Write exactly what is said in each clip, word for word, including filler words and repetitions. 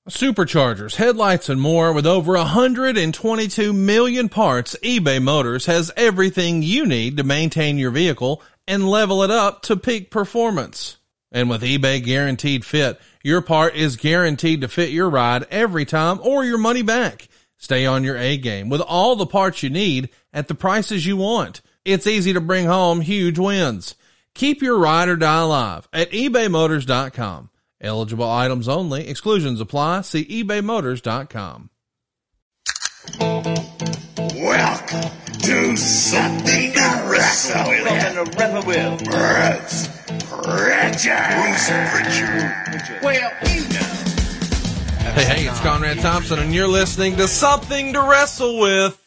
Superchargers, headlights, and more. With over one hundred twenty-two million parts, eBay Motors has everything you need to maintain your vehicle and level it up to peak performance. And with eBay Guaranteed Fit, your part is guaranteed to fit your ride every time or your money back. Stay on your A game with all the parts you need at the prices you want. It's easy to bring home huge wins. Keep your ride or die alive at ebay motors dot com. Eligible items only. Exclusions apply. See ebay motors dot com. Welcome to Something to Wrestle With. Something to Wrestle With. Bruce Pritchard. Bruce Pritchard. Well, you know. Hey, hey, it's Conrad Thompson, and you're listening to Something to Wrestle With.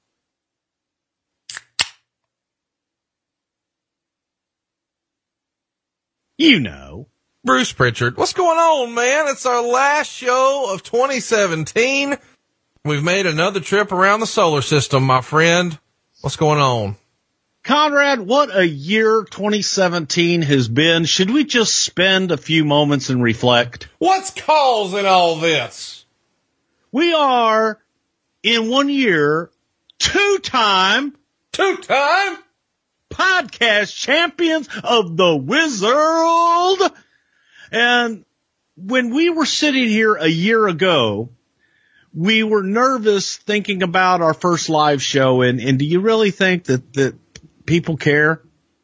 You know. Bruce Pritchard. What's going on, man? It's our last show of twenty seventeen. We've made another trip around the solar system, my friend. What's going on? Conrad, what a year twenty seventeen has been. Should we just spend a few moments and reflect? What's causing all this? We are, in one year, two-time, two-time podcast champions of the Wizard. And when we were sitting here a year ago, we were nervous thinking about our first live show. And, and do you really think that, that people care?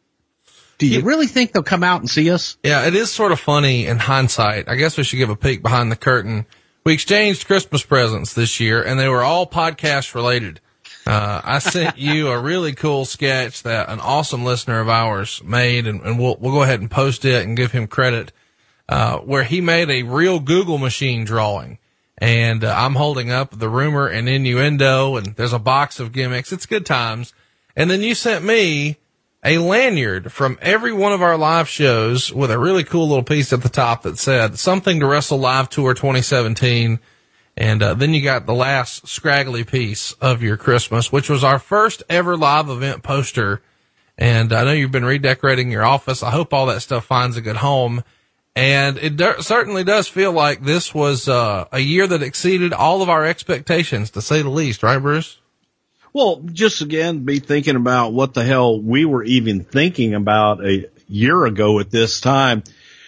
Do you really think they'll come out and see us? Yeah, it is sort of funny in hindsight. I guess we should give a peek behind the curtain. We exchanged Christmas presents this year, and they were all podcast related. Uh, I sent you a really cool sketch that an awesome listener of ours made, and, and we'll, we'll go ahead and post it and give him credit, uh, where he made a real Google machine drawing. And uh, I'm holding up the rumor and innuendo, and there's a box of gimmicks. It's good times. And then you sent me a lanyard from every one of our live shows with a really cool little piece at the top that said Something to Wrestle Live Tour twenty seventeen. And uh, then you got the last scraggly piece of your Christmas, which was our first ever live event poster. And I know you've been redecorating your office. I hope all that stuff finds a good home. And it do- certainly does feel like this was uh, a year that exceeded all of our expectations, to say the least. Right, Bruce? Well, just again, be thinking about what the hell we were even thinking about a year ago at this time,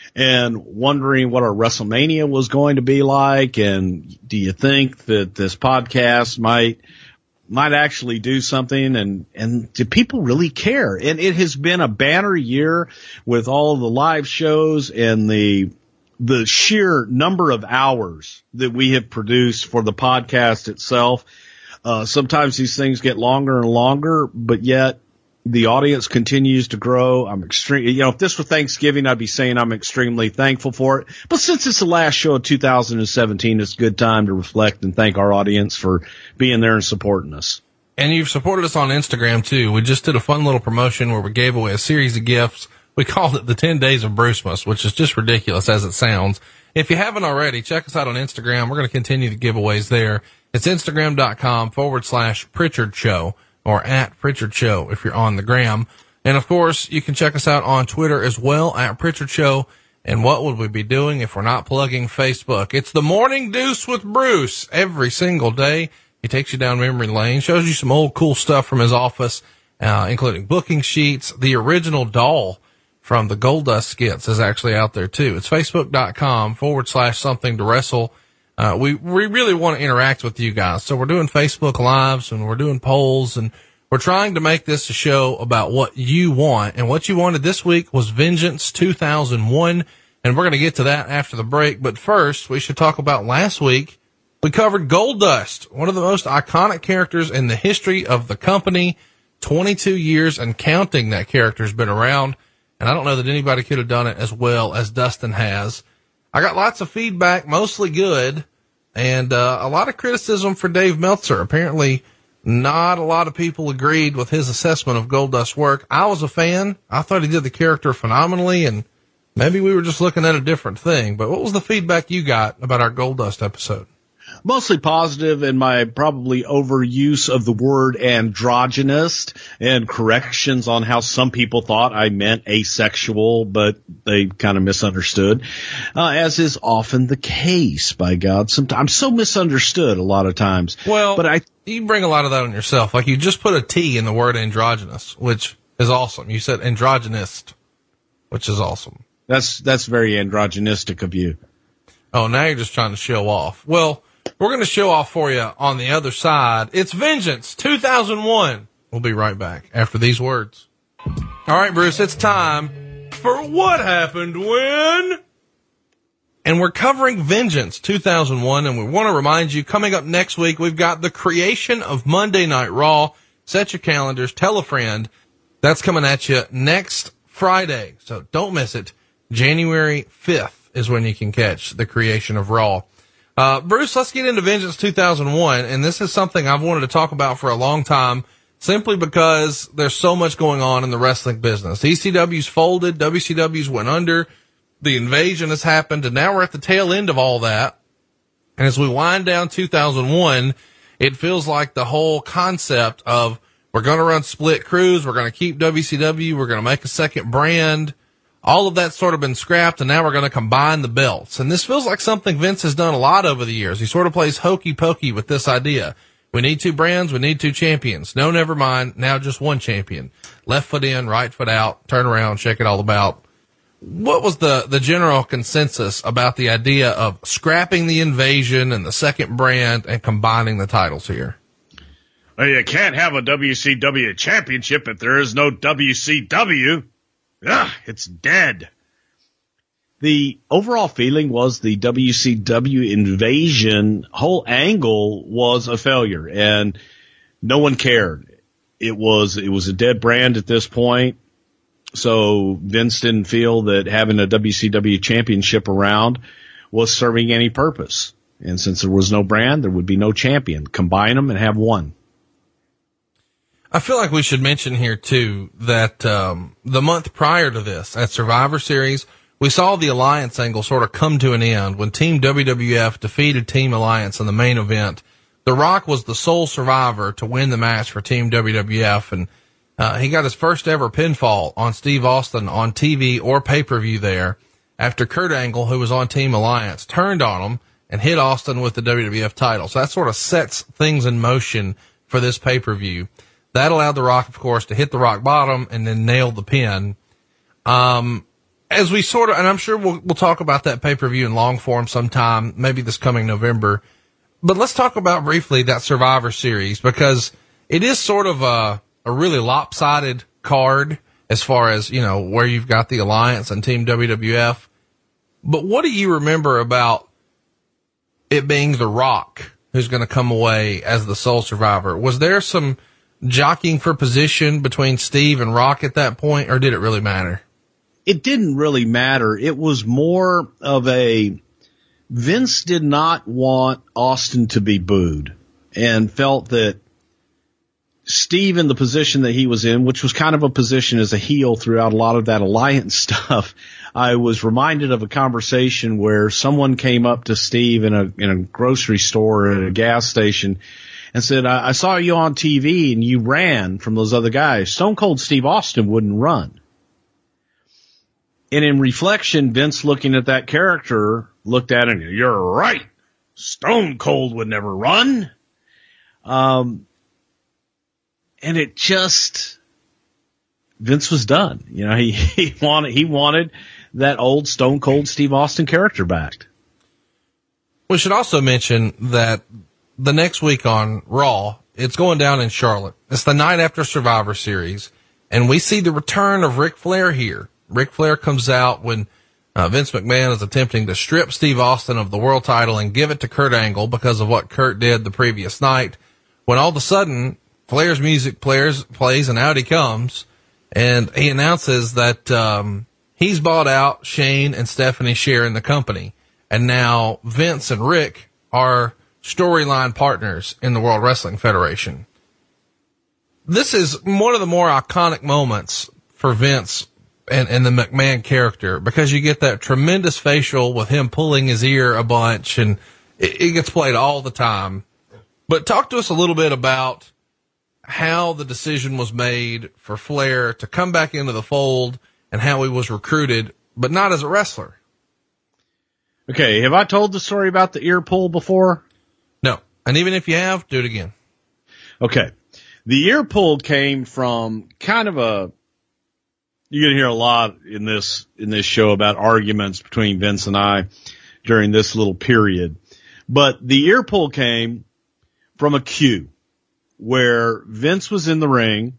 and wondering what our WrestleMania was going to be like. And do you think that this podcast might, might actually do something? And, and do people really care? And it has been a banner year with all of the live shows and the, the sheer number of hours that we have produced for the podcast itself. Uh, sometimes these things get longer and longer, but yet the audience continues to grow. I'm extremely, you know, if this were Thanksgiving, I'd be saying I'm extremely thankful for it. But since it's the last show of two thousand seventeen, it's a good time to reflect and thank our audience for being there and supporting us. And you've supported us on Instagram too. We just did a fun little promotion where we gave away a series of gifts. We called it the ten days of Brucemas, which is just ridiculous as it sounds. If you haven't already, check us out on Instagram. We're going to continue the giveaways there. It's Instagram.com forward slash Pritchard Show. Or at Pritchard Show if you're on the gram. And of course, you can check us out on Twitter as well, at Pritchard Show. And what would we be doing if we're not plugging Facebook? It's the Morning Deuce with Bruce every single day. He takes you down memory lane, shows you some old cool stuff from his office, uh, including booking sheets. The original doll from the Goldust skits is actually out there too. It's Facebook.com forward slash something to wrestle. Uh, we, we really want to interact with you guys. So we're doing Facebook Lives and we're doing polls, and we're trying to make this a show about what you want. And what you wanted this week was Vengeance two thousand one. And we're going to get to that after the break. But first, we should talk about last week. We covered Goldust, one of the most iconic characters in the history of the company. twenty-two years and counting that character's been around. And I don't know that anybody could have done it as well as Dustin has. I got lots of feedback, mostly good, and uh, a lot of criticism for Dave Meltzer. Apparently, not a lot of people agreed with his assessment of Goldust's work. I was a fan. I thought he did the character phenomenally, and maybe we were just looking at a different thing. But what was the feedback you got about our Goldust episode? Mostly positive in my probably overuse of the word androgynous and corrections on how some people thought I meant asexual, but they kind of misunderstood, uh, as is often the case, by God. Sometimes I'm so misunderstood a lot of times. Well, but I, you bring a lot of that on yourself. Like you just put a T in the word androgynous, which is awesome. You said androgynist, which is awesome. That's, that's very androgynistic of you. Oh, now you're just trying to show off. Well, we're going to show off for you on the other side. It's Vengeance two thousand one. We'll be right back after these words. All right, Bruce, it's time for What Happened When? And we're covering Vengeance two thousand one, and we want to remind you, coming up next week, we've got the creation of Monday Night Raw. Set your calendars, tell a friend. That's coming at you next Friday, so don't miss it. January fifth is when you can catch the creation of Raw. Uh, Bruce, let's get into Vengeance two thousand one, and this is something I've wanted to talk about for a long time, simply because there's so much going on in the wrestling business. E C W's folded, W C W's went under, the invasion has happened, and now we're at the tail end of all that. And as we wind down two thousand one, it feels like the whole concept of we're going to run split crews, we're going to keep W C W, we're going to make a second brand, all of that's sort of been scrapped, and now we're going to combine the belts. And this feels like something Vince has done a lot over the years. He sort of plays hokey pokey with this idea. We need two brands, we need two champions. No, never mind, now just one champion. Left foot in, right foot out, turn around, shake it all about. What was the, the general consensus about the idea of scrapping the invasion and the second brand and combining the titles here? Well, you can't have a W C W championship if there is no W C W. Ugh, it's dead. The overall feeling was the W C W invasion whole angle was a failure, and no one cared. It was, it was a dead brand at this point. So Vince didn't feel that having a W C W championship around was serving any purpose. And since there was no brand, there would be no champion. Combine them and have one. I feel like we should mention here, too, that um, the month prior to this, at Survivor Series, we saw the Alliance angle sort of come to an end when Team W W F defeated Team Alliance in the main event. The Rock was the sole survivor to win the match for Team W W F, and uh, he got his first ever pinfall on Steve Austin on T V or pay-per-view there after Kurt Angle, who was on Team Alliance, turned on him and hit Austin with the W W F title. So that sort of sets things in motion for this pay-per-view. That allowed The Rock, of course, to hit the rock bottom and then nail the pin. Um, as we sort of, and I'm sure we'll, we'll talk about that pay-per-view in long form sometime, maybe this coming November. But let's talk about briefly that Survivor Series, because it is sort of a, a really lopsided card as far as, you know, where you've got the Alliance and Team W W F. But what do you remember about it being The Rock who's going to come away as the sole survivor? Was there some jockeying for position between Steve and Rock at that point, or did it really matter? It didn't really matter. It was more of a, Vince did not want Austin to be booed and felt that Steve, in the position that he was in, which was kind of a position as a heel throughout a lot of that Alliance stuff, I was reminded of a conversation where someone came up to Steve in a, in a grocery store or at a gas station and said, I, I saw you on T V and you ran from those other guys. Stone Cold Steve Austin wouldn't run. And in reflection, Vince, looking at that character, looked at him, you're right. Stone Cold would never run. Um, and it just, Vince was done. You know, he, he wanted, he wanted that old Stone Cold Steve Austin character back. We should also mention that the next week on Raw, it's going down in Charlotte. It's the night after Survivor Series, and we see the return of Ric Flair here. Ric Flair comes out when uh, Vince McMahon is attempting to strip Steve Austin of the world title and give it to Kurt Angle because of what Kurt did the previous night, when all of a sudden Flair's music players, plays and out he comes, and he announces that um, he's bought out Shane and Stephanie share in the company, and now Vince and Rick are storyline partners in the World Wrestling Federation. This is one of the more iconic moments for Vince and, and the McMahon character, because you get that tremendous facial with him pulling his ear a bunch and, it, it gets played all the time. But talk to us a little bit about how the decision was made for Flair to come back into the fold and how he was recruited, but not as a wrestler. Okay, have I told the story about the ear pull before? No. And even if you have, do it again. Okay. The ear pull came from kind of a, you're going to hear a lot in this, in this show about arguments between Vince and I during this little period. But the ear pull came from a cue where Vince was in the ring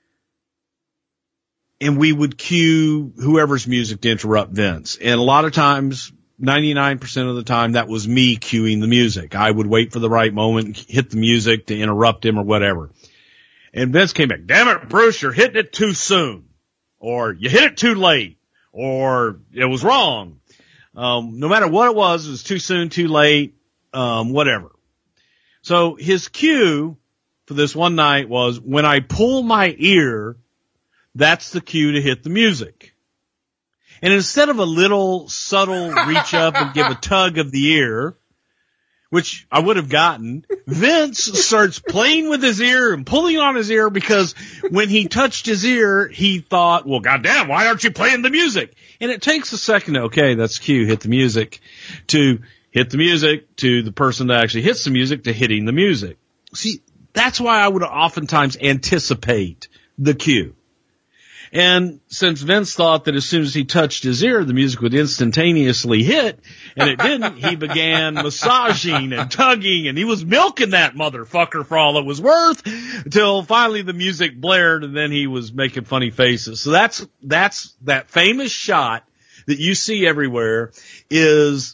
and we would cue whoever's music to interrupt Vince. And a lot of times, ninety-nine percent of the time, that was me cueing the music. I would wait for the right moment, hit the music to interrupt him or whatever. And Vince came back, damn it, Bruce, you're hitting it too soon. Or you hit it too late. Or it was wrong. Um, no matter what it was, it was too soon, too late, um, whatever. So his cue for this one night was, when I pull my ear, that's the cue to hit the music. And instead of a little subtle reach up and give a tug of the ear, which I would have gotten, Vince starts playing with his ear and pulling on his ear because when he touched his ear, he thought, well, goddamn, why aren't you playing the music? And it takes a second to, okay, that's cue, hit the music, to hit the music, to the person that actually hits the music, to hitting the music. See, that's why I would oftentimes anticipate the cue. And since Vince thought that as soon as he touched his ear, the music would instantaneously hit, and it didn't, he began massaging and tugging, and he was milking that motherfucker for all it was worth, until finally the music blared, and then he was making funny faces. So that's, that's, that famous shot that you see everywhere is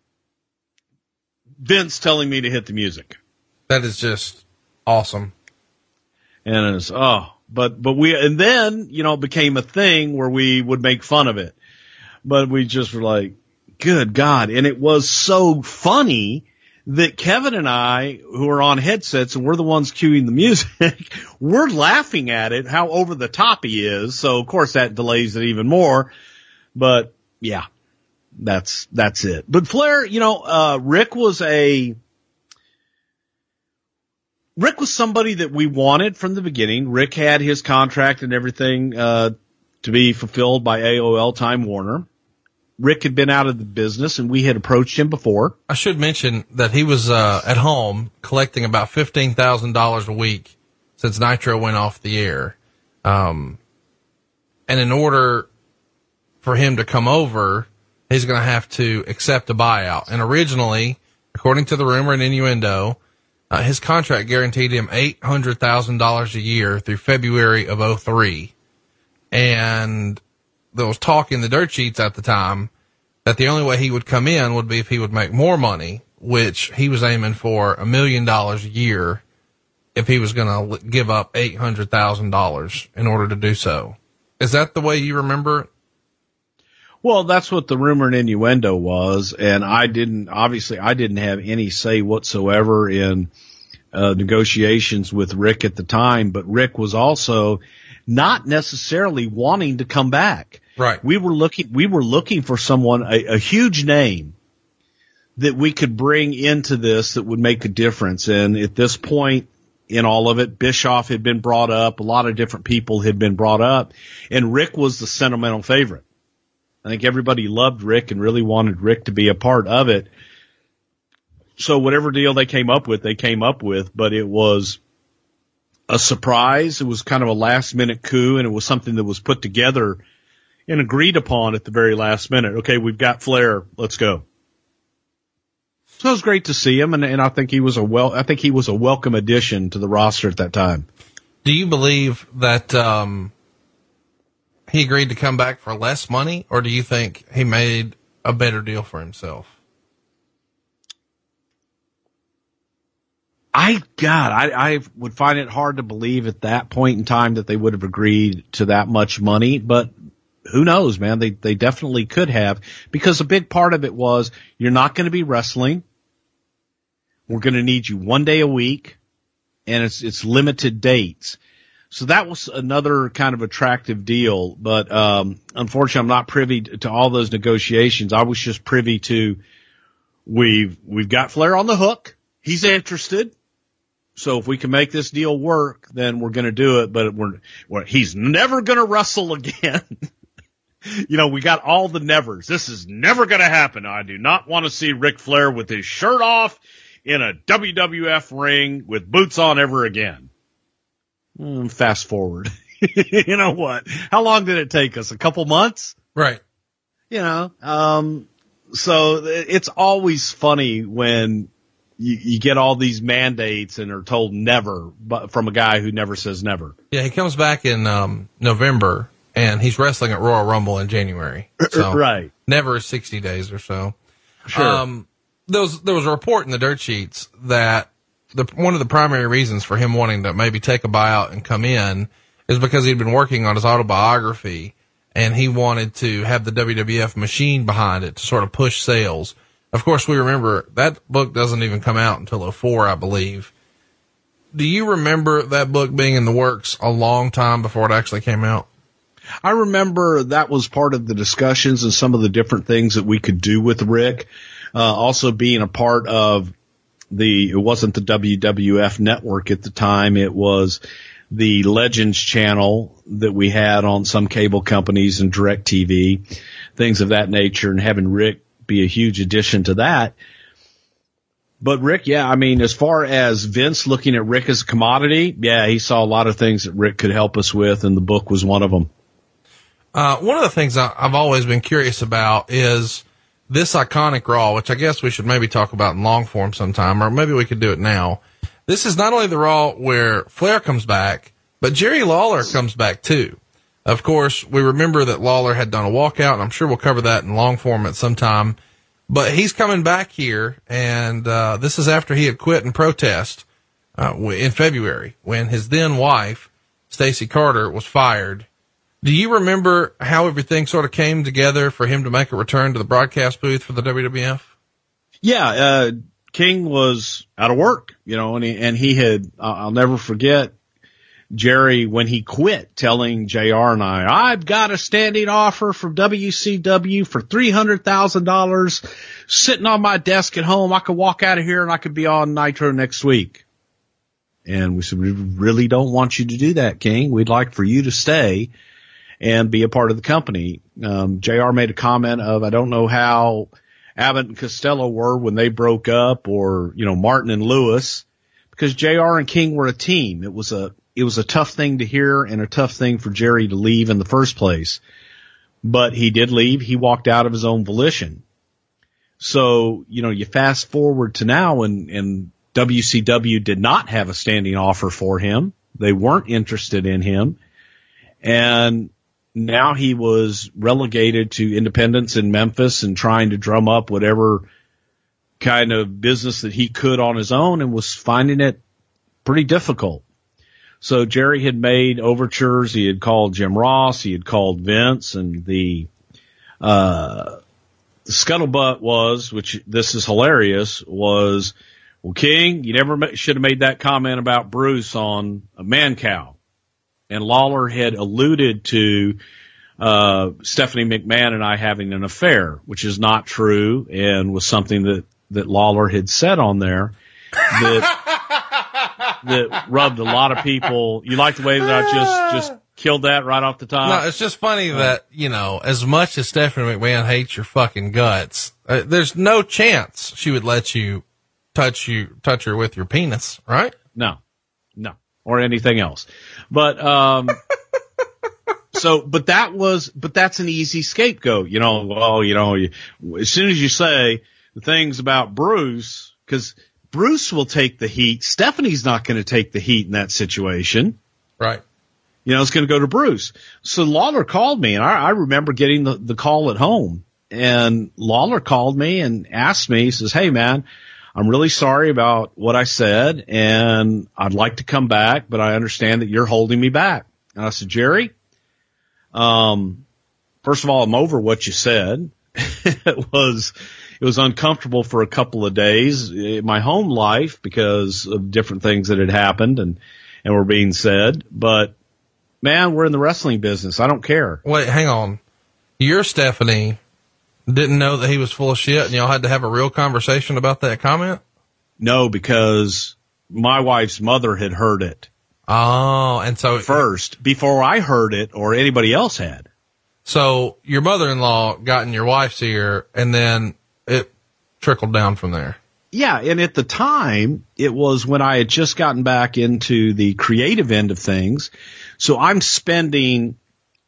Vince telling me to hit the music. That is just awesome. And it's, oh. But, but we, and then, you know, it became a thing where we would make fun of it. But we just were like, good God. And it was so funny that Kevin and I, who are on headsets and we're the ones cueing the music, we're laughing at it, how over the top he is. So of course that delays it even more. But yeah, that's, that's it. But Flair, you know, uh, Rick was a, Rick was somebody that we wanted from the beginning. Rick had his contract and everything uh to be fulfilled by A O L Time Warner. Rick had been out of the business, and we had approached him before. I should mention that he was uh at home collecting about fifteen thousand dollars a week since Nitro went off the air. Um, and in order for him to come over, he's going to have to accept a buyout. And originally, according to the rumor and innuendo, Uh, his contract guaranteed him eight hundred thousand dollars a year through February of oh three. And there was talk in the dirt sheets at the time that the only way he would come in would be if he would make more money, which he was aiming for a million dollars a year if he was going to give up eight hundred thousand dollars in order to do so. Is that the way you remember it? Well, that's what the rumor and innuendo was, and I didn't, obviously I didn't have any say whatsoever in uh, negotiations with Rick at the time, but Rick was also not necessarily wanting to come back. Right. We were looking, we were looking for someone, a, a huge name that we could bring into this that would make a difference. And at this point in all of it, Bischoff had been brought up, a lot of different people had been brought up, and Rick was the sentimental favorite. I think everybody loved Rick and really wanted Rick to be a part of it. So whatever deal they came up with, they came up with, but it was a surprise. It was kind of a last minute coup, and it was something that was put together and agreed upon at the very last minute. Okay, we've got Flair. Let's go. So it was great to see him, and, and I think he was a well, I think he was a welcome addition to the roster at that time. Do you believe that, um, he agreed to come back for less money, or do you think he made a better deal for himself? I, God, I, I would find it hard to believe at that point in time that they would have agreed to that much money, but who knows, man? They, they definitely could have, because a big part of it was, you're not going to be wrestling. We're going to need you one day a week, and it's, it's limited dates. So that was another kind of attractive deal, but um unfortunately I'm not privy to all those negotiations. I was just privy to we've, we've got Flair on the hook. He's interested. So if we can make this deal work, then we're going to do it, but we're, we're he's never going to wrestle again. You know, we got all the nevers. This is never going to happen. I do not want to see Ric Flair with his shirt off in a W W F ring with boots on ever again. Mm, fast forward. You know what? How long did it take us? A couple months? Right. You know, um, so it's always funny when you, you get all these mandates and are told never, but from a guy who never says never. Yeah, he comes back in um, November, and he's wrestling at Royal Rumble in January. So right. Never sixty days or so. Sure. Um, there was, there was a report in the dirt sheets that the, one of the primary reasons for him wanting to maybe take a buyout and come in is because he'd been working on his autobiography, and he wanted to have the W W F machine behind it to sort of push sales. Of course, we remember that book doesn't even come out until oh four, I believe. Do you remember that book being in the works a long time before it actually came out? I remember that was part of the discussions and some of the different things that we could do with Rick. Uh, also being a part of the, it wasn't the W W F network at the time. It was the Legends channel that we had on some cable companies and DirecTV, things of that nature, and having Rick be a huge addition to that. But Rick, yeah, I mean, as far as Vince looking at Rick as a commodity, yeah, he saw a lot of things that Rick could help us with, and the book was one of them. Uh, one of the things I, I've always been curious about is this iconic Raw, which I guess we should maybe talk about in long form sometime, or maybe we could do it now. This is not only the Raw where Flair comes back, but Jerry Lawler comes back too. Of course, we remember that Lawler had done a walkout, and I'm sure we'll cover that in long form at some time. But he's coming back here, and uh, this is after he had quit in protest uh, in February when his then wife, Stacey Carter, was fired. Do you remember how everything sort of came together for him to make a return to the broadcast booth for the W W F? Yeah, uh, King was out of work, you know, and he, and he had, I'll never forget, Jerry, when he quit, telling J R and I, I've got a standing offer from W C W for three hundred thousand dollars sitting on my desk at home. I could walk out of here and I could be on Nitro next week. And we said, we really don't want you to do that, King. We'd like for you to stay and be a part of the company. Um, J R made a comment of, I don't know how Abbott and Costello were when they broke up, or, you know, Martin and Lewis, because J R and King were a team. It was a, It was a tough thing to hear and a tough thing for Jerry to leave in the first place. But he did leave. He walked out of his own volition. So, you know, you fast forward to now, and, and W C W did not have a standing offer for him. They weren't interested in him. And now he was relegated to independence in Memphis and trying to drum up whatever kind of business that he could on his own, and was finding it pretty difficult. So Jerry had made overtures. He had called Jim Ross. He had called Vince, and the, uh, the scuttlebutt was, which this is hilarious, was, well, King, you never ma- should have made that comment about Bruce on a Man Cow. And Lawler had alluded to, uh, Stephanie McMahon and I having an affair, which is not true, and was something that, that Lawler had said on there that, that rubbed a lot of people. You like the way that I just, just killed that right off the top? No, it's just funny uh, that, you know, as much as Stephanie McMahon hates your fucking guts, uh, there's no chance she would let you touch you, touch her with your penis, right? No, no, or anything else. But, um, so, but that was, but that's an easy scapegoat, you know, well, you know, you, as soon as you say the things about Bruce, cause Bruce will take the heat. Stephanie's not going to take the heat in that situation. Right. You know, it's going to go to Bruce. So Lawler called me, and I, I remember getting the, the call at home, and Lawler called me and asked me, he says, hey man, I'm really sorry about what I said, and I'd like to come back, but I understand that you're holding me back. And I said, Jerry, um, first of all, I'm over what you said. It was, it was uncomfortable for a couple of days in my home life because of different things that had happened and, and were being said. But man, we're in the wrestling business. I don't care. Wait, hang on. You're Stephanie. Didn't know that he was full of shit, and y'all had to have a real conversation about that comment? No, because my wife's mother had heard it. Oh, and so first, before I heard it or anybody else had. So your mother-in-law got in your wife's ear, and then it trickled down from there. Yeah, and at the time, it was when I had just gotten back into the creative end of things. So I'm spending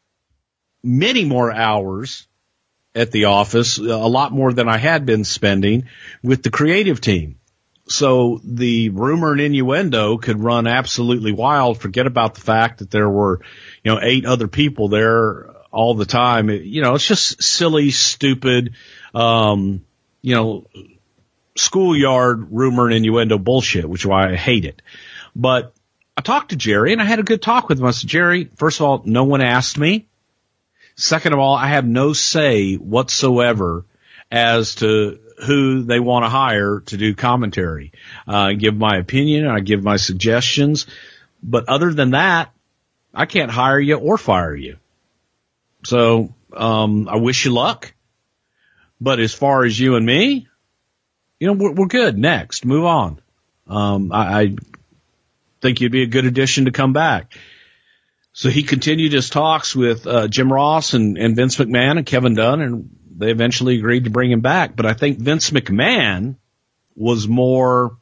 many more hours at the office, a lot more than I had been spending with the creative team. So the rumor and innuendo could run absolutely wild. Forget about the fact that there were, you know, eight other people there all the time. You know, it's just silly, stupid, um, you know, schoolyard rumor and innuendo bullshit, which is why I hate it. But I talked to Jerry and I had a good talk with him. I said, Jerry, first of all, no one asked me. Second of all, I have no say whatsoever as to who they want to hire to do commentary. Uh, I give my opinion, I give my suggestions, but other than that, I can't hire you or fire you. So, um, I wish you luck. But as far as you and me, you know, we're, we're good. Next, move on. Um, I, I think you'd be a good addition to come back. So he continued his talks with uh, Jim Ross and, and Vince McMahon and Kevin Dunn, and they eventually agreed to bring him back. But I think Vince McMahon was more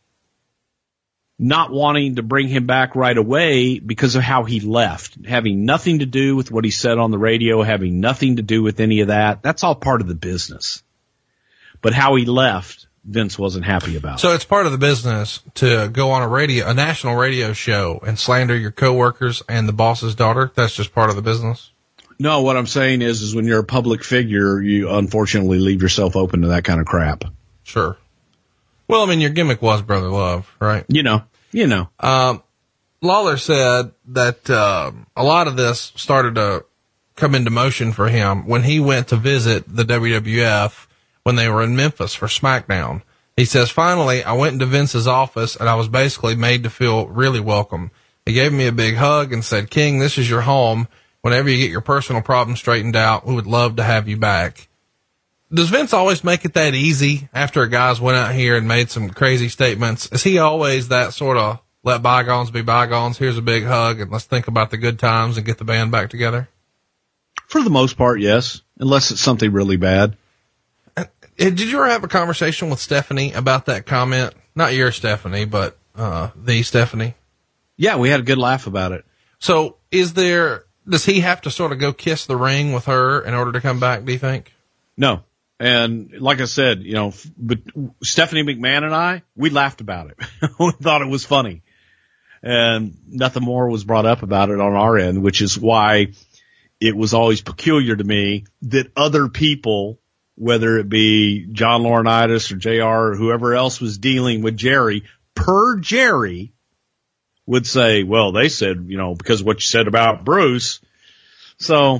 not wanting to bring him back right away because of how he left, having nothing to do with what he said on the radio, having nothing to do with any of that. That's all part of the business. But how he left, Vince wasn't happy about. So it's part of the business to go on a radio, a national radio show and slander your coworkers and the boss's daughter. That's just part of the business. No, what I'm saying is, is when you're a public figure, you unfortunately leave yourself open to that kind of crap. Sure. Well, I mean, your gimmick was Brother Love, right? You know, you know. Um, Lawler said that, uh, a lot of this started to come into motion for him when he went to visit the W W F when they were in Memphis for SmackDown. He says, finally, I went into Vince's office and I was basically made to feel really welcome. He gave me a big hug and said, King, this is your home. Whenever you get your personal problems straightened out, we would love to have you back. Does Vince always make it that easy after a guy's went out here and made some crazy statements? Is he always that sort of let bygones be bygones? Here's a big hug and let's think about the good times and get the band back together? For the most part, yes, unless it's something really bad. Did you ever have a conversation with Stephanie about that comment? Not your Stephanie, but uh the Stephanie. Yeah, we had a good laugh about it. So is there, does he have to sort of go kiss the ring with her in order to come back, do you think? No. And like I said, you know, but Stephanie McMahon and I, we laughed about it. We thought it was funny. And nothing more was brought up about it on our end, which is why it was always peculiar to me that other people, whether it be John Laurinaitis or J R or whoever else was dealing with Jerry, per Jerry, would say, well, they said, you know, because of what you said about Bruce. So,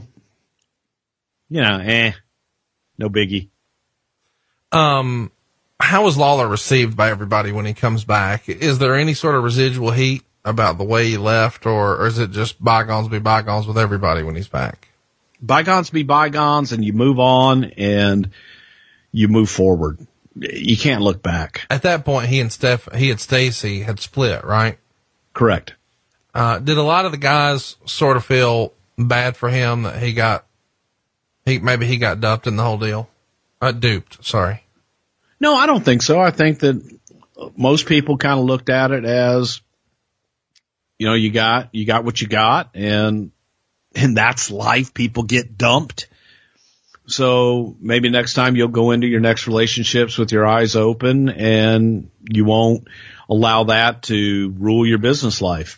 you know, eh, no biggie. Um, how was Lawler received by everybody when he comes back? Is there any sort of residual heat about the way he left, or, or is it just bygones be bygones with everybody when he's back? Bygones be bygones, and you move on and you move forward. You can't look back. At that point, he and Steph, he and Stacy had split, right? Correct. Uh, did a lot of the guys sort of feel bad for him that he got, he, maybe he got duped in the whole deal? Uh, duped, sorry. No, I don't think so. I think that most people kind of looked at it as, you know, you got, you got what you got, and, and that's life. People get dumped. So maybe next time you'll go into your next relationships with your eyes open, and you won't allow that to rule your business life.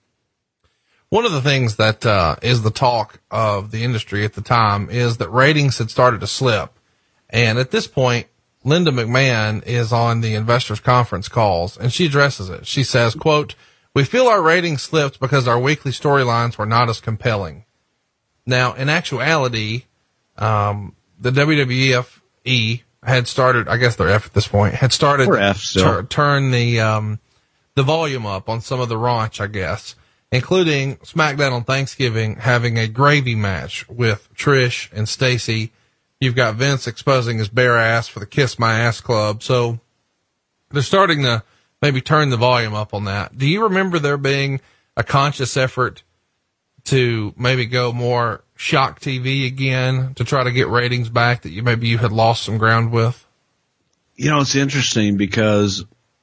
One of the things that, uh, is the talk of the industry at the time is that ratings had started to slip. And at this point, Linda McMahon is on the investors conference calls, and she addresses it. She says, quote, we feel our ratings slipped because our weekly storylines were not as compelling. Now, in actuality, um, the W W E had started, I guess they're F at this point, had started We're F still. to turn the, um, the volume up on some of the raunch, I guess, including SmackDown on Thanksgiving having a gravy match with Trish and Stacy. You've got Vince exposing his bare ass for the Kiss My Ass Club. So they're starting to maybe turn the volume up on that. Do you remember there being a conscious effort to maybe go more shock T V again to try to get ratings back that you maybe you had lost some ground with? You know, it's interesting because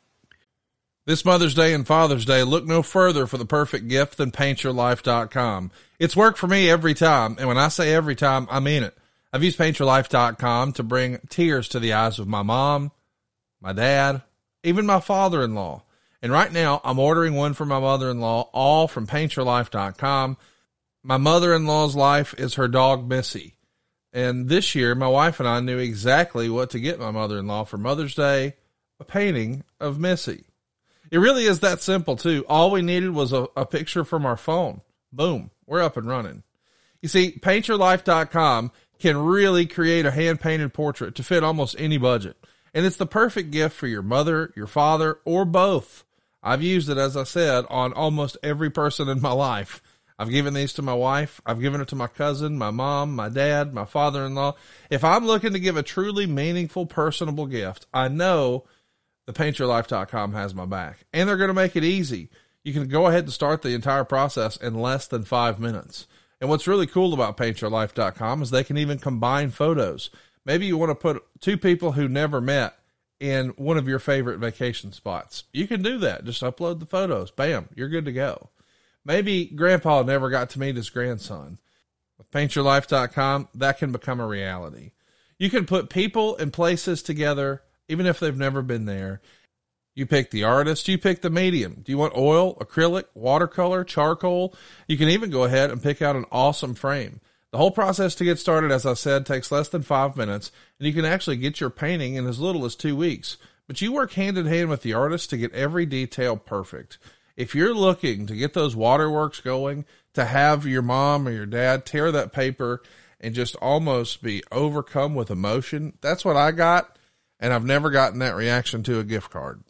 this Mother's Day and Father's Day, look no further for the perfect gift than paint your life dot com. It's worked for me every time. And when I say every time, I mean it. I've used paint your life dot com to bring tears to the eyes of my mom, my dad, even my father-in-law. And right now I'm ordering one for my mother-in-law, all from paint your life dot com. My mother-in-law's life is her dog, Missy. And this year, my wife and I knew exactly what to get my mother-in-law for Mother's Day, a painting of Missy. It really is that simple, too. All we needed was a, a picture from our phone. Boom, we're up and running. You see, paint your life dot com can really create a hand-painted portrait to fit almost any budget. And it's the perfect gift for your mother, your father, or both. I've used it, as I said, on almost every person in my life. I've given these to my wife. I've given it to my cousin, my mom, my dad, my father-in-law. If I'm looking to give a truly meaningful, personable gift, I know the paint your life dot com has my back. And they're going to make it easy. You can go ahead and start the entire process in less than five minutes. And what's really cool about paint your life dot com is they can even combine photos. Maybe you want to put two people who never met in one of your favorite vacation spots. You can do that. Just upload the photos. Bam, you're good to go. Maybe grandpa never got to meet his grandson. With paint your life dot com, that can become a reality. You can put people and places together, even if they've never been there. You pick the artist, you pick the medium. Do you want oil, acrylic, watercolor, charcoal? You can even go ahead and pick out an awesome frame. The whole process to get started, as I said, takes less than five minutes, and you can actually get your painting in as little as two weeks. But you work hand in hand with the artist to get every detail perfect. If you're looking to get those waterworks going, to have your mom or your dad tear that paper and just almost be overcome with emotion, that's what I got, and I've never gotten that reaction to a gift card.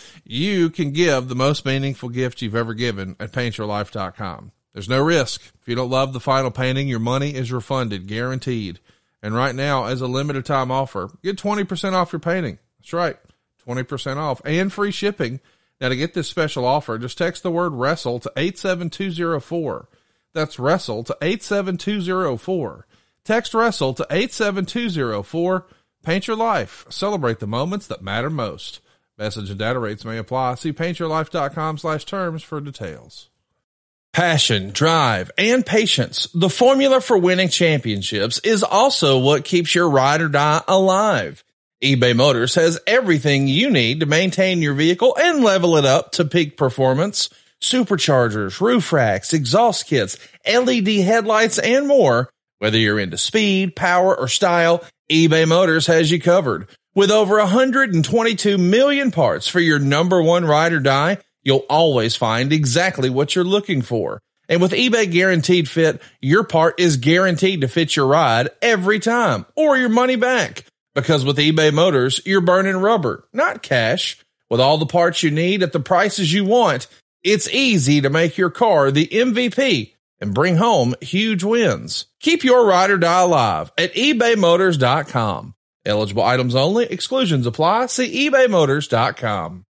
You can give the most meaningful gift you've ever given at paint your life dot com. There's no risk. If you don't love the final painting, your money is refunded, guaranteed. And right now, as a limited time offer, get twenty percent off your painting. That's right, twenty percent off and free shipping. Now, to get this special offer, just text the word WRESTLE to eight seven two zero four. That's WRESTLE to eight seven two zero four. Text WRESTLE to eight seven two zero four. Paint your life. Celebrate the moments that matter most. Message and data rates may apply. See paint your life dot com slash terms for details. Passion, drive, and patience. The formula for winning championships is also what keeps your ride or die alive. eBay Motors has everything you need to maintain your vehicle and level it up to peak performance. Superchargers, roof racks, exhaust kits, L E D headlights, and more. Whether you're into speed, power, or style, eBay Motors has you covered. With over one hundred twenty-two million parts for your number one ride or die, you'll always find exactly what you're looking for. And with eBay Guaranteed Fit, your part is guaranteed to fit your ride every time, or your money back. Because with eBay Motors, you're burning rubber, not cash. With all the parts you need at the prices you want, it's easy to make your car the M V P and bring home huge wins. Keep your ride or die alive at ebay motors dot com. Eligible items only. Exclusions apply. See ebay motors dot com.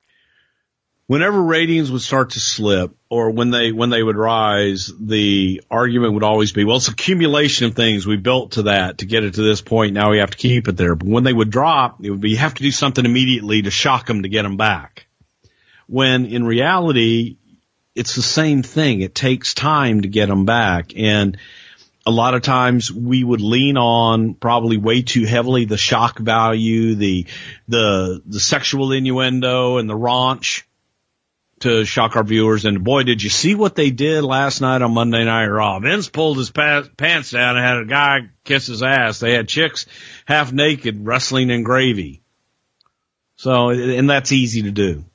Whenever ratings would start to slip, or when they when they would rise, the argument would always be, well, it's accumulation of things. We built to that to get it to this point. Now we have to keep it there. But when they would drop, it would be, you have to do something immediately to shock them to get them back. When in reality, it's the same thing. It takes time to get them back. And a lot of times we would lean on probably way too heavily the shock value, the the the sexual innuendo and the raunch to shock our viewers. And boy, did you see what they did last night on Monday Night Raw? Vince pulled his pa- pants down and had a guy kiss his ass. They had chicks half naked wrestling in gravy. So, and that's easy to do.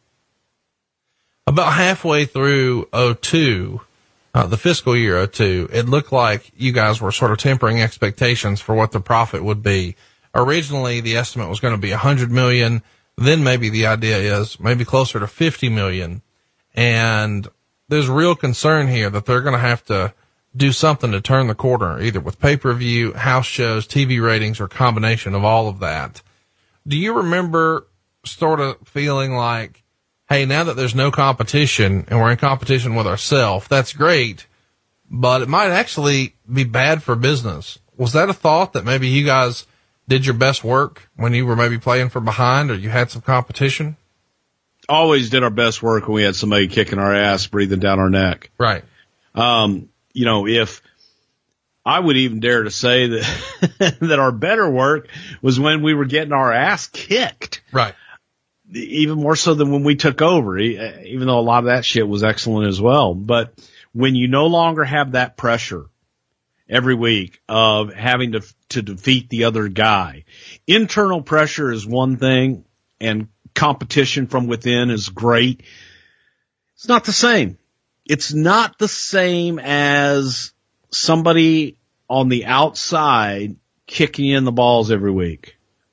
About halfway through oh two, uh, the fiscal year oh two, it looked like you guys were sort of tempering expectations for what the profit would be. Originally, the estimate was going to be one hundred million. Then maybe the idea is maybe closer to fifty million. And there's real concern here that they're going to have to do something to turn the corner, either with pay-per-view, house shows, T V ratings, or a combination of all of that. Do you remember sort of feeling like, hey, now that there's no competition and we're in competition with ourselves, that's great, but it might actually be bad for business? Was that a thought that maybe you guys did your best work when you were maybe playing from behind or you had some competition? Always did our best work when we had somebody kicking our ass, breathing down our neck. Right. Um, you know, if I would even dare to say that, that our better work was when we were getting our ass kicked. Right. Even more so than when we took over, even though a lot of that shit was excellent as well. But when you no longer have that pressure every week of having to, to defeat the other guy, internal pressure is one thing and competition from within is great. It's not the same. It's not the same as somebody on the outside kicking in the balls every week.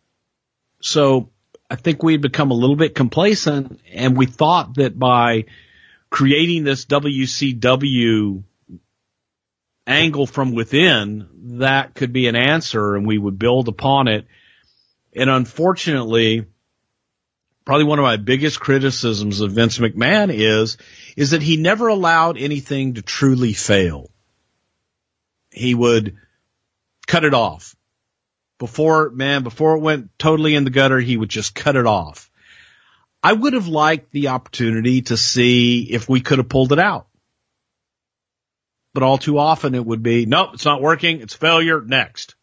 So I think we'd become a little bit complacent, and we thought that by creating this W C W angle from within, that could be an answer, and we would build upon it. And unfortunately, probably one of my biggest criticisms of Vince McMahon is, is that he never allowed anything to truly fail. He would cut it off. Before, man, before it went totally in the gutter, he would just cut it off. I would have liked the opportunity to see if we could have pulled it out. But all too often it would be, nope, it's not working, it's failure, next.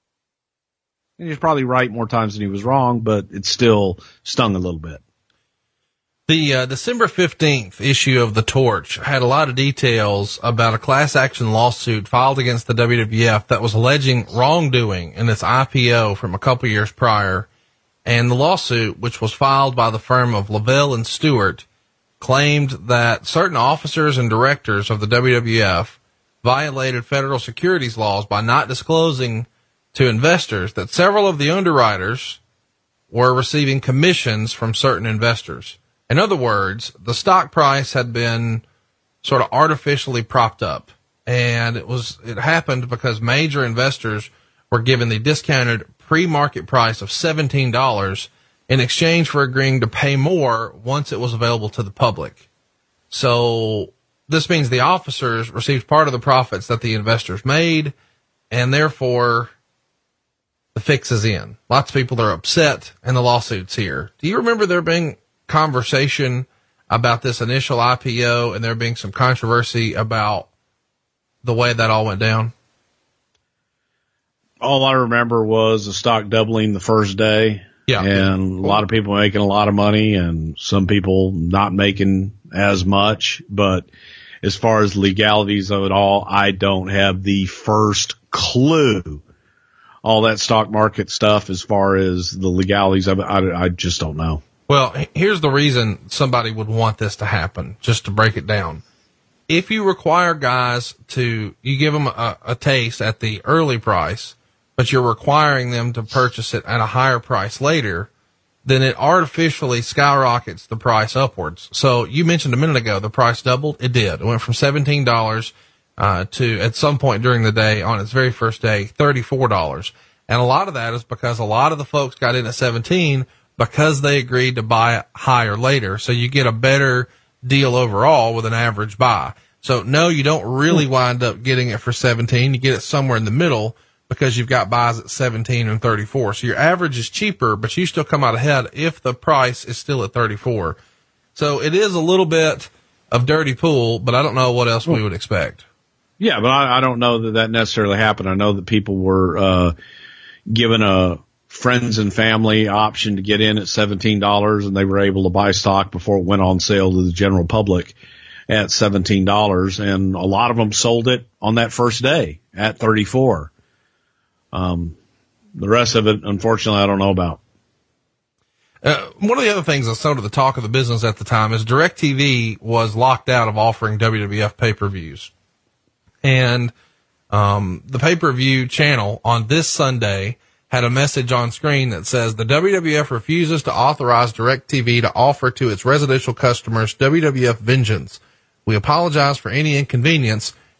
And he was probably right more times than he was wrong, but it still stung a little bit. The uh, December fifteenth issue of The Torch had a lot of details about a class action lawsuit filed against the W W F that was alleging wrongdoing in its I P O from a couple years prior. And the lawsuit, which was filed by the firm of Lavelle and Stewart, claimed that certain officers and directors of the W W F violated federal securities laws by not disclosing to investors that several of the underwriters were receiving commissions from certain investors. In other words, the stock price had been sort of artificially propped up, and it was, it happened because major investors were given the discounted pre-market price of seventeen dollars in exchange for agreeing to pay more once it was available to the public. So this means the officers received part of the profits that the investors made, and therefore the fix is in. Lots of people are upset, and the lawsuit's here. Do you remember there being conversation about this initial I P O and there being some controversy about the way that all went down? All I remember was the stock doubling the first day. Yeah. And a lot of people making a lot of money and some people not making as much. But as far as legalities of it all, I don't have the first clue. All that stock market stuff, as far as the legalities of it, I, I just don't know. Well, here's the reason somebody would want this to happen, just to break it down. If you require guys to, you give them a, a taste at the early price, but you're requiring them to purchase it at a higher price later, then it artificially skyrockets the price upwards. So you mentioned a minute ago the price doubled. It did. It went from seventeen dollars uh, to, at some point during the day, on its very first day, thirty-four dollars. And a lot of that is because a lot of the folks got in at seventeen because they agreed to buy it higher later. So you get a better deal overall with an average buy. So no, you don't really wind up getting it for seventeen. You get it somewhere in the middle because you've got buys at seventeen and thirty-four. So your average is cheaper, but you still come out ahead if the price is still at thirty-four. So it is a little bit of dirty pool, but I don't know what else we would expect. Yeah, but I, I don't know that that necessarily happened. I know that people were uh given a friends and family option to get in at seventeen dollars, and they were able to buy stock before it went on sale to the general public at seventeen dollars. And a lot of them sold it on that first day at thirty-four. Um, the rest of it, unfortunately, I don't know about. Uh, one of the other things that's sort of the talk of the business at the time is DirecTV was locked out of offering W W F pay-per-views. And, um, the pay-per-view channel on this Sunday had a message on screen that says the W W F refuses to authorize DirecTV to offer to its residential customers W W F Vengeance. We apologize for any inconvenience.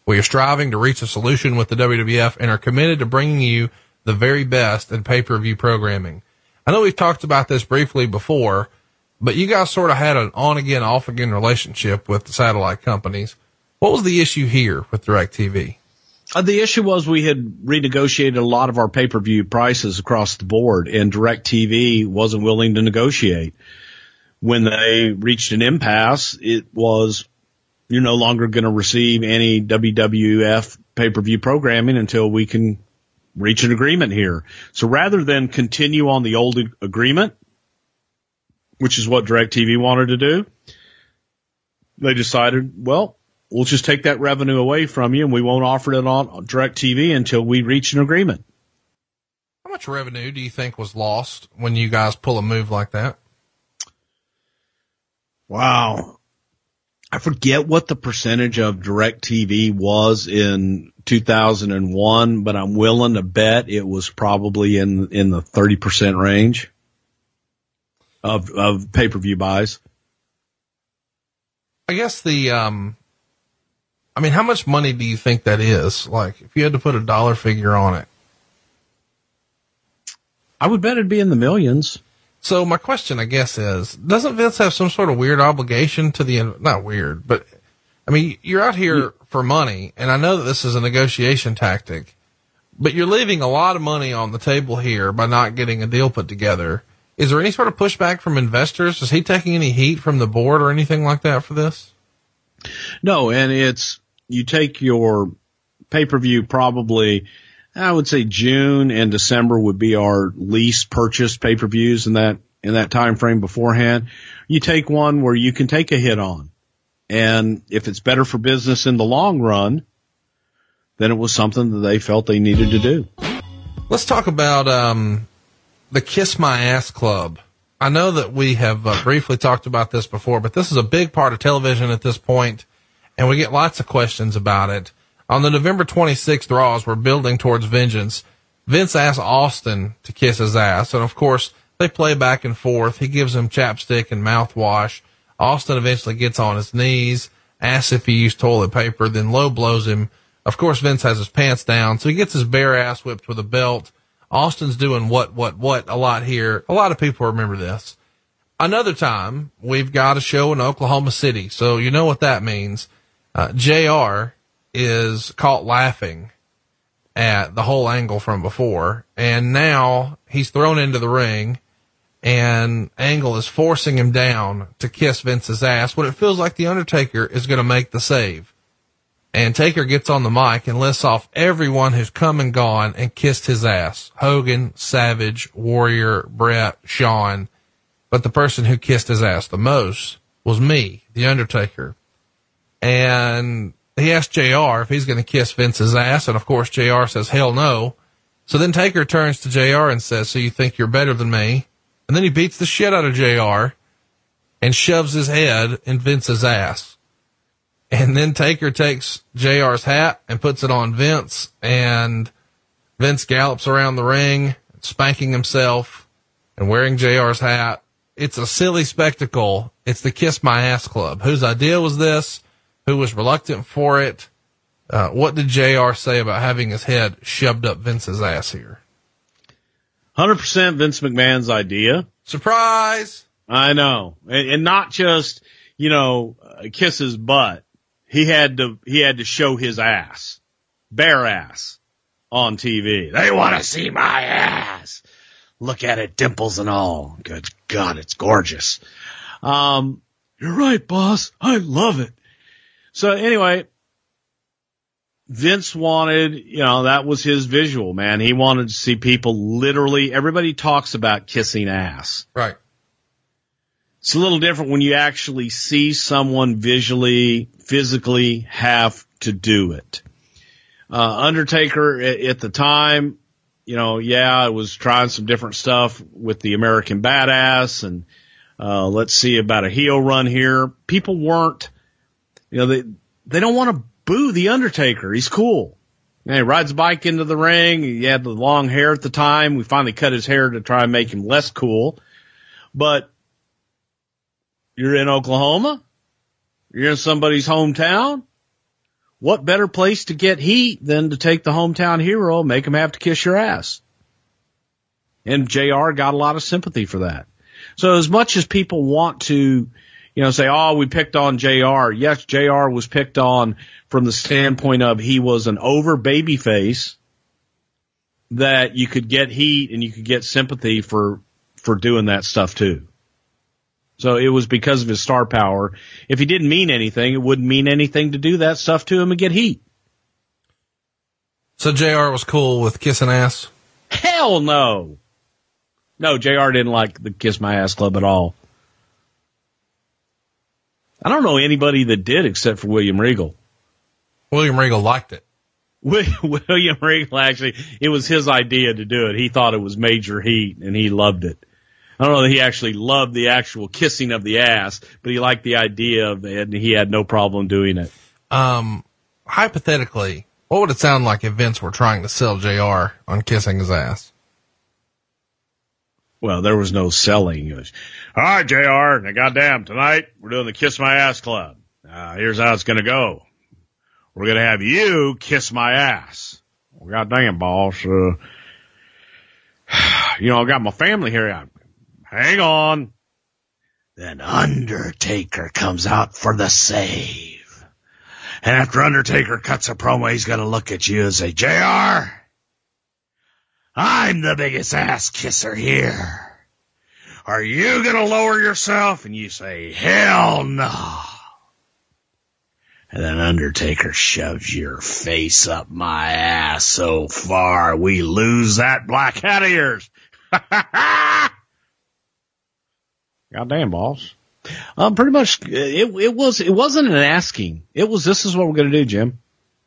We are striving to reach a solution with the W W F and are committed to bringing you the very best in pay-per-view programming. I know we've talked about this briefly before, but you guys sort of had an on-again, off-again relationship with the satellite companies. What was the issue here with DirecTV? Uh, the issue was we had renegotiated a lot of our pay-per-view prices across the board, and DirecTV wasn't willing to negotiate. When they reached an impasse, it was, you're no longer going to receive any W W F pay-per-view programming until we can reach an agreement here. So rather than continue on the old agreement, which is what DirecTV wanted to do, they decided, well, we'll just take that revenue away from you and we won't offer it on DirecTV until we reach an agreement. How much revenue do you think was lost when you guys pull a move like that? Wow. I forget what the percentage of DirecTV was in two thousand one, but I'm willing to bet it was probably in, in the thirty percent range of, of pay-per-view buys. I guess the, um, I mean, how much money do you think that is? Like, if you had to put a dollar figure on it. I would bet it'd be in the millions. So my question, I guess, is, doesn't Vince have some sort of weird obligation to the, not weird, but I mean, you're out here for money, and I know that this is a negotiation tactic, but you're leaving a lot of money on the table here by not getting a deal put together. Is there any sort of pushback from investors? Is he taking any heat from the board or anything like that for this? No, and it's, you take your pay-per-view probably, I would say June and December would be our least purchased pay-per-views in that, in that time frame beforehand. You take one where you can take a hit on. And if it's better for business in the long run, then it was something that they felt they needed to do. Let's talk about, um, the Kiss My Ass Club. I know that we have uh, briefly talked about this before, but this is a big part of television at this point, and we get lots of questions about it. On the November twenty-sixth Raws, we're building towards vengeance. Vince asks Austin to kiss his ass, and of course, they play back and forth. He gives him chapstick and mouthwash. Austin eventually gets on his knees, asks if he used toilet paper, then low blows him. Of course, Vince has his pants down, so he gets his bare ass whipped with a belt. Austin's doing what, what, what a lot here. A lot of people remember this. Another time, we've got a show in Oklahoma City, so you know what that means. Uh, J R is caught laughing at the whole angle from before, and now he's thrown into the ring, and Angle is forcing him down to kiss Vince's ass when it feels like The Undertaker is going to make the save. And Taker gets on the mic and lists off everyone who's come and gone and kissed his ass. Hogan, Savage, Warrior, Brett, Shawn. But the person who kissed his ass the most was me, The Undertaker. And he asked J R if he's going to kiss Vince's ass. And of course, J R says, hell no. So then Taker turns to J R and says, so you think you're better than me? And then he beats the shit out of J R and shoves his head in Vince's ass. And then Taker takes J R's hat and puts it on Vince, and Vince gallops around the ring, spanking himself and wearing J R's hat. It's a silly spectacle. It's the Kiss My Ass Club. Whose idea was this? Who was reluctant for it? Uh, what did J R say about having his head shoved up Vince's ass here? one hundred percent Vince McMahon's idea. Surprise! I know. And, and not just, you know, kiss his butt. He had to, he had to show his ass, bare ass on T V. They want to see my ass. Look at it, dimples and all. Good God, it's gorgeous. Um, you're right, boss. I love it. So anyway, Vince wanted, you know, that was his visual, man. He wanted to see people literally, everybody talks about kissing ass. Right. It's a little different when you actually see someone visually, physically have to do it. Uh, Undertaker at, at the time, you know, yeah, I was trying some different stuff with the American Badass and, uh, let's see about a heel run here. People weren't, you know, they, they don't want to boo the Undertaker. He's cool. And he rides a bike into the ring. He had the long hair at the time. We finally cut his hair to try and make him less cool. But you're in Oklahoma. You're in somebody's hometown. what better place to get heat than to take the hometown hero and make him have to kiss your ass? And J R got a lot of sympathy for that. So as much as people want to, you know, say, oh, we picked on J R. Yes, J R was picked on from the standpoint of he was an over baby face that you could get heat and you could get sympathy for, for doing that stuff too. So it was because of his star power. If he didn't mean anything, it wouldn't mean anything to do that stuff to him and get heat. So J R was cool with kissing ass? Hell no. No, J R didn't like the Kiss My Ass Club at all. I don't know anybody that did except for William Regal. William Regal liked it. William Regal, actually, it was his idea to do it. He thought it was major heat, and he loved it. I don't know that he actually loved the actual kissing of the ass, but he liked the idea of it, and he had no problem doing it. Um, hypothetically, what would it sound like if Vince were trying to sell J R on kissing his ass? Well, there was no selling. He goes, all right, J R, now goddamn, tonight we're doing the Kiss My Ass Club. Uh, here's how it's going to go. We're going to have you kiss my ass. Well, goddamn, boss. Uh, you know, I got my family here. Hang on. Then Undertaker comes out for the save. And after Undertaker cuts a promo, he's going to look at you and say, J R, I'm the biggest ass kisser here. Are you going to lower yourself? And you say, hell no. And then Undertaker shoves your face up my ass so far we lose that black hat of yours. Goddamn, boss. Um, pretty much, it, it was, it wasn't an asking. It was, this is what we're going to do, Jim.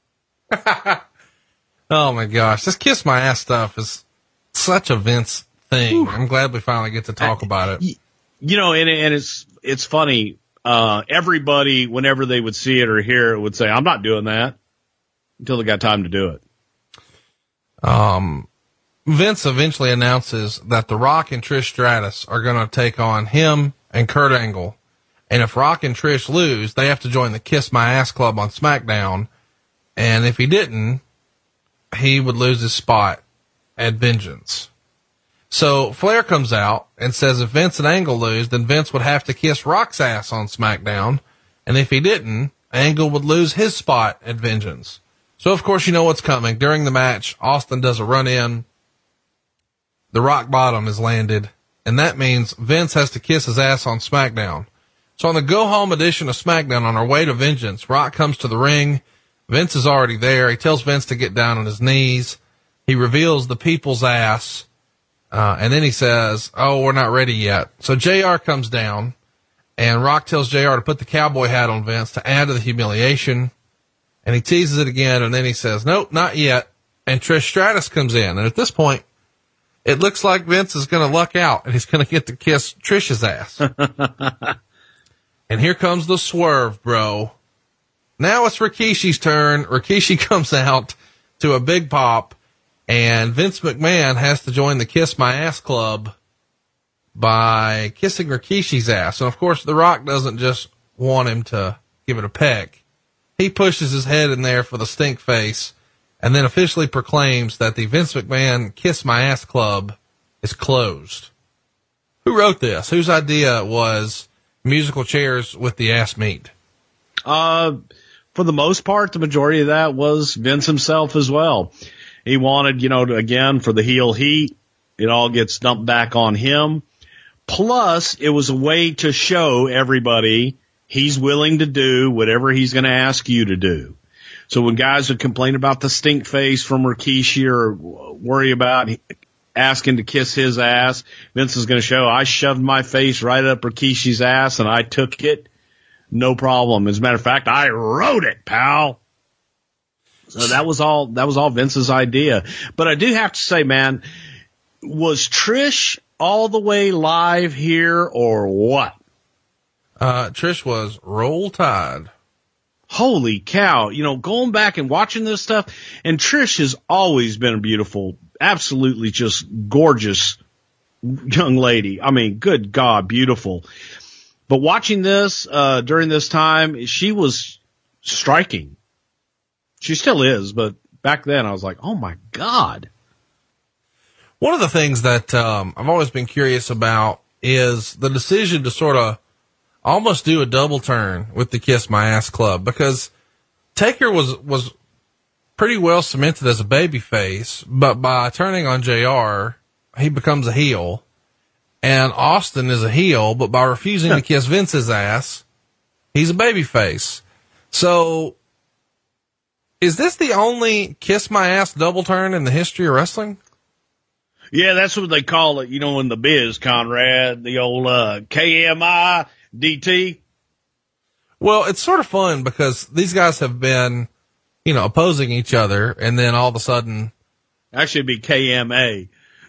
Oh my gosh. This kiss my ass stuff is such a Vince thing. Ooh. I'm glad we finally get to talk I, about it. You know, and, and it's, it's funny. Uh, everybody, whenever they would see it or hear it, would say, I'm not doing that until they got time to do it. Um, Vince eventually announces that The Rock and Trish Stratus are going to take on him and Kurt Angle. And if Rock and Trish lose, they have to join the Kiss My Ass Club on SmackDown. And if he didn't, he would lose his spot at Vengeance. So Flair comes out and says if Vince and Angle lose, then Vince would have to kiss Rock's ass on SmackDown. And if he didn't, Angle would lose his spot at Vengeance. So of course you know what's coming. During the match, Austin does a run in. The rock bottom is landed. And that means Vince has to kiss his ass on SmackDown. So on the go home edition of SmackDown, on our way to Vengeance, Rock comes to the ring. Vince is already there. He tells Vince to get down on his knees. He reveals the people's ass. Uh, and then he says, oh, we're not ready yet. So J R comes down and Rock tells J R to put the cowboy hat on Vince to add to the humiliation. And he teases it again. And then he says, nope, not yet. And Trish Stratus comes in. And at this point, it looks like Vince is going to luck out and he's going to get to kiss Trish's ass. And here comes the swerve, bro. Now it's Rikishi's turn. Rikishi comes out to a big pop. And Vince McMahon has to join the Kiss My Ass Club by kissing Rikishi's ass. And of course, The Rock doesn't just want him to give it a peck. He pushes his head in there for the stink face and then officially proclaims that the Vince McMahon Kiss My Ass Club is closed. Who wrote this? Whose idea was musical chairs with the ass meat? Uh, for the most part, the majority of that was Vince himself as well. He wanted, you know, to, again, for the heel heat, it all gets dumped back on him. Plus, it was a way to show everybody he's willing to do whatever he's going to ask you to do. So when guys would complain about the stink face from Rikishi or worry about asking to kiss his ass, Vince is going to show, I shoved my face right up Rikishi's ass and I took it. No problem. As a matter of fact, I wrote it, pal. So that was all, that was all Vince's idea. But I do have to say, man, was Trish all the way live here or what? Uh, Trish was Roll Tide. Holy cow. You know, going back and watching this stuff, and Trish has always been a beautiful, absolutely just gorgeous young lady. I mean, good God, beautiful. But watching this, uh, during this time, she was striking. She still is, but back then I was like, oh my God. One of the things that um, I've always been curious about is the decision to sort of almost do a double turn with the Kiss My Ass Club, because Taker was, was pretty well cemented as a babyface, but by turning on J R, he becomes a heel, and Austin is a heel, but by refusing to kiss Vince's ass, he's a babyface. So is this the only Kiss My Ass double turn in the history of wrestling? Yeah, that's what they call it, you know, in the biz, Conrad, the old uh, K M I D T. Well, it's sort of fun because these guys have been, you know, opposing each other, and then all of a sudden. Actually, it'd be K M A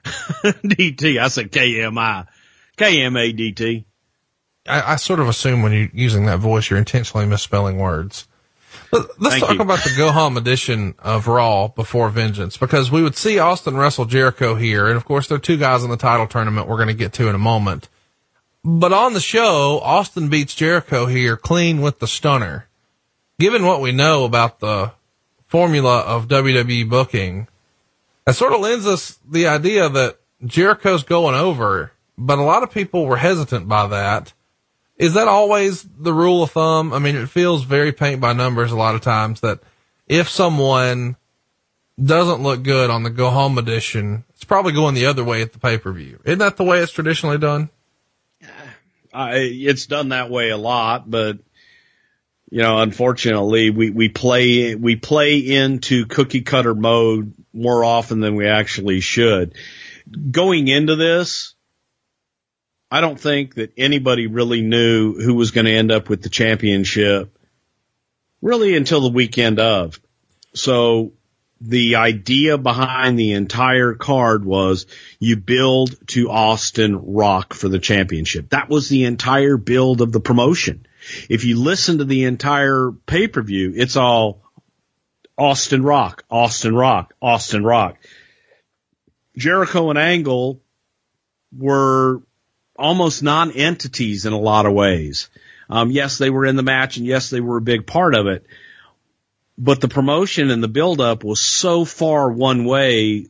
D T. I said K M I. K M A D T. I, I sort of assume when you're using that voice, you're intentionally misspelling words. But let's Thank talk you. about the Go Home edition of Raw before Vengeance, because we would see Austin wrestle Jericho here. And of course, there are two guys in the title tournament we're going to get to in a moment. But on the show, Austin beats Jericho here clean with the stunner. Given what we know about the formula of W W E booking, that sort of lends us the idea that Jericho's going over, but a lot of people were hesitant by that. Is that always the rule of thumb? I mean, it feels very paint by numbers a lot of times that if someone doesn't look good on the Go Home edition, it's probably going the other way at the pay-per-view. Isn't that the way it's traditionally done? I, it's done that way a lot, but you know, unfortunately, we, we play, we play into cookie cutter mode more often than we actually should. Going into this, I don't think that anybody really knew who was going to end up with the championship really until the weekend of. So the idea behind the entire card was you build to Austin Rock for the championship. That was the entire build of the promotion. If you listen to the entire pay-per-view, it's all Austin Rock, Austin Rock, Austin Rock. Jericho and Angle were almost non-entities in a lot of ways. Um, yes, they were in the match, and yes, they were a big part of it. But the promotion and the build-up was so far one way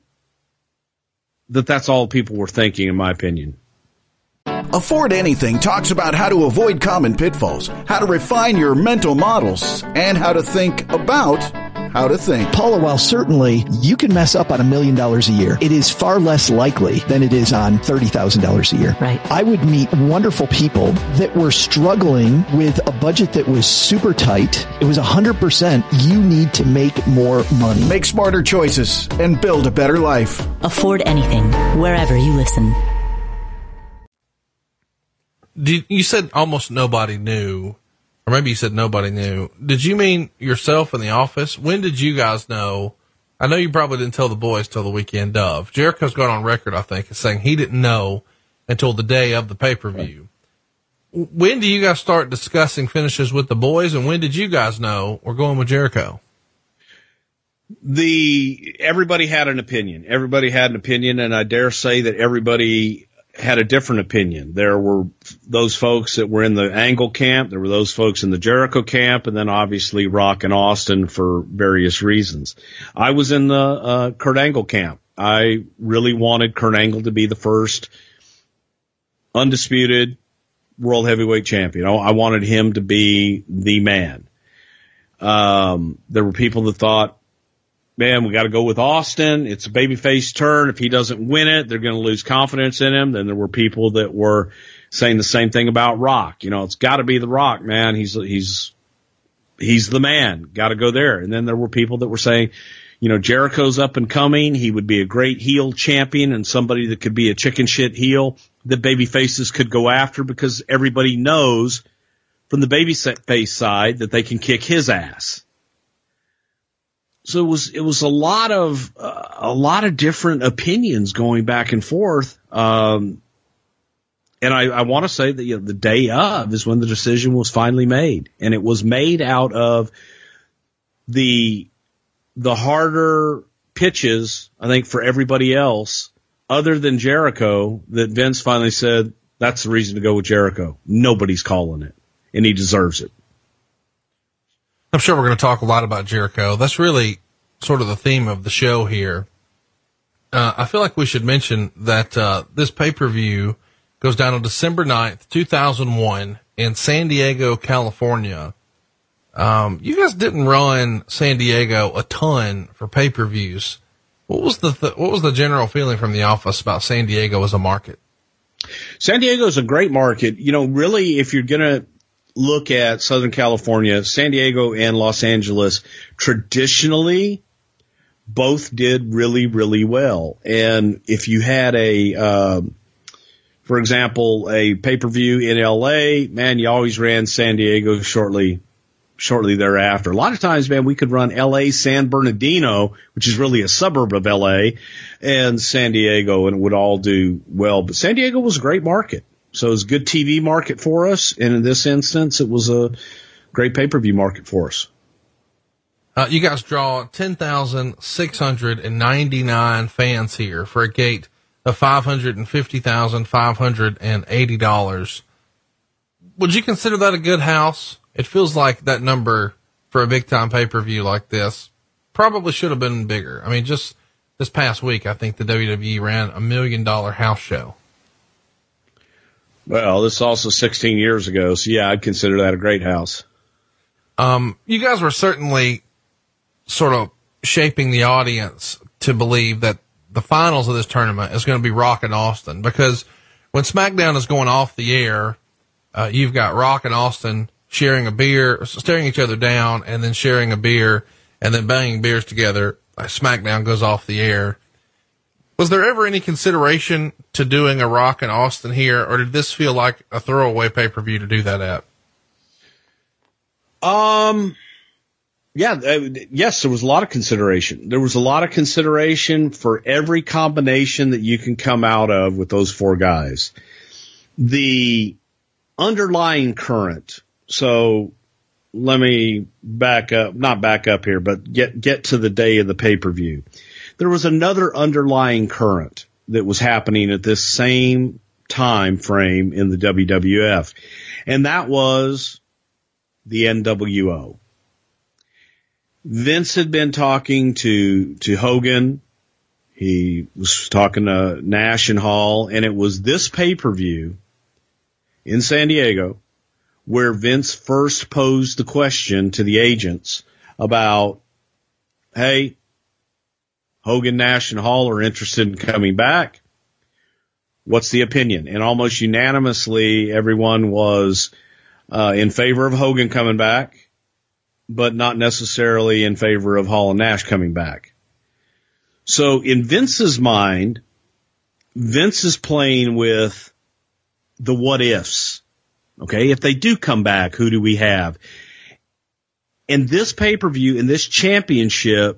that that's all people were thinking, in my opinion. Afford Anything talks about how to avoid common pitfalls, how to refine your mental models, and how to think about how to think. Paula, while certainly you can mess up on a million dollars a year, it is far less likely than it is on thirty thousand dollars a year. Right. I would meet wonderful people that were struggling with a budget that was super tight. It was one hundred percent you need to make more money. Make smarter choices and build a better life. Afford Anything, wherever you listen. Did, you said almost nobody knew, or maybe you said nobody knew. Did you mean yourself in the office? When did you guys know? I know you probably didn't tell the boys till the weekend of. Jericho's gone on record, I think, as saying he didn't know until the day of the pay-per-view. When do you guys start discussing finishes with the boys, and when did you guys know we're going with Jericho? The everybody had an opinion. Everybody had an opinion, and I dare say that everybody had a different opinion. There were those folks that were in the Angle camp. There were those folks in the Jericho camp, and then obviously Rock and Austin for various reasons. I was in the uh, Kurt Angle camp. I really wanted Kurt Angle to be the first undisputed world heavyweight champion. I wanted him to be the man. Um, there were people that thought, man, we got to go with Austin. It's a babyface turn. If he doesn't win it, they're going to lose confidence in him. Then there were people that were saying the same thing about Rock. You know, it's got to be the Rock, man. He's, he's, he's the man. Got to go there. And then there were people that were saying, you know, Jericho's up and coming. He would be a great heel champion and somebody that could be a chicken shit heel that baby faces could go after, because everybody knows from the baby face side that they can kick his ass. So it was, it was a lot of, uh, a lot of different opinions going back and forth. Um, and I, I want to say that, you know, the day of is when the decision was finally made, and it was made out of the, the harder pitches, I think, for everybody else other than Jericho, that Vince finally said, that's the reason to go with Jericho. Nobody's calling it, and he deserves it. I'm sure we're going to talk a lot about Jericho. That's really sort of the theme of the show here. Uh, I feel like we should mention that, uh, this pay-per-view goes down on December ninth, two thousand one in San Diego, California. Um, you guys didn't run San Diego a ton for pay-per-views. What was the, th- what was the general feeling from the office about San Diego as a market? San Diego is a great market. You know, really, if you're going to look at Southern California, San Diego and Los Angeles traditionally both did really, really well. And if you had a, um, for example, a pay-per-view in L A, man, you always ran San Diego shortly, shortly thereafter. A lot of times, man, we could run L A, San Bernardino, which is really a suburb of L A, and San Diego, and it would all do well. But San Diego was a great market. So it was a good T V market for us. And in this instance, it was a great pay-per-view market for us. Uh, you guys draw ten thousand six hundred ninety-nine fans here for a gate of five hundred fifty thousand five hundred eighty dollars. Would you consider that a good house? It feels like that number for a big time pay-per-view like this probably should have been bigger. I mean, just this past week, I think the W W E ran a million dollar house show. Well, this is also sixteen years ago. So yeah, I'd consider that a great house. Um, you guys were certainly sort of shaping the audience to believe that the finals of this tournament is going to be Rock and Austin, because when SmackDown is going off the air, uh, you've got Rock and Austin sharing a beer, staring each other down, and then sharing a beer, and then banging beers together. Uh, SmackDown goes off the air. Was there ever any consideration to doing a Rock and Austin here, or did this feel like a throwaway pay-per-view to do that at? Um, yeah, uh, yes, there was a lot of consideration. There was a lot of consideration for every combination that you can come out of with those four guys. The underlying current. So let me back up, not back up here, but get, get to the day of the pay-per-view. There was another underlying current that was happening at this same time frame in the W W F, and that was the N W O. Vince had been talking to, to Hogan. He was talking to Nash and Hall, and it was this pay-per-view in San Diego where Vince first posed the question to the agents about, hey, Hogan, Nash, and Hall are interested in coming back. What's the opinion? And almost unanimously, everyone was uh, in favor of Hogan coming back, but not necessarily in favor of Hall and Nash coming back. So in Vince's mind, Vince is playing with the what ifs. Okay, if they do come back, who do we have? And this pay-per-view and this championship,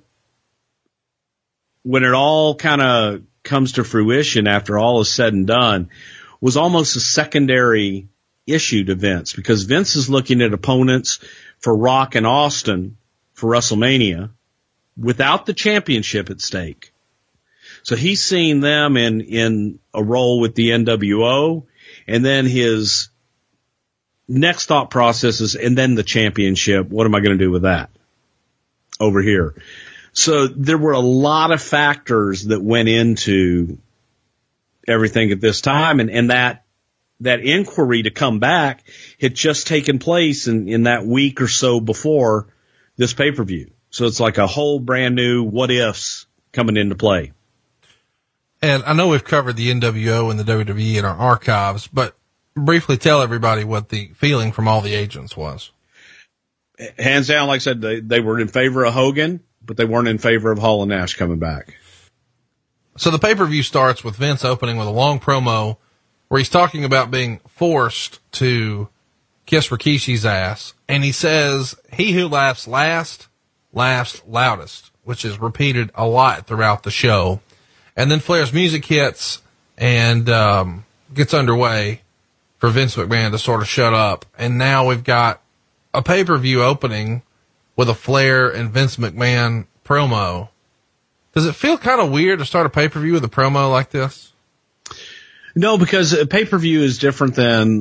when it all kind of comes to fruition after all is said and done, was almost a secondary issue to Vince, because Vince is looking at opponents for Rock and Austin for WrestleMania without the championship at stake. So he's seeing them in, in a role with the N W O, and then his next thought process is, and then the championship, what am I going to do with that over here? So there were a lot of factors that went into everything at this time, and, and that that inquiry to come back had just taken place in, in that week or so before this pay-per-view. So it's like a whole brand new what ifs coming into play. And I know we've covered the N W O and the W W E in our archives, but briefly tell everybody what the feeling from all the agents was. Hands down, like I said, they, they were in favor of Hogan, but they weren't in favor of Hall and Nash coming back. So the pay-per-view starts with Vince opening with a long promo where he's talking about being forced to kiss Rikishi's ass. And he says, he who laughs last, laughs loudest, which is repeated a lot throughout the show. And then Flair's music hits and um, gets underway for Vince McMahon to sort of shut up. And now we've got a pay-per-view opening with a Flair and Vince McMahon promo. Does it feel kind of weird to start a pay-per-view with a promo like this? No, because a pay-per-view is different than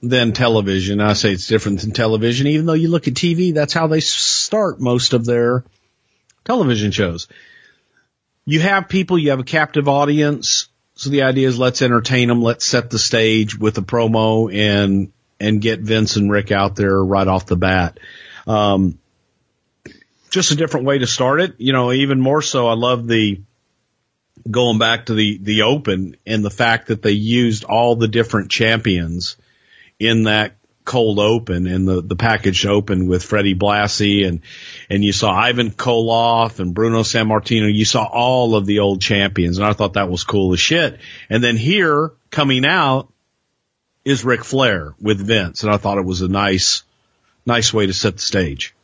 than television. I say it's different than television, even though you look at T V, that's how they start most of their television shows. You have people, you have a captive audience. So the idea is let's entertain them. Let's set the stage with a promo and, and get Vince and Rick out there right off the bat. Um, just a different way to start it. You know, even more so, I love the, going back to the, the open and the fact that they used all the different champions in that cold open and the, the packaged open with Freddie Blassie and, and you saw Ivan Koloff and Bruno Sammartino. You saw all of the old champions and I thought that was cool as shit. And then here coming out is Ric Flair with Vince. And I thought it was a nice, nice way to set the stage.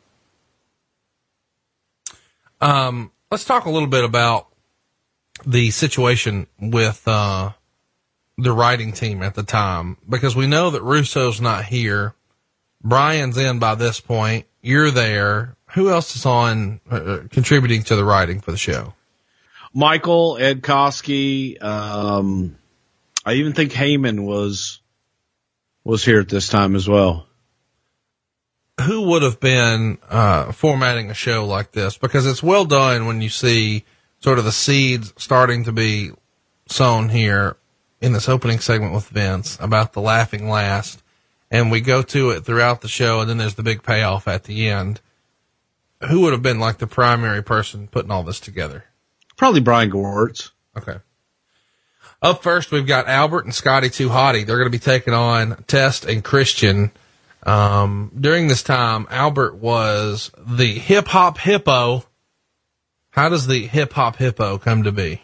Um, let's talk a little bit about the situation with, uh, the writing team at the time, because we know that Russo's not here. Brian's in by this point. You're there. Who else is on, uh, contributing to the writing for the show? Michael, Ed Koski. Um, I even think Heyman was, was here at this time as well. Who would have been, uh, formatting a show like this? Because it's well done when you see sort of the seeds starting to be sown here in this opening segment with Vince about the laughing last. And we go to it throughout the show. And then there's the big payoff at the end. Who would have been like the primary person putting all this together? Probably Brian Gewirtz. Okay. Up first, we've got Albert and Scotty Too Hottie. They're going to be taking on Test and Christian. Um, during this time, Albert was the hip hop hippo. How does the hip hop hippo come to be?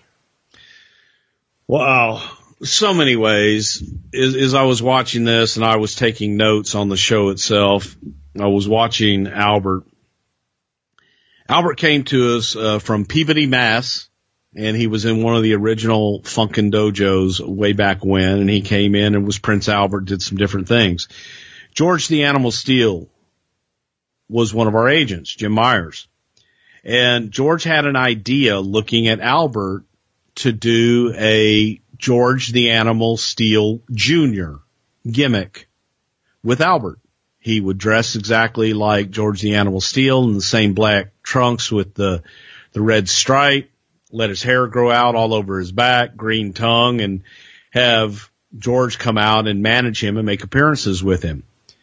Wow. So many ways. As, as I was watching this and I was taking notes on the show itself, I was watching Albert. Albert came to us uh, from Peabody, Mass, and he was in one of the original Funkin' Dojos way back when, and he came in and was Prince Albert, did some different things. George the Animal Steele was one of our agents, Jim Myers. And George had an idea looking at Albert to do a George the Animal Steele Junior gimmick with Albert. He would dress exactly like George the Animal Steele in the same black trunks with the, the red stripe, let his hair grow out all over his back, green tongue, and have George come out and manage him and make appearances with him.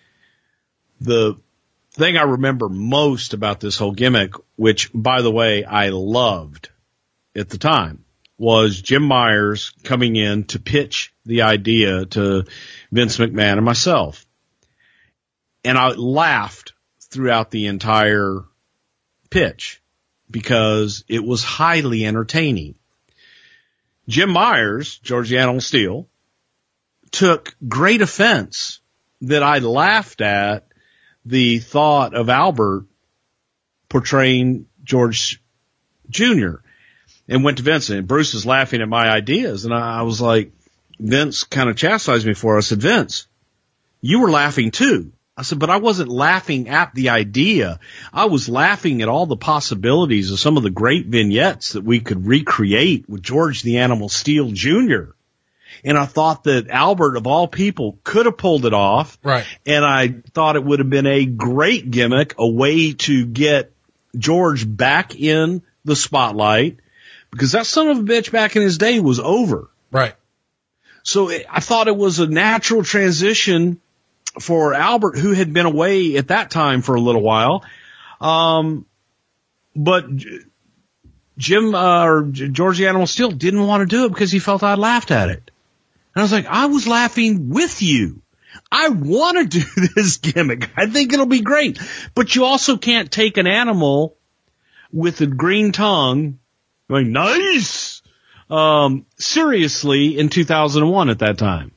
The thing I remember most about this whole gimmick, which, by the way, I loved at the time, was Jim Myers coming in to pitch the idea to Vince McMahon and myself. And I laughed throughout the entire pitch because it was highly entertaining. Jim Myers, George the Animal Steele, took great offense that I laughed at the thought of Albert portraying George Junior and went to Vince, and Bruce is laughing at my ideas. And I, I was like, Vince kind of chastised me for it. I said, Vince, you were laughing too. I said, but I wasn't laughing at the idea. I was laughing at all the possibilities of some of the great vignettes that we could recreate with George the Animal Steele Junior And I thought that Albert, of all people, could have pulled it off. Right. And I thought it would have been a great gimmick, a way to get George back in the spotlight, because that son of a bitch back in his day was over. Right. So it, I thought it was a natural transition for Albert, who had been away at that time for a little while. Um, but Jim, uh, or George the Animal Steele didn't want to do it because he felt I laughed at it. And I was like, I was laughing with you. I want to do this gimmick. I think it'll be great. But you also can't take an animal with a green tongue going, nice, um, seriously in two thousand one at that time.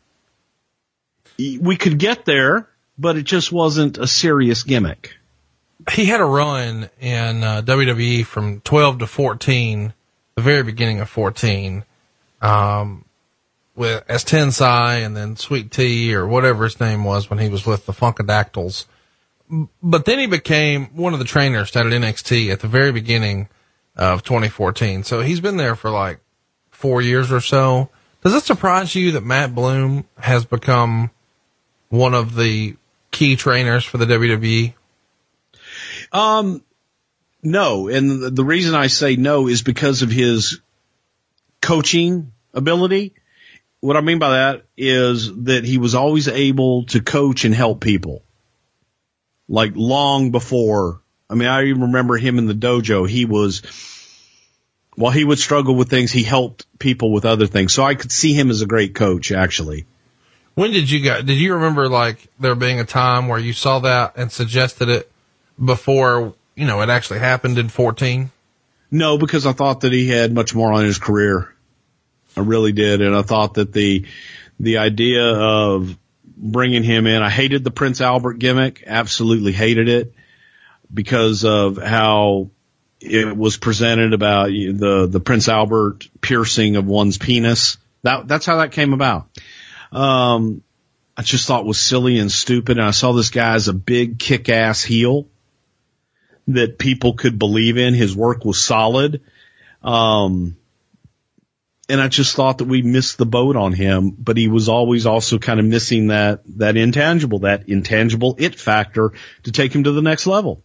We could get there, but it just wasn't a serious gimmick. He had a run in uh, W W E from twelve to fourteen, the very beginning of fourteen, um, with as Tensai and then Sweet Tea or whatever his name was when he was with the Funkadactyls. But then he became one of the trainers down at N X T at the very beginning of twenty fourteen. So he's been there for like four years or so. Does it surprise you that Matt Bloom has become one of the key trainers for the W W E? Um, no. And the, the reason I say no is because of his coaching ability. What I mean by that is that he was always able to coach and help people. Like long before, I mean, I even remember him in the dojo. He was, while he would struggle with things, he helped people with other things. So I could see him as a great coach, actually. When did you get, did you remember like there being a time where you saw that and suggested it before, you know, it actually happened in fourteen? No, because I thought that he had much more on his career. I really did. And I thought that the, the idea of bringing him in, I hated the Prince Albert gimmick, absolutely hated it because of how it was presented about the, the Prince Albert piercing of one's penis. That, that's how that came about. Um, I just thought it was silly and stupid. And I saw this guy as a big kick-ass heel that people could believe in. His work was solid. Um, And I just thought that we missed the boat on him, but he was always also kind of missing that, that intangible, that intangible it factor to take him to the next level.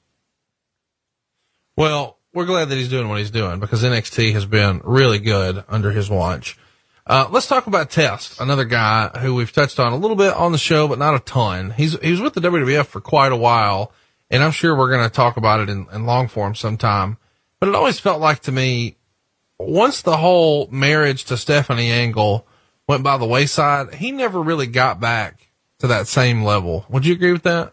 Well, we're glad that he's doing what he's doing because N X T has been really good under his watch. Uh, let's talk about Test, another guy who we've touched on a little bit on the show, but not a ton. He's, he was with the W W F for quite a while, and I'm sure we're going to talk about it in, in long form sometime, but it always felt like to me, once the whole marriage to Stephanie angle went by the wayside, he never really got back to that same level. Would you agree with that?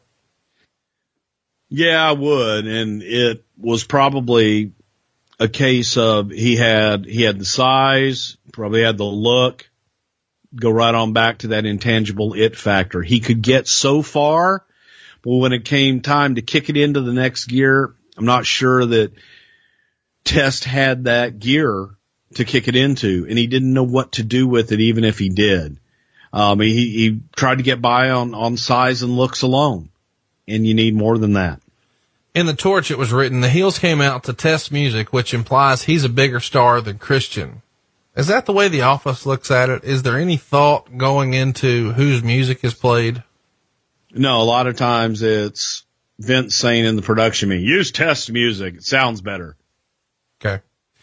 Yeah, I would. And it was probably a case of he had, he had the size, probably had the look, go right on back to that intangible it factor. He could get so far, but when it came time to kick it into the next gear, I'm not sure that Test had that gear to kick it into, and he didn't know what to do with it, even if he did. Um, he, he tried to get by on, on size and looks alone, and you need more than that. In the Torch, it was written, the heels came out to Test music, which implies he's a bigger star than Christian. Is that the way the office looks at it? Is there any thought going into whose music is played? No, a lot of times it's Vince saying in the production meeting, use Test music. It sounds better. Okay.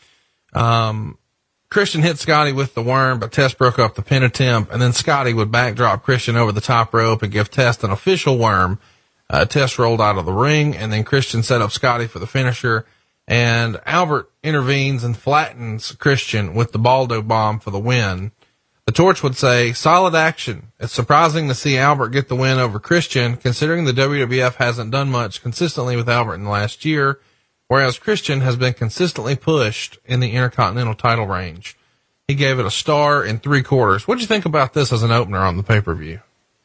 Um, Christian hit Scotty with the worm, but Test broke up the pin attempt, and then Scotty would backdrop Christian over the top rope and give Test an official worm. Uh, Test rolled out of the ring, and then Christian set up Scotty for the finisher, and Albert intervenes and flattens Christian with the Baldo bomb for the win. The Torch would say, solid action. It's surprising to see Albert get the win over Christian, considering the W W F hasn't done much consistently with Albert in the last year, whereas Christian has been consistently pushed in the Intercontinental title range. He gave it a star and three quarters. What did you think about this as an opener on the pay-per-view?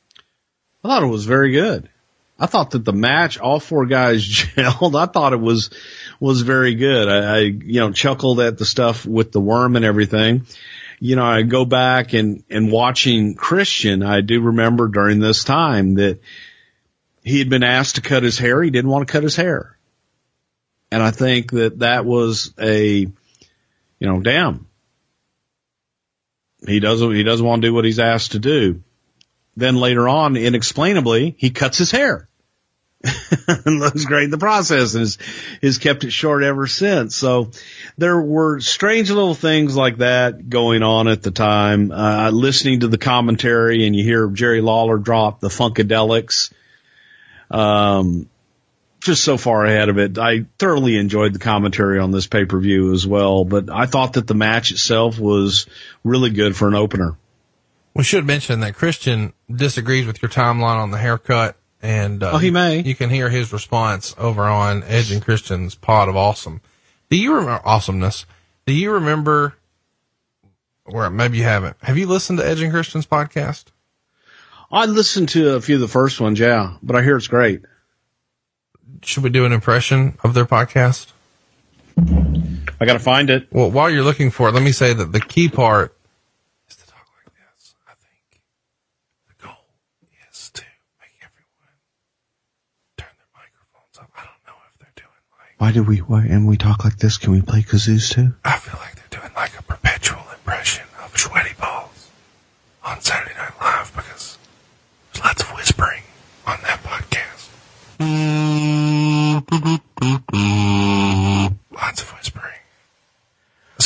I thought it was very good. I thought that the match, all four guys gelled. I thought it was, was very good. I, I, you know, chuckled at the stuff with the worm and everything. You know, I go back and, and watching Christian, I do remember during this time that he had been asked to cut his hair. He didn't want to cut his hair. And I think that that was a, you know, damn. He doesn't, he doesn't want to do what he's asked to do. Then later on, inexplainably, he cuts his hair. And looks great in the process and has, has kept it short ever since. So there were strange little things like that going on at the time. Uh, listening to the commentary and you hear Jerry Lawler drop the Funkadelics. Um, just so far ahead of it. I thoroughly enjoyed the commentary on this pay-per-view as well, but I thought that the match itself was really good for an opener. We should mention that Christian disagrees with your timeline on the haircut, and uh, oh, he may. You can hear his response over on Edge and Christian's Pod of Awesome. Do you remember awesomeness? Do you remember, or maybe you haven't, have you listened to Edge and Christian's podcast? I listened to a few of the first ones, yeah, but I hear it's great. Should we do an impression of their podcast? I got to find it. Well, while you're looking for it, let me say that the key part is to talk like this. I think the goal is to make everyone turn their microphones up. I don't know if they're doing like... Why do we, why, and we talk like this? Can we play kazoos too? I feel like they're doing like a perpetual impression of Sweaty Balls on Saturday Night Live because there's lots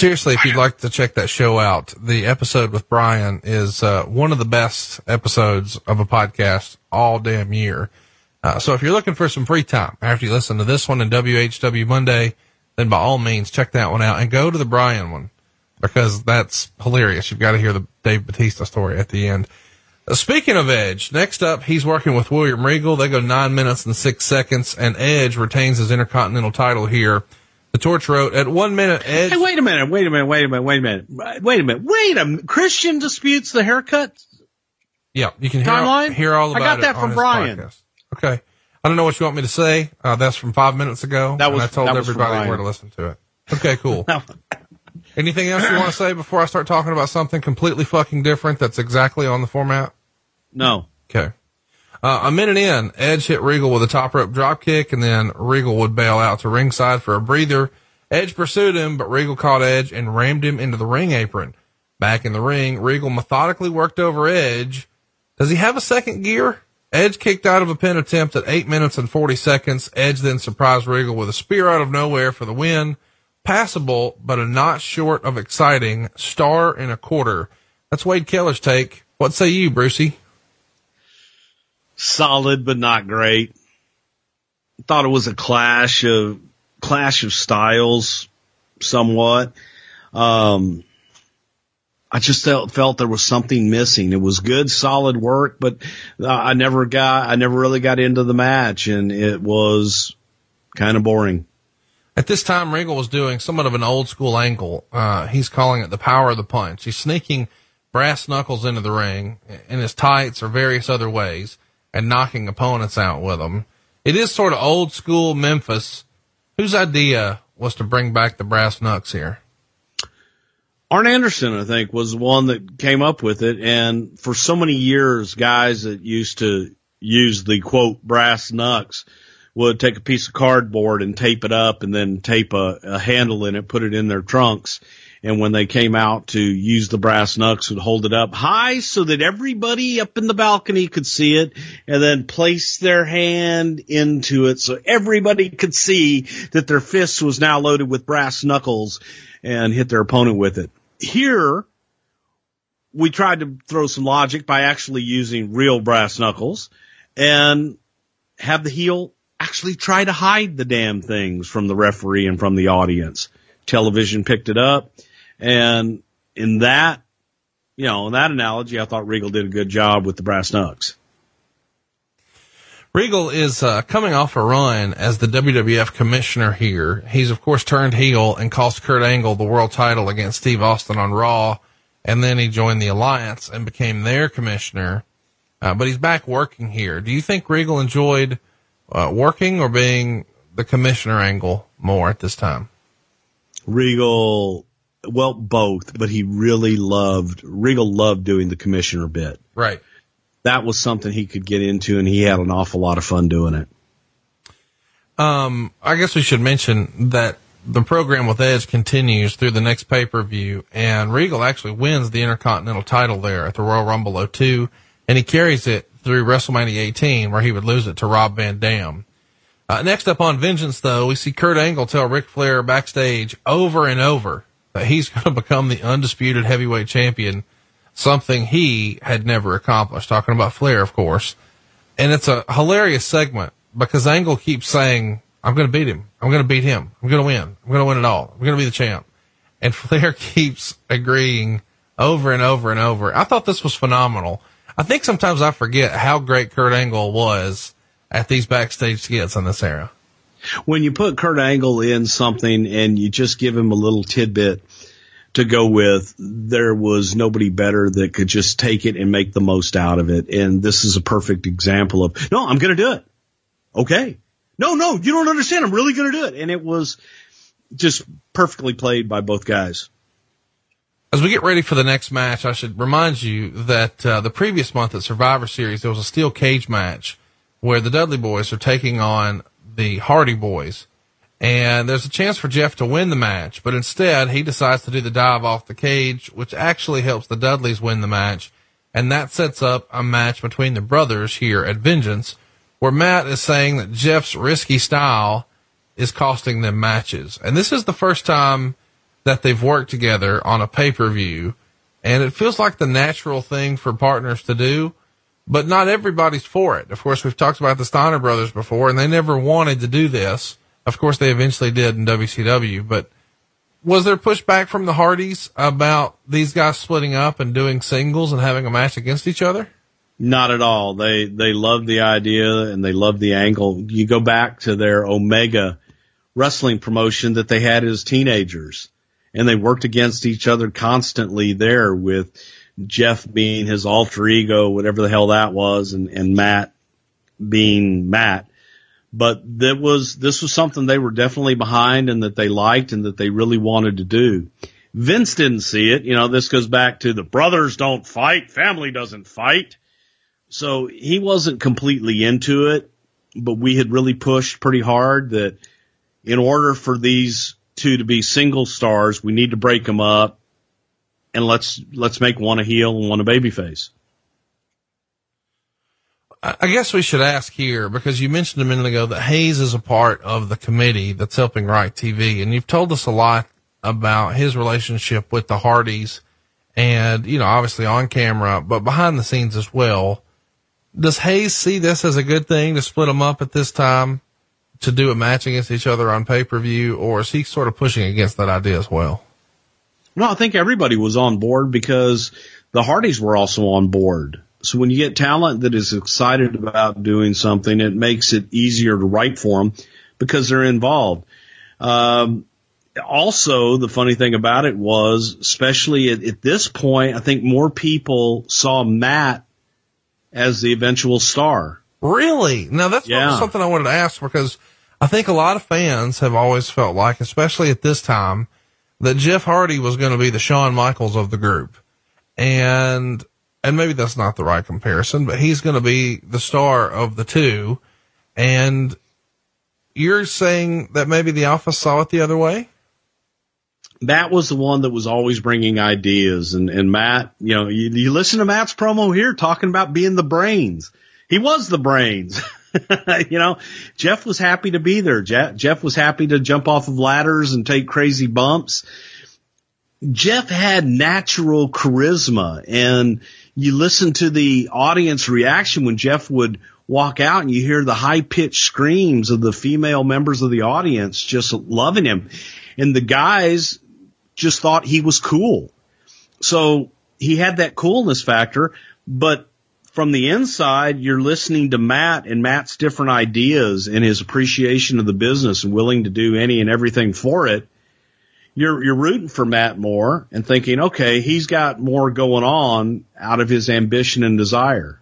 seriously, if you'd like to check that show out, the episode with Brian is uh, one of the best episodes of a podcast all damn year. Uh, so if you're looking for some free time after you listen to this one in W H W Monday, then by all means check that one out and go to the Brian one, because that's hilarious. You've got to hear the Dave Batista story at the end. Uh, speaking of Edge, next up, he's working with William Regal. They go nine minutes and six seconds, and Edge retains his Intercontinental title here. The Torch wrote, at one minute, Edge... Hey, wait a minute, wait a minute, wait a minute, wait a minute, wait a minute, wait a minute. Christian disputes the haircut? Yeah, you can hear, Timeline? hear all about it. I got that on from his Brian. podcast. Okay. I don't know what you want me to say. Uh, that's from five minutes ago. That was, and I told that was everybody where to listen to it. Okay, cool. Anything else you want to say before I start talking about something completely fucking different that's exactly on the format? No. Okay. Uh, a minute in, Edge hit Regal with a top rope drop kick, and then Regal would bail out to ringside for a breather. Edge pursued him, but Regal caught Edge and rammed him into the ring apron. Back in the ring, Regal methodically worked over Edge. Does he have a second gear? Edge kicked out of a pin attempt at eight minutes and forty seconds. Edge then surprised Regal with a spear out of nowhere for the win. Passable, but a notch short of exciting. Star and a quarter. That's Wade Keller's take. What say you, Brucey? Solid, but not great. Thought it was a clash of, clash of styles somewhat. Um, I just felt, felt there was something missing. It was good, solid work, but uh, I never got, I never really got into the match, and it was kind of boring. At this time, Regal was doing somewhat of an old school angle. Uh, he's calling it the power of the punch. He's sneaking brass knuckles into the ring in his tights or various other ways and knocking opponents out with them. It is sort of old school Memphis. Whose idea was to bring back the brass knucks here? Arn Anderson, I think, was the one that came up with it. And for so many years, guys that used to use the quote brass knucks would take a piece of cardboard and tape it up and then tape a, a handle in it, put it in their trunks. And when they came out to use the brass knucks, would hold it up high so that everybody up in the balcony could see it, and then place their hand into it so everybody could see that their fist was now loaded with brass knuckles, and hit their opponent with it. Here, we tried to throw some logic by actually using real brass knuckles and have the heel actually try to hide the damn things from the referee and from the audience. Television picked it up. And in that, you know, in that analogy, I thought Regal did a good job with the brass knucks. Regal is uh, coming off a run as the W W F commissioner here. He's, of course, turned heel and cost Kurt Angle the world title against Steve Austin on Raw. And then he joined the Alliance and became their commissioner. Uh, but he's back working here. Do you think Regal enjoyed uh, working or being the commissioner Angle more at this time? Regal... Well, both, but he really loved, Regal loved doing the commissioner bit. Right. That was something he could get into, and he had an awful lot of fun doing it. Um, I guess we should mention that the program with Edge continues through the next pay-per-view, and Regal actually wins the Intercontinental title there at the Royal Rumble oh two, and he carries it through WrestleMania eighteen, where he would lose it to Rob Van Dam. Uh, next up on Vengeance, though, we see Kurt Angle tell Ric Flair backstage over and over that he's going to become the undisputed heavyweight champion, something he had never accomplished. Talking about Flair, of course. And it's a hilarious segment because Angle keeps saying, I'm going to beat him. I'm going to beat him. I'm going to win. I'm going to win it all. I'm going to be the champ. And Flair keeps agreeing over and over and over. I thought this was phenomenal. I think sometimes I forget how great Kurt Angle was at these backstage skits in this era. When you put Kurt Angle in something and you just give him a little tidbit to go with, there was nobody better that could just take it and make the most out of it. And this is a perfect example of, no, I'm going to do it. Okay. No, no, you don't understand. I'm really going to do it. And it was just perfectly played by both guys. As we get ready for the next match, I should remind you that uh, the previous month at Survivor Series, there was a steel cage match where the Dudley Boys are taking on the Hardy Boys, and there's a chance for Jeff to win the match, but instead he decides to do the dive off the cage, which actually helps the Dudleys win the match, and that sets up a match between the brothers here at Vengeance, where Matt is saying that Jeff's risky style is costing them matches. And this is the first time that they've worked together on a pay-per-view, and it feels like the natural thing for partners to do, but not everybody's for it. Of course, we've talked about the Steiner brothers before, and they never wanted to do this. Of course, they eventually did in W C W, but was there pushback from the Hardys about these guys splitting up and doing singles and having a match against each other? Not at all. They, they loved the idea and they loved the angle. You go back to their Omega wrestling promotion that they had as teenagers, and they worked against each other constantly there, with Jeff being his alter ego, whatever the hell that was, and, and Matt being Matt. But that was, this was something they were definitely behind and that they liked and that they really wanted to do. Vince didn't see it. You know, this goes back to the brothers don't fight, family doesn't fight. So he wasn't completely into it, but we had really pushed pretty hard that in order for these two to be single stars, we need to break them up, and let's, let's make one a heel and one a babyface. I guess we should ask here, because you mentioned a minute ago that Hayes is a part of the committee that's helping write T V, and you've told us a lot about his relationship with the Hardys and, you know, obviously on camera, but behind the scenes as well. Does Hayes see this as a good thing to split them up at this time to do a match against each other on pay-per-view, or is he sort of pushing against that idea as well? No, I think everybody was on board because the Hardys were also on board. So when you get talent that is excited about doing something, it makes it easier to write for them because they're involved. Um, also, the funny thing about it was, especially at, at this point, I think more people saw Matt as the eventual star. Really? Now that's yeah. something I wanted to ask, because I think a lot of fans have always felt like, especially at this time, that Jeff Hardy was going to be the Shawn Michaels of the group. And, and maybe that's not the right comparison, but he's going to be the star of the two. And you're saying that maybe the Alpha saw it the other way? Matt was the one that was always bringing ideas, and, and Matt, you know, you, you listen to Matt's promo here talking about being the brains. He was the brains. You know, Jeff was happy to be there. Jeff, Jeff was happy to jump off of ladders and take crazy bumps. Jeff had natural charisma, and you listen to the audience reaction when Jeff would walk out and you hear the high pitched screams of the female members of the audience just loving him. And the guys just thought he was cool. So he had that coolness factor, but from the inside, you're listening to Matt and Matt's different ideas and his appreciation of the business and willing to do any and everything for it. You're, you're rooting for Matt more and thinking, okay, he's got more going on out of his ambition and desire.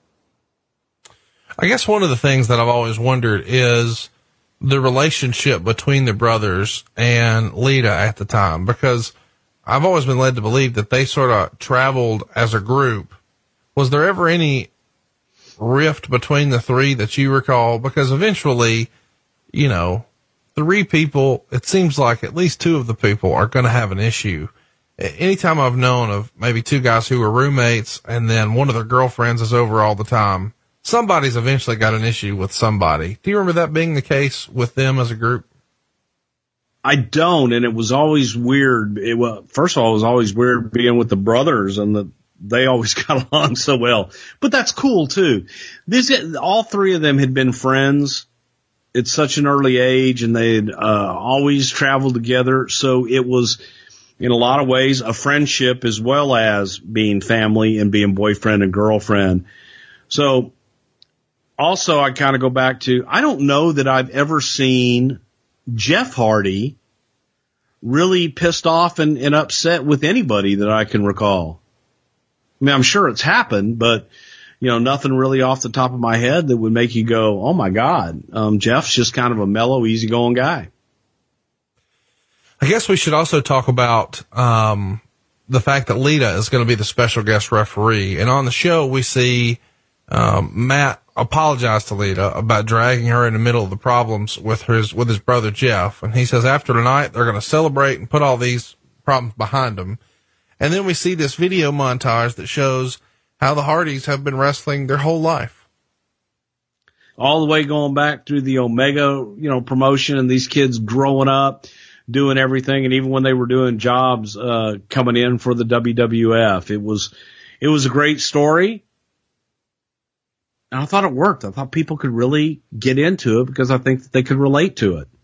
I guess one of the things that I've always wondered is the relationship between the brothers and Lita at the time, because I've always been led to believe that they sort of traveled as a group. Was there ever any rift between the three that you recall? Because eventually, you know, three people, it seems like at least two of the people are going to have an issue. Anytime I've known of maybe two guys who were roommates and then one of their girlfriends is over all the time, somebody's eventually got an issue with somebody. Do you remember that being the case with them as a group? I don't, and it was always weird. It was, first of all, it was always weird being with the brothers, and the, they always got along so well. But that's cool too. This, all three of them had been friends at such an early age, and they had uh, always traveled together. So it was, in a lot of ways, a friendship as well as being family and being boyfriend and girlfriend. So also, I kind of go back to, I don't know that I've ever seen Jeff Hardy really pissed off and, and upset with anybody that I can recall. I mean, I'm sure it's happened, but, you know, nothing really off the top of my head that would make you go, oh my God, um, Jeff's just kind of a mellow, easygoing guy. I guess we should also talk about, um, the fact that Lita is going to be the special guest referee. And on the show, we see, um, Matt apologize to Lita about dragging her in the middle of the problems with his, with his brother Jeff. And he says after tonight, they're going to celebrate and put all these problems behind them. And then we see this video montage that shows how the Hardys have been wrestling their whole life. All the way going back through the Omega, you know, promotion and these kids growing up, doing everything. And even when they were doing jobs, uh, coming in for the W W F, it was, it was a great story. And I thought it worked. I thought people could really get into it because I think that they could relate to it.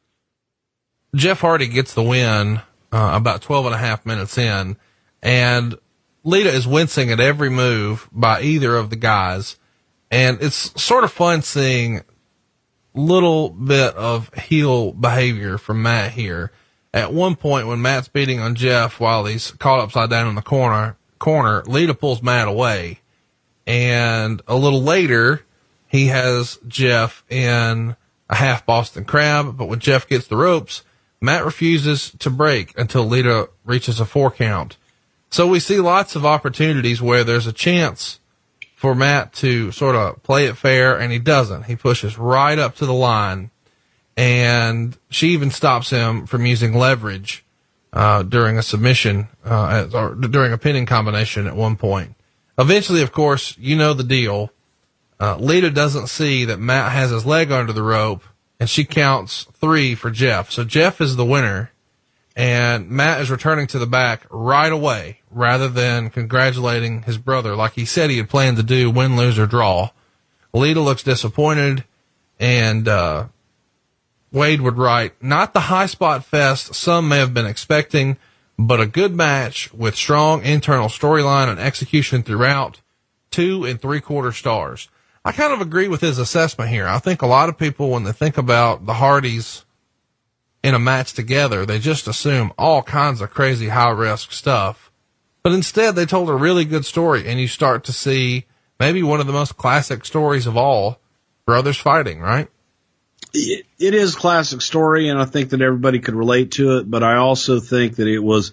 Jeff Hardy gets the win, uh, about twelve and a half minutes in, and Lita is wincing at every move by either of the guys. And it's sort of fun seeing little bit of heel behavior from Matt here. At one point when Matt's beating on Jeff while he's caught upside down in the corner, corner, Lita pulls Matt away. And a little later, he has Jeff in a half Boston Crab, but when Jeff gets the ropes, Matt refuses to break until Lita reaches a four count. So we see lots of opportunities where there's a chance for Matt to sort of play it fair, and he doesn't. He pushes right up to the line, and she even stops him from using leverage uh, during a submission, uh, or during a pinning combination at one point. Eventually, of course, you know the deal. Uh, Lita doesn't see that Matt has his leg under the rope, and she counts three for Jeff. So Jeff is the winner, and Matt is returning to the back right away rather than congratulating his brother like he said he had planned to do, win, lose, or draw. Lita looks disappointed, and uh, Wade would write, not the high spot fest some may have been expecting, but a good match with strong internal storyline and execution throughout, two and three quarter stars. I kind of agree with his assessment here. I think a lot of people, when they think about the Hardys in a match together, they just assume all kinds of crazy high risk stuff. But instead they told a really good story, and you start to see maybe one of the most classic stories of all, brothers fighting, right? It, it is a classic story, and I think that everybody could relate to it, but I also think that it was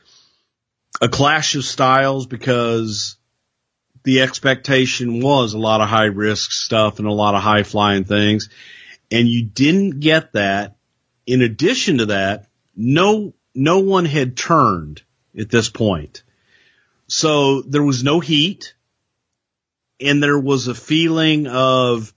a clash of styles because the expectation was a lot of high risk stuff and a lot of high flying things, and you didn't get that. In addition to that, no, no one had turned at this point. So there was no heat, and there was a feeling of,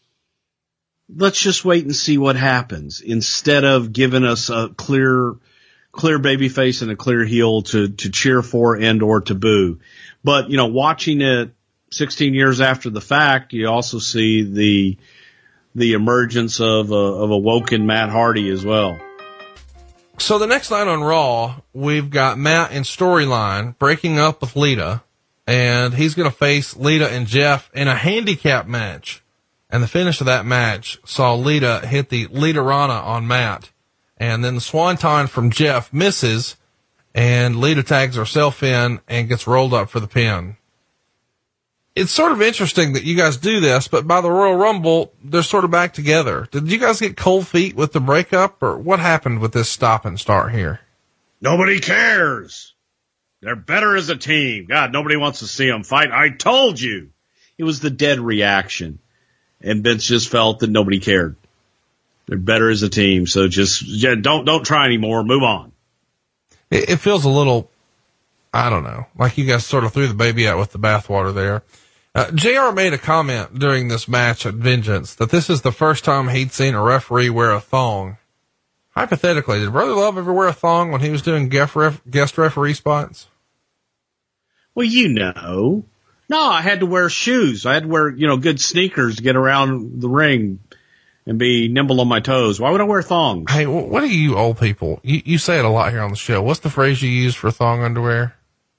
let's just wait and see what happens, instead of giving us a clear, clear baby face and a clear heel to, to cheer for and or to boo. But, you know, watching it sixteen years after the fact, you also see the, the emergence of a, of a woken Matt Hardy as well. So the next night on Raw, we've got Matt in storyline breaking up with Lita, and he's going to face Lita and Jeff in a handicap match. And the finish of that match saw Lita hit the Lita-Rana on Matt. And then the swanton from Jeff misses, and Lita tags herself in and gets rolled up for the pin. It's sort of interesting that you guys do this, but by the Royal Rumble, they're sort of back together. Did you guys get cold feet with the breakup, or what happened with this stop and start here? Nobody cares. They're better as a team. God, nobody wants to see them fight. I told you. It was the dead reaction. And Vince just felt that nobody cared. They're better as a team, so just yeah, don't don't try anymore. Move on. It, it feels a little, I don't know, like you guys sort of threw the baby out with the bathwater there. Uh, J R made a comment during this match at Vengeance that this is the first time he'd seen a referee wear a thong. Hypothetically, did Brother Love ever wear a thong when he was doing guest, ref, guest referee spots? Well, you know. No, I had to wear shoes. I had to wear, you know, good sneakers to get around the ring and be nimble on my toes. Why would I wear thongs? Hey, what are you old people? You, you say it a lot here on the show. What's the phrase you use for thong underwear?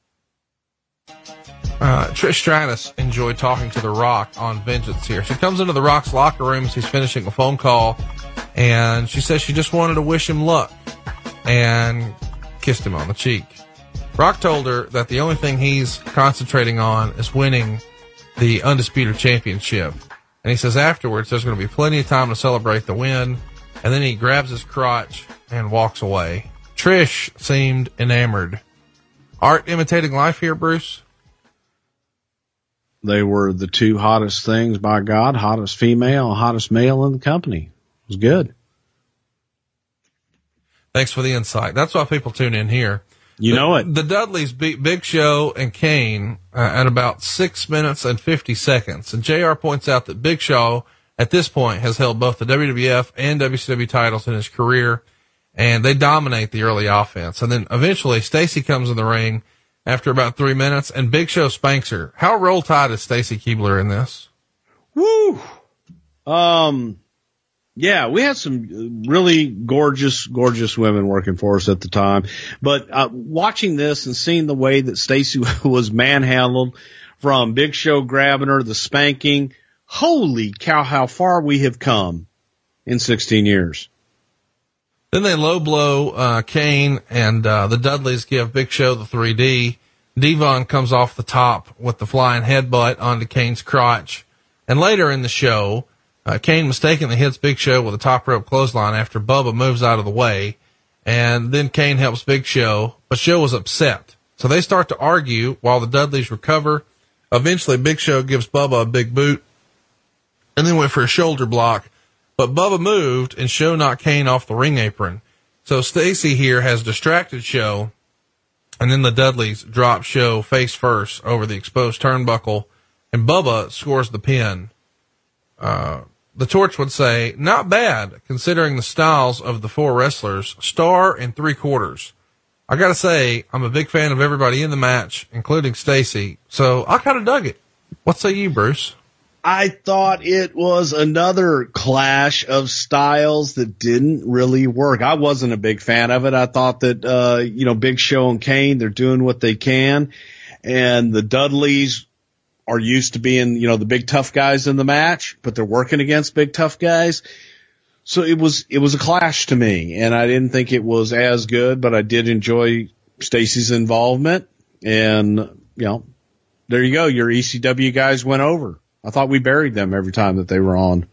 Uh, Trish Stratus enjoyed talking to The Rock on Vengeance here. She comes into The Rock's locker room as he's finishing a phone call, and she says she just wanted to wish him luck and kissed him on the cheek. Rock told her that the only thing he's concentrating on is winning the Undisputed Championship. And he says afterwards there's going to be plenty of time to celebrate the win. And then he grabs his crotch and walks away. Trish seemed enamored. Art imitating life here, Bruce? They were the two hottest things, by God, hottest female, hottest male in the company. It was good. Thanks for the insight. That's why people tune in here. You the, know it. The Dudleys beat Big Show and Kane uh, at about six minutes and fifty seconds. And J R points out that Big Show, at this point, has held both the W W F and W C W titles in his career. and they dominate the early offense. And then eventually Stacy comes in the ring after about three minutes and Big Show spanks her. How roll tide is Stacy Keibler in this? Woo! Um, yeah, we had some really gorgeous, gorgeous women working for us at the time. But uh, watching this and seeing the way that Stacy was manhandled, from Big Show grabbing her, the spanking, holy cow, how far we have come in sixteen years. Then they low blow uh, Kane, and uh, the Dudleys give Big Show the three D. Devon comes off the top with the flying headbutt onto Kane's crotch. And later in the show, uh, Kane mistakenly hits Big Show with a top rope clothesline after Bubba moves out of the way. And then Kane helps Big Show, but Show was upset. So they start to argue while the Dudleys recover. Eventually, Big Show gives Bubba a big boot and then went for a shoulder block. But Bubba moved and Show knocked Kane off the ring apron. So Stacy here has distracted Show, and then the Dudleys drop Show face first over the exposed turnbuckle, and Bubba scores the pin. Uh, the Torch would say, not bad considering the styles of the four wrestlers, star and three quarters. I gotta say, I'm a big fan of everybody in the match, including Stacy, so I kinda dug it. What say you, Bruce? I thought it was another clash of styles that didn't really work. I wasn't a big fan of it. I thought that, uh, you know, Big Show and Kane, they're doing what they can, and the Dudleys are used to being, you know, the big tough guys in the match, but they're working against big tough guys. So it was, it was a clash to me, and I didn't think it was as good, but I did enjoy Stacy's involvement. And, you know, there you go. Your E C W guys went over. I thought we buried them every time that they were on.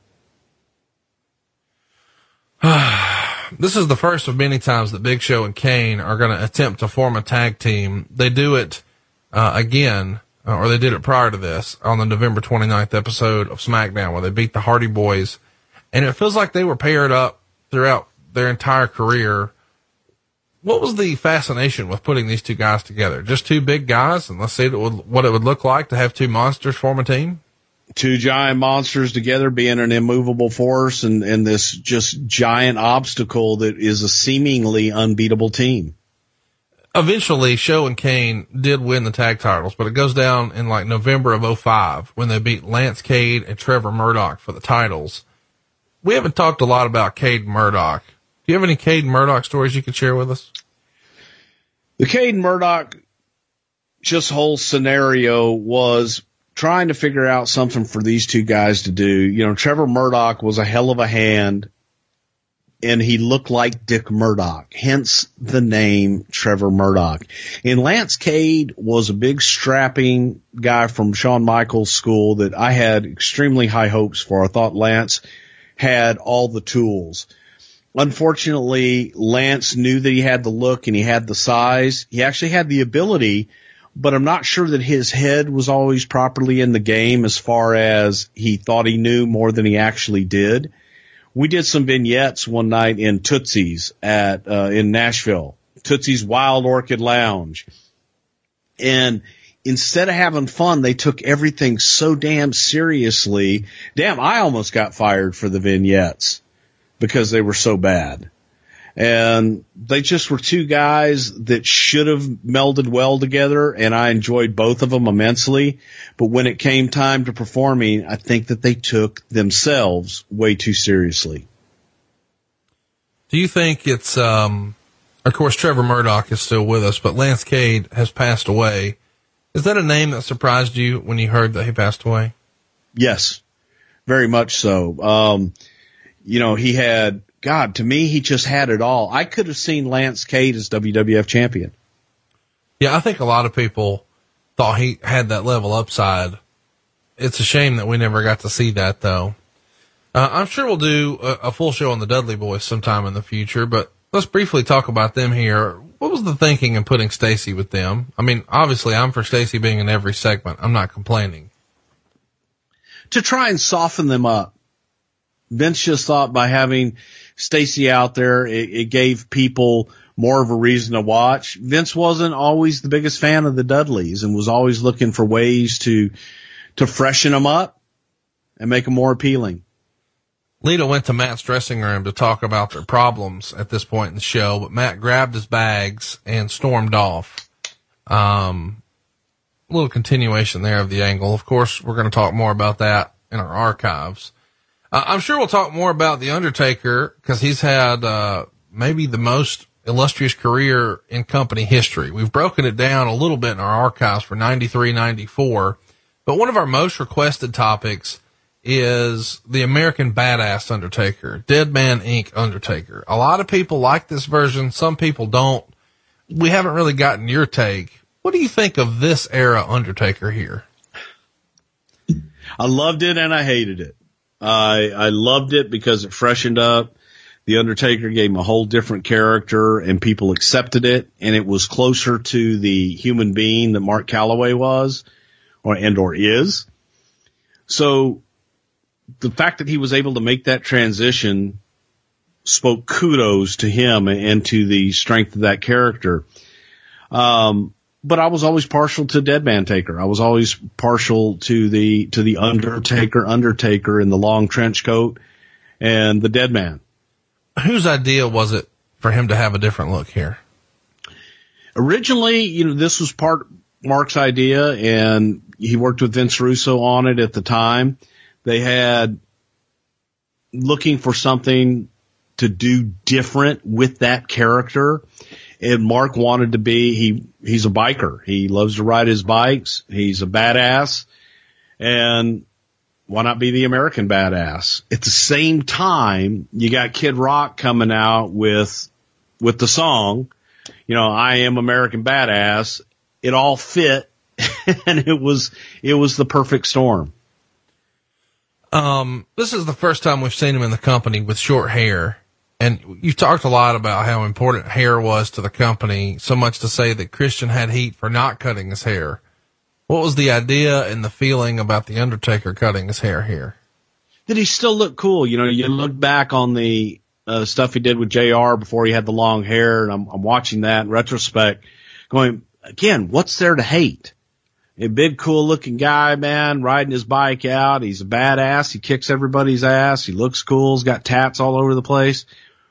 This is the first of many times that Big Show and Kane are going to attempt to form a tag team. They do it, uh, again, uh, or they did it prior to this on the November twenty-ninth episode of SmackDown where they beat the Hardy Boys. And it feels like they were paired up throughout their entire career. What was the fascination with putting these two guys together? Just two big guys, and let's see what it would look like to have two monsters form a team? Two giant monsters together being an immovable force and, and this just giant obstacle that is a seemingly unbeatable team. Eventually, Show and Kane did win the tag titles, but it goes down in like November of oh five when they beat Lance Cade and Trevor Murdoch for the titles. We haven't talked a lot about Cade Murdoch. Do you have any Cade Murdoch stories you could share with us? The Cade Murdoch just whole scenario was trying to figure out something for these two guys to do. You know, Trevor Murdoch was a hell of a hand, and he looked like Dick Murdoch, hence the name Trevor Murdoch. And Lance Cade was a big strapping guy from Shawn Michaels' school that I had extremely high hopes for. I thought Lance had all the tools. Unfortunately, Lance knew that he had the look and he had the size. He actually had the ability, but I'm not sure that his head was always properly in the game as far as he thought he knew more than he actually did. We did some vignettes one night in Tootsie's at, uh, in Nashville, Tootsie's Wild Orchid Lounge. And instead of having fun, they took everything so damn seriously. Damn, I almost got fired for the vignettes because they were so bad. And they just were two guys that should have melded well together, and I enjoyed both of them immensely. But when it came time to performing, I think that they took themselves way too seriously. Do you think it's, um, of course, Trevor Murdoch is still with us, but Lance Cade has passed away. Is that a name that surprised you when you heard that he passed away? Yes, very much so. Um, you know, he had, God, to me, he just had it all. I could have seen Lance Cade as W W F champion. Yeah, I think a lot of people thought he had that level upside. It's a shame that we never got to see that, though. Uh, I'm sure we'll do a, a full show on the Dudley Boys sometime in the future, but let's briefly talk about them here. What was the thinking in putting Stacy with them? I mean, obviously I'm for Stacy being in every segment. I'm not complaining. To try and soften them up. Vince just thought by having Stacy out there, it, it gave people more of a reason to watch. Vince wasn't always the biggest fan of the Dudleys and was always looking for ways to, to freshen them up and make them more appealing. Lita went to Matt's dressing room to talk about their problems at this point in the show, but Matt grabbed his bags and stormed off. Um, a little continuation there of the angle. Of course, we're going to talk more about that in our archives. Uh, I'm sure we'll talk more about The Undertaker because he's had, uh, maybe the most illustrious career in company history. We've broken it down a little bit in our archives for ninety-three, ninety-four, but one of our most requested topics is the American Badass Undertaker, Dead Man Incorporated Undertaker. A lot of people like this version. Some people don't. We haven't really gotten your take. What do you think of this era Undertaker here? I loved it and I hated it. I, I loved it because it freshened up. The Undertaker gave him a whole different character and people accepted it, and it was closer to the human being that Mark Calloway was or, and or is. So the fact that he was able to make that transition spoke kudos to him and to the strength of that character. Um, but I was always partial to Dead Man Taker. I was always partial to the, to the Undertaker, Undertaker in the long trench coat and the Dead Man. Whose idea was it for him to have a different look here? Originally, you know, this was part Mark's idea, and he worked with Vince Russo on it at the time. They had looking for something to do different with that character. And Mark wanted to be, he, he's a biker. He loves to ride his bikes. He's a badass. And why not be the American Badass? At the same time, you got Kid Rock coming out with, with the song, you know, I Am American Badass. It all fit and it was, it was the perfect storm. Um, this is the first time we've seen him in the company with short hair. And you've talked a lot about how important hair was to the company, so much to say that Christian had heat for not cutting his hair. What was the idea and the feeling about the Undertaker cutting his hair here? That he still looked cool. You know, you look back on the uh, stuff he did with J R before he had the long hair, and I'm, I'm watching that in retrospect going, again, what's there to hate? A big, cool looking guy, man, riding his bike out. He's a badass. He kicks everybody's ass. He looks cool. He's got tats all over the place.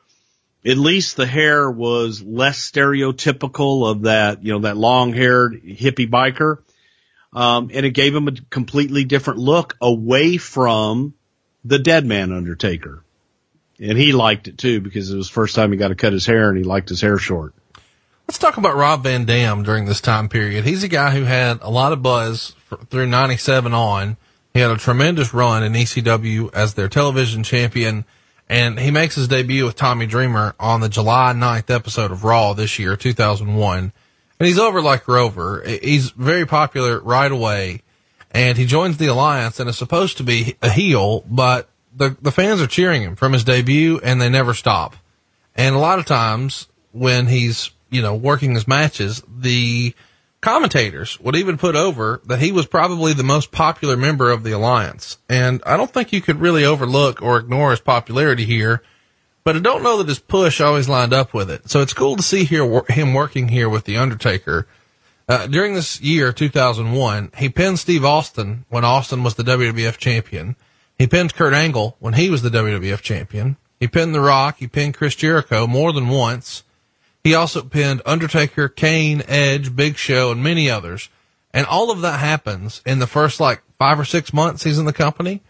At least the hair was less stereotypical of that, you know, that long haired hippie biker. Um, and it gave him a completely different look away from the Dead Man Undertaker. And he liked it too because it was the first time he got to cut his hair and he liked his hair short. Let's talk about Rob Van Dam during this time period. He's a guy who had a lot of buzz for, through ninety-seven on. He had a tremendous run in E C W as their television champion, and he makes his debut with Tommy Dreamer on the July ninth episode of Raw this year, two thousand one. And he's over like Rover. He's very popular right away, and he joins the Alliance and is supposed to be a heel, but the, the fans are cheering him from his debut and they never stop. And a lot of times when he's, you know, working his matches, the commentators would even put over that he was probably the most popular member of the Alliance. And I don't think you could really overlook or ignore his popularity here, but I don't know that his push always lined up with it. So it's cool to see here him working here with The Undertaker. Uh, during this year, two thousand one, he pinned Steve Austin when Austin was the W W F champion. He pinned Kurt Angle when he was the W W F champion. He pinned The Rock. He pinned Chris Jericho more than once. He also pinned Undertaker, Kane, Edge, Big Show, and many others. And all of that happens in the first like five or six months he's in the company.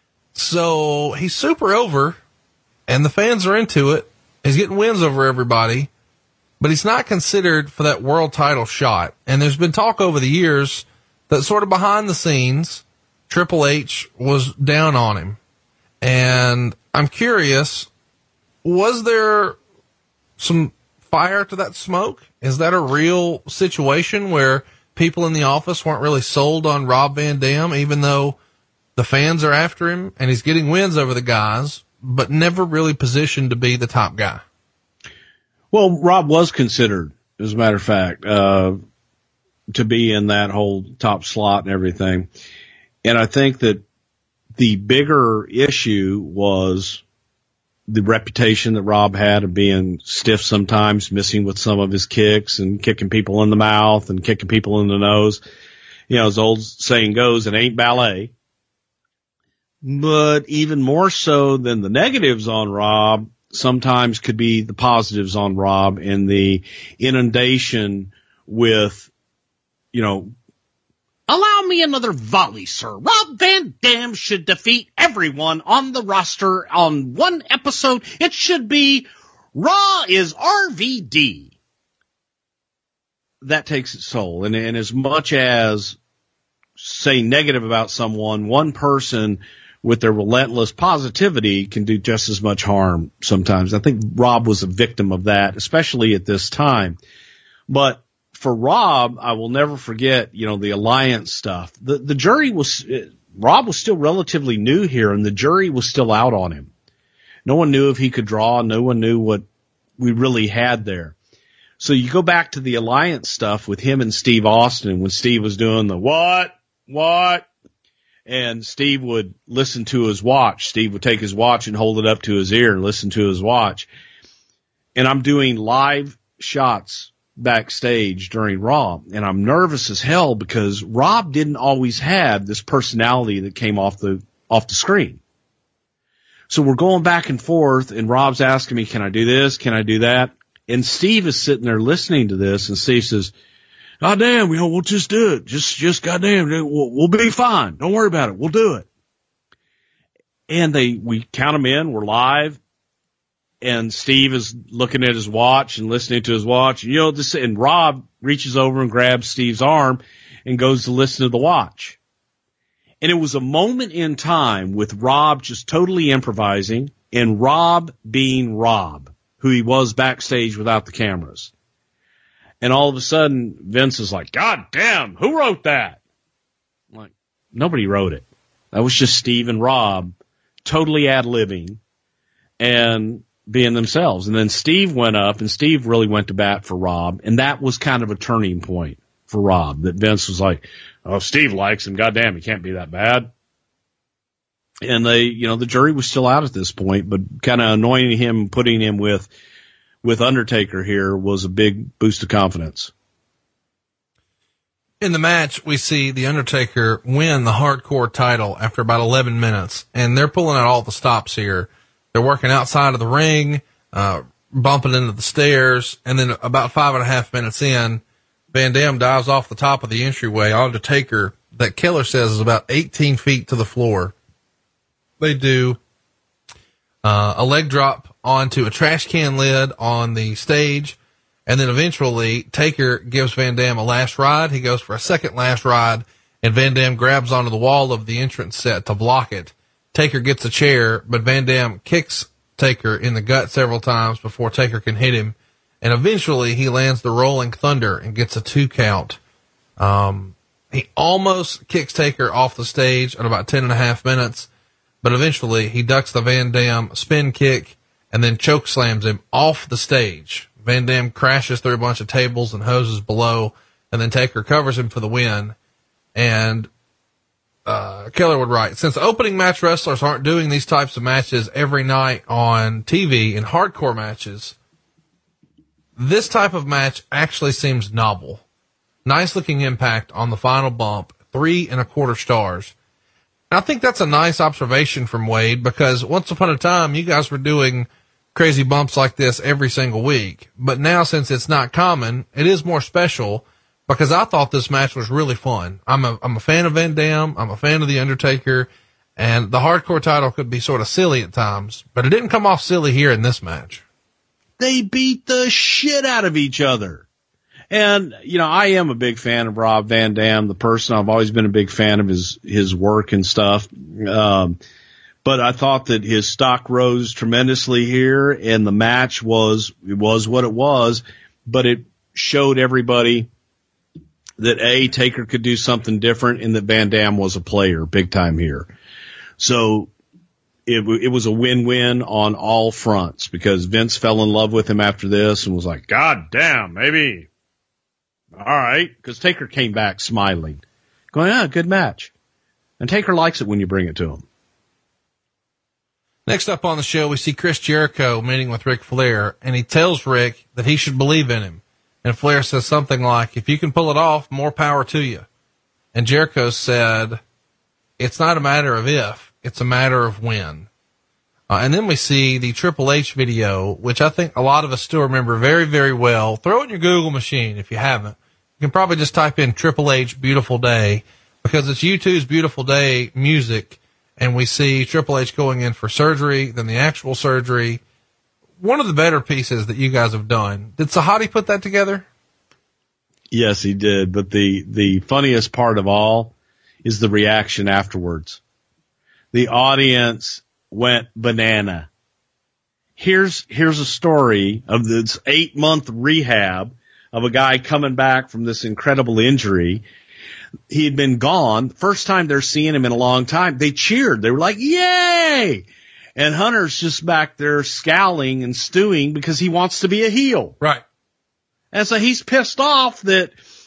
So he's super over and the fans are into it. He's getting wins over everybody, but he's not considered for that world title shot. And there's been talk over the years that sort of behind the scenes, Triple H was down on him. And I'm curious, was there some fire to that smoke? Is that a real situation where people in the office weren't really sold on Rob Van Dam, even though the fans are after him and he's getting wins over the guys, but never really positioned to be the top guy? Well, Rob was considered, as a matter of fact, uh, to be in that whole top slot and everything. And I think that the bigger issue was the reputation that Rob had of being stiff sometimes, missing with some of his kicks and kicking people in the mouth and kicking people in the nose. You know, as the old saying goes, it ain't ballet. But even more so than the negatives on Rob, sometimes could be the positives on Rob and the inundation with, you know, allow me another volley, sir. Rob Van Dam should defeat everyone on the roster on one episode. It should be Raw is R V D. That takes its toll. And, and as much as saying negative about someone, one person with their relentless positivity can do just as much harm sometimes. I think Rob was a victim of that, especially at this time. But for Rob, I will never forget, you know, the alliance stuff. The, the jury was, Rob was still relatively new here, and the jury was still out on him. No one knew if he could draw. No one knew what we really had there. So you go back to the alliance stuff with him and Steve Austin when Steve was doing the what, what, and Steve would listen to his watch. Steve would take his watch and hold it up to his ear and listen to his watch. And I'm doing live shots backstage during Raw, and I'm nervous as hell because Rob didn't always have this personality that came off the off the screen. So we're going back and forth, and Rob's asking me, can I do this? Can I do that? And Steve is sitting there listening to this, and Steve says, God damn, you know, we'll just do it. Just, just goddamn, we'll, we'll be fine. Don't worry about it. We'll do it. And they, we count them in. We're live. And Steve is looking at his watch and listening to his watch. You know, this, and Rob reaches over and grabs Steve's arm and goes to listen to the watch. And it was a moment in time with Rob just totally improvising and Rob being Rob, who he was backstage without the cameras. And all of a sudden, Vince is like, God damn, who wrote that? I'm like, nobody wrote it. That was just Steve and Rob totally ad-libbing and being themselves. And then Steve went up, and Steve really went to bat for Rob, and that was kind of a turning point for Rob, that Vince was like, oh, Steve likes him. God damn, he can't be that bad. And they, you know, the jury was still out at this point, but kind of anointing him, putting him with with Undertaker here was a big boost of confidence. In the match, we see the Undertaker win the Hardcore title after about eleven minutes, and they're pulling out all the stops here. They're working outside of the ring, uh, bumping into the stairs, and then about five and a half minutes in, Van Dam dives off the top of the entryway onto Taker that Keller says is about eighteen feet to the floor. They do uh, a leg drop onto a trash can lid on the stage, and then eventually Taker gives Van Dam a last ride. He goes for a second last ride, and Van Dam grabs onto the wall of the entrance set to block it. Taker gets a chair, but Van Dam kicks Taker in the gut several times before Taker can hit him, and eventually he lands the Rolling Thunder and gets a two count. Um, he almost kicks Taker off the stage at about ten and a half minutes, but eventually he ducks the Van Dam spin kick and then choke slams him off the stage. Van Dam crashes through a bunch of tables and hoses below, and then Taker covers him for the win. And uh Keller would write, since opening match wrestlers aren't doing these types of matches every night on T V in hardcore matches, this type of match actually seems novel. Nice looking impact on the final bump, three and a quarter stars. And I think that's a nice observation from Wade, because once upon a time, you guys were doing crazy bumps like this every single week. But now, since it's not common, it is more special, because I thought this match was really fun. I'm a, I'm a fan of Van Dam. I'm a fan of The Undertaker, and the hardcore title could be sort of silly at times, but it didn't come off silly here in this match. They beat the shit out of each other. And, you know, I am a big fan of Rob Van Dam, the person. I've always been a big fan of his, his work and stuff. Um, but I thought that his stock rose tremendously here, and the match was, it was what it was, but it showed everybody that A, Taker could do something different, and that Van Dam was a player big time here. So it, it was a win-win on all fronts, because Vince fell in love with him after this and was like, God damn, maybe. All right. Because Taker came back smiling, going, ah, good match. And Taker likes it when you bring it to him. Next up on the show, we see Chris Jericho meeting with Ric Flair, and he tells Rick that he should believe in him. And Flair says something like, if you can pull it off, more power to you. And Jericho said, it's not a matter of if, It's a matter of when. Uh, and then we see the Triple H video, which I think a lot of us still remember very, very well. Throw it in your Google machine if you haven't. You can probably just type in Triple H Beautiful Day, because it's U two's Beautiful Day music, and we see Triple H going in for surgery, then the actual surgery. One of the better pieces that you guys have done. Did Sahadi put that together? Yes, he did. But the, the funniest part of all is the reaction afterwards. The audience went banana. Here's, here's a story of this eight month rehab of a guy coming back from this incredible injury. He had been gone. First time they're seeing him in a long time. They cheered. They were like, yay! And Hunter's just back there scowling and stewing because he wants to be a heel. Right. And so he's pissed off that,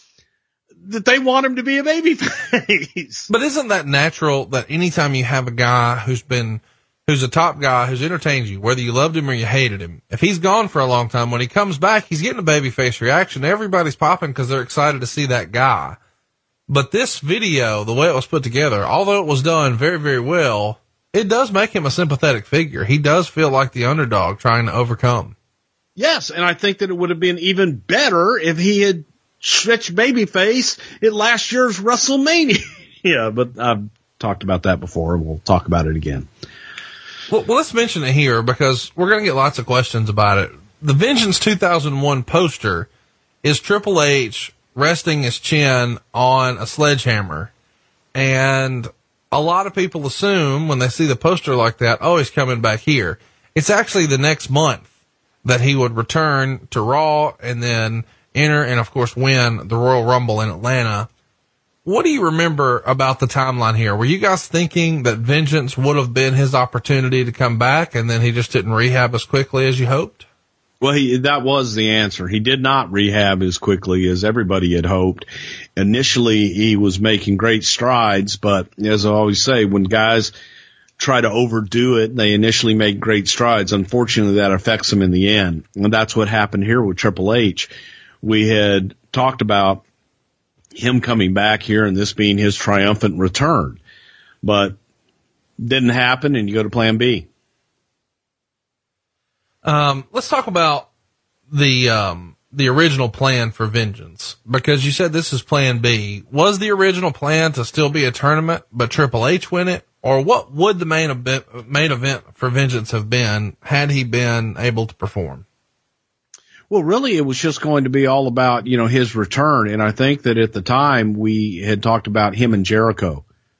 that they want him to be a babyface. But isn't that natural that anytime you have a guy who's been, who's a top guy, who's entertained you, whether you loved him or you hated him, if he's gone for a long time, when he comes back, he's getting a babyface reaction. Everybody's popping because they're excited to see that guy. But this video, the way it was put together, although it was done very, very well, it does make him a sympathetic figure. He does feel like the underdog trying to overcome. Yes, and I think that it would have been even better if he had switched babyface at last year's WrestleMania. Yeah, but I've talked about that before. We'll talk about it again. Well, well let's mention it here because we're going to get lots of questions about it. The Vengeance two thousand one poster is Triple H resting his chin on a sledgehammer. And a lot of people assume when they see the poster like that, oh, he's coming back here. It's actually the next month that he would return to Raw and then enter and, of course, win the Royal Rumble in Atlanta. What do you remember about the timeline here? Were you guys thinking that Vengeance would have been his opportunity to come back and then he just didn't rehab as quickly as you hoped? Well, he, that was the answer. He did not rehab as quickly as everybody had hoped. Initially, he was making great strides, but as I always say, when guys try to overdo it, they initially make great strides. Unfortunately, that affects them in the end. And that's what happened here with Triple H. We had talked about him coming back here and this being his triumphant return, but didn't happen, and you go to plan B. Um, let's talk about the, um, the original plan for Vengeance, because you said this is plan B. Was the original plan to still be a tournament, but Triple H win it? Or what would the main event, main event for Vengeance have been had he been able to perform? Well, really, it was just going to be all about, you know, his return. And I think that at the time we had talked about him and Jericho,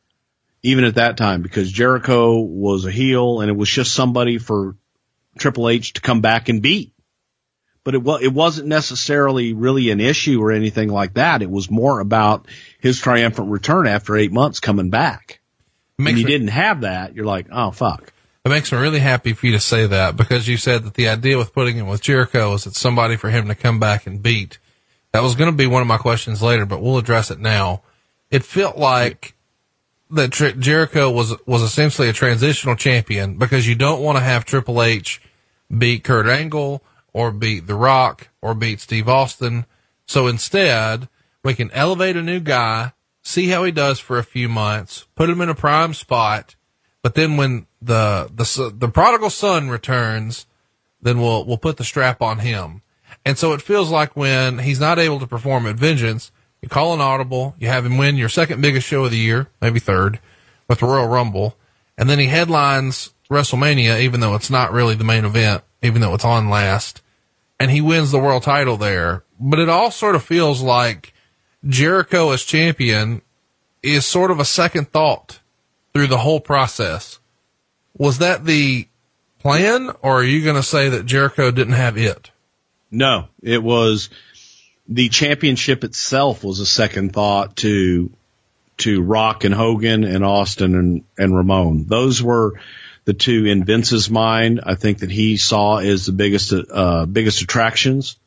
even at that time, because Jericho was a heel and it was just somebody for Triple H to come back and beat. But it, it wasn't necessarily really an issue or anything like that. It was more about his triumphant return after eight months coming back. When you me, didn't have that, you're like, oh, fuck. It makes me really happy for you to say that, because you said that the idea with putting him with Jericho is it's somebody for him to come back and beat. That was going to be one of my questions later, but we'll address it now. It felt like that Tr- Jericho was was essentially a transitional champion, because you don't want to have Triple H beat Kurt Angle or beat The Rock or beat Steve Austin. So instead, we can elevate a new guy, see how he does for a few months, put him in a prime spot, but then when the, the, the prodigal son returns, then we'll, we'll put the strap on him. And so it feels like when he's not able to perform at Vengeance, you call an audible, you have him win your second biggest show of the year, maybe third, with the Royal Rumble, and then he headlines WrestleMania, even though it's not really the main event, even though it's on last, and he wins the world title there. But it all sort of feels like Jericho as champion is sort of a second thought through the whole process. Was that the plan, or are you going to say that Jericho didn't have it? No, it was the championship itself was a second thought to, to Rock and Hogan and Austin and, and Ramon. Those were the two in Vince's mind. I think that he saw as the biggest, uh, biggest attractions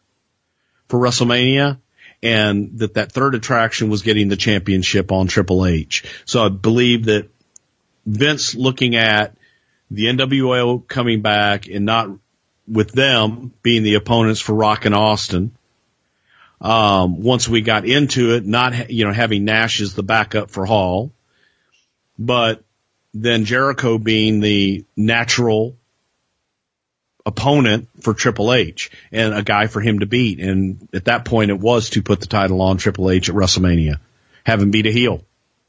for WrestleMania, and that that third attraction was getting the championship on Triple H. So I believe that Vince looking at the N W O coming back and not with them being the opponents for Rock and Austin. Um, once we got into it, not, you know, having Nash as the backup for Hall, but then Jericho being the natural opponent for Triple H and a guy for him to beat. And at that point, it was to put the title on Triple H at WrestleMania, have him beat a heel.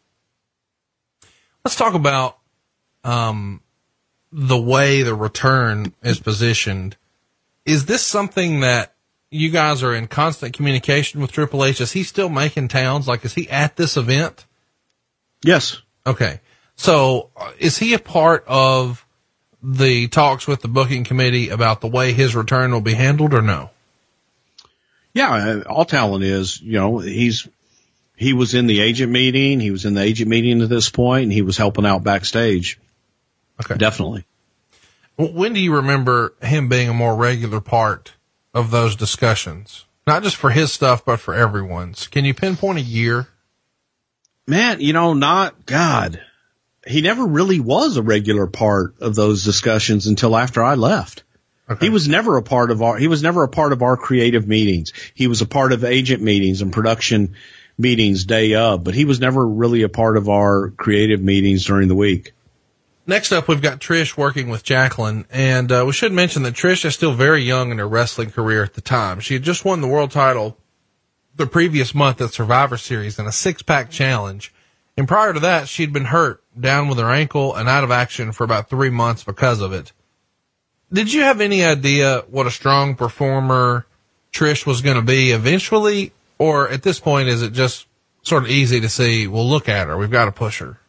Let's talk about um, the way the return is positioned. Is this something that you guys are in constant communication with Triple H? Is he still making towns? Like, is he at this event? Yes. Okay. So uh, is he a part of the talks with the booking committee about the way his return will be handled, or no? Yeah, all talent is, you know, he's, he was in the agent meeting. He was in the agent meeting at this point, and he was helping out backstage. Okay. Definitely. When do you remember him being a more regular part of those discussions? Not just for his stuff, but for everyone's. Can you pinpoint a year? Man, you know, not, God, he never really was a regular part of those discussions until after I left. Okay. He was never a part of our, he was never a part of our creative meetings. He was a part of agent meetings and production meetings day of, but he was never really a part of our creative meetings during the week. Next up, we've got Trish working with Jacqueline, and uh, we should mention that Trish is still very young in her wrestling career at the time. She had just won the world title the previous month at Survivor Series in a six-pack challenge, and prior to that, she'd been hurt, down with her ankle, and out of action for about three months because of it. Did you have any idea what a strong performer Trish was going to be eventually, or at this point, is it just sort of easy to see, well, look at her, we've got to push her?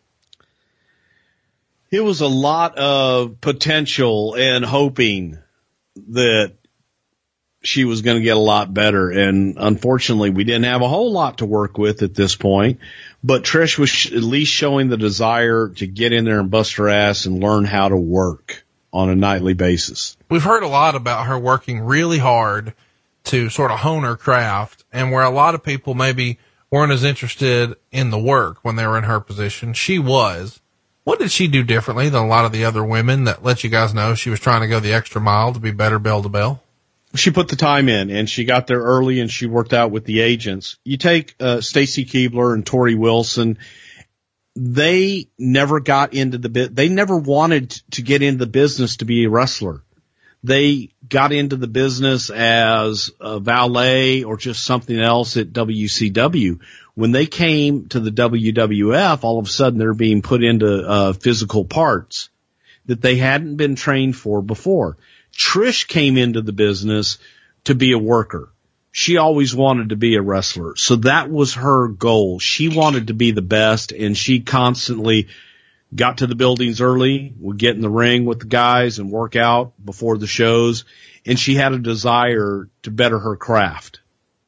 It was a lot of potential and hoping that she was going to get a lot better. And unfortunately, we didn't have a whole lot to work with at this point. But Trish was sh- at least showing the desire to get in there and bust her ass and learn how to work on a nightly basis. We've heard a lot about her working really hard to sort of hone her craft, and where a lot of people maybe weren't as interested in the work when they were in her position, she was. What did she do differently than a lot of the other women that let you guys know she was trying to go the extra mile to be better bell to bell? She put the time in, and she got there early, and she worked out with the agents. You take uh, Stacy Keibler and Tori Wilson. They never got into the bit. They never wanted to get into the business to be a wrestler. They got into the business as a valet or just something else at W C W. When they came to the W W F, all of a sudden they're being put into uh, physical parts that they hadn't been trained for before. Trish came into the business to be a worker. She always wanted to be a wrestler. So that was her goal. She wanted to be the best, and she constantly got to the buildings early, would get in the ring with the guys and work out before the shows, and she had a desire to better her craft.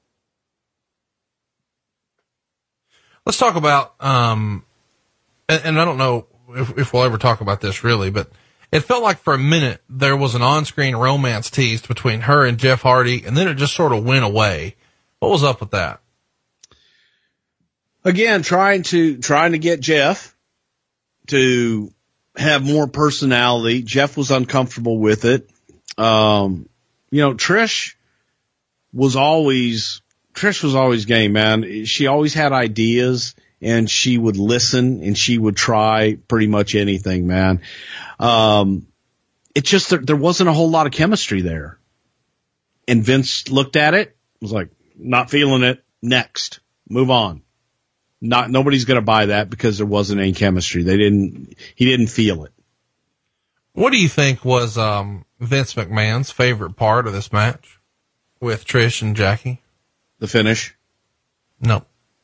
Let's talk about, um, and, and I don't know if, if we'll ever talk about this really, but it felt like for a minute there was an on-screen romance teased between her and Jeff Hardy, and then it just sort of went away. What was up with that? Again, trying to, trying to get Jeff to have more personality. Jeff was uncomfortable with it. Um, you know, Trish was always, Trish was always game, man. She always had ideas, and she would listen, and she would try pretty much anything, man. Um, it just, there, there wasn't a whole lot of chemistry there. And Vince looked at it, was like, not feeling it. Next, move on. Not, nobody's going to buy that because there wasn't any chemistry. They didn't, he didn't feel it. What do you think was, um, Vince McMahon's favorite part of this match with Trish and Jackie? The finish? No.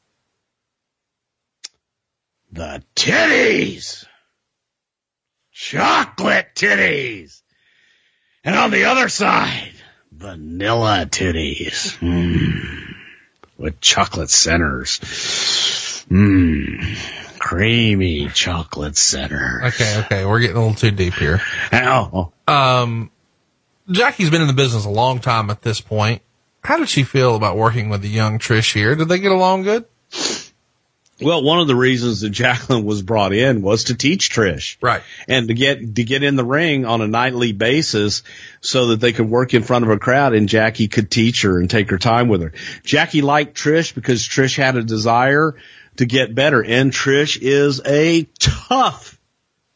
The titties. Chocolate titties. And on the other side, vanilla titties. Mm. With chocolate centers. Mmm. Creamy chocolate center. Okay, okay. We're getting a little too deep here. Oh. Um, Jackie's been in the business a long time at this point. How did she feel about working with the young Trish here? Did they get along good? Well, one of the reasons that Jacqueline was brought in was to teach Trish. Right. And to get, to get in the ring on a nightly basis so that they could work in front of a crowd and Jackie could teach her and take her time with her. Jackie liked Trish because Trish had a desire to get better, and Trish is a tough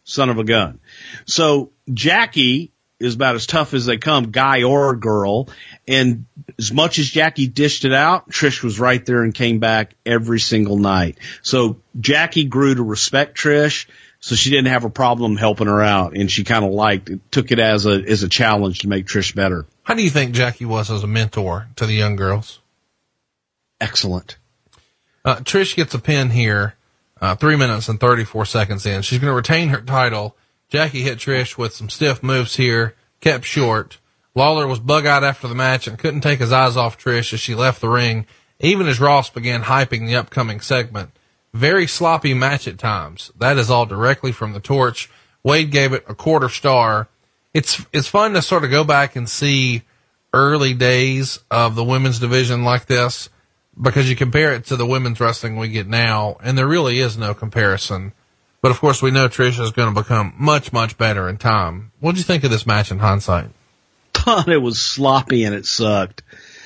son of a gun. So Jackie is about as tough as they come, guy or girl. And as much as Jackie dished it out, Trish was right there and came back every single night. So Jackie grew to respect Trish, so she didn't have a problem helping her out. And she kind of liked it, took it as a, as a challenge to make Trish better. How do you think Jackie was as a mentor to the young girls? Excellent. Uh, Trish gets a pin here, uh, three minutes and thirty-four seconds in. She's going to retain her title. Jackie hit Trish with some stiff moves here, kept short. Lawler was bug-eyed after the match and couldn't take his eyes off Trish as she left the ring, even as Ross began hyping the upcoming segment. Very sloppy match at times. That is all directly from the Torch. Wade gave it a quarter star. It's, it's fun to sort of go back and see early days of the women's division like this, because you compare it to the women's wrestling we get now, and there really is no comparison. But of course, we know Trish is going to become much, much better in time. What did you think of this match in hindsight? Thought it was sloppy and it sucked.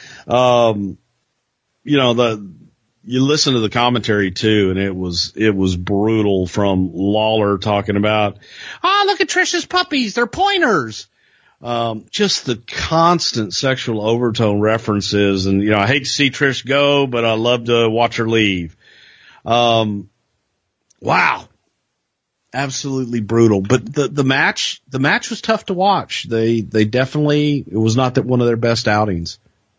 Um, you know, the, you listen to the commentary too, and it was, it was brutal from Lawler talking about, ah, look at Trish's puppies. They're pointers. Um, just the constant sexual overtone references. And, you know, I hate to see Trish go, but I love to watch her leave. Um, wow. Absolutely brutal. But the, the match, the match was tough to watch. They, they definitely, it was not that one of their best outings.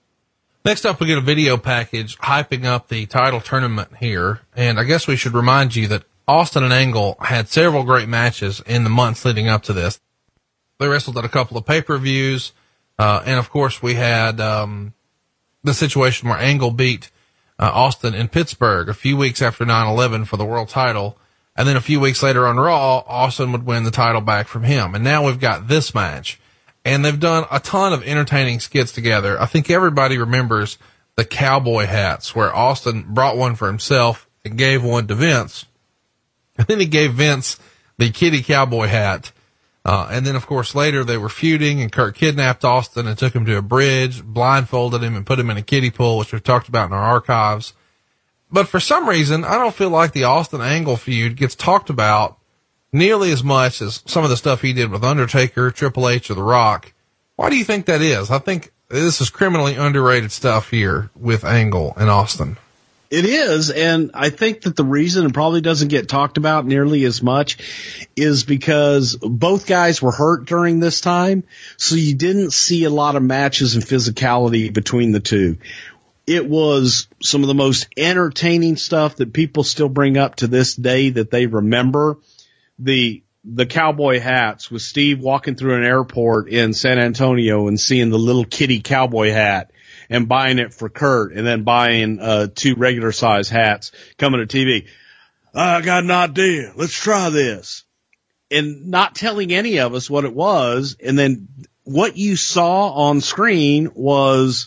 Next up, we get a video package hyping up the title tournament here. And I guess we should remind you that Austin and Angle had several great matches in the months leading up to this. They wrestled at a couple of pay-per-views. Uh, and of course we had, um, the situation where Angle beat, uh, Austin in Pittsburgh a few weeks after nine eleven for the world title. And then a few weeks later on Raw, Austin would win the title back from him. And now we've got this match. And they've done a ton of entertaining skits together. I think everybody remembers the cowboy hats, where Austin brought one for himself and gave one to Vince. And then he gave Vince the kitty cowboy hat. Uh, and then of course later they were feuding, and Kurt kidnapped Austin and took him to a bridge, blindfolded him and put him in a kiddie pool, which we've talked about in our archives. But for some reason, I don't feel like the Austin Angle feud gets talked about nearly as much as some of the stuff he did with Undertaker, Triple H, or The Rock. Why do you think that is? I think this is criminally underrated stuff here with Angle and Austin. It is, and I think that the reason it probably doesn't get talked about nearly as much is because both guys were hurt during this time, so you didn't see a lot of matches and physicality between the two. It was some of the most entertaining stuff that people still bring up to this day that they remember. The, the cowboy hats with Steve walking through an airport in San Antonio and seeing the little kitty cowboy hat and buying it for Kurt, and then buying, uh, two regular size hats coming to T V. I got an idea. Let's try this. And not telling any of us what it was. And then what you saw on screen was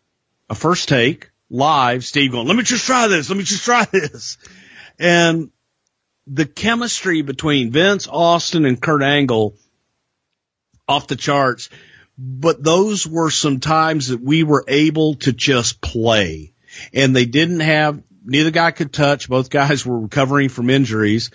a first take, live, Steve going, let me just try this, let me just try this. And the chemistry between Vince, Austin, and Kurt Angle, off the charts. But those were some times that we were able to just play. And they didn't have, neither guy could touch, both guys were recovering from injuries.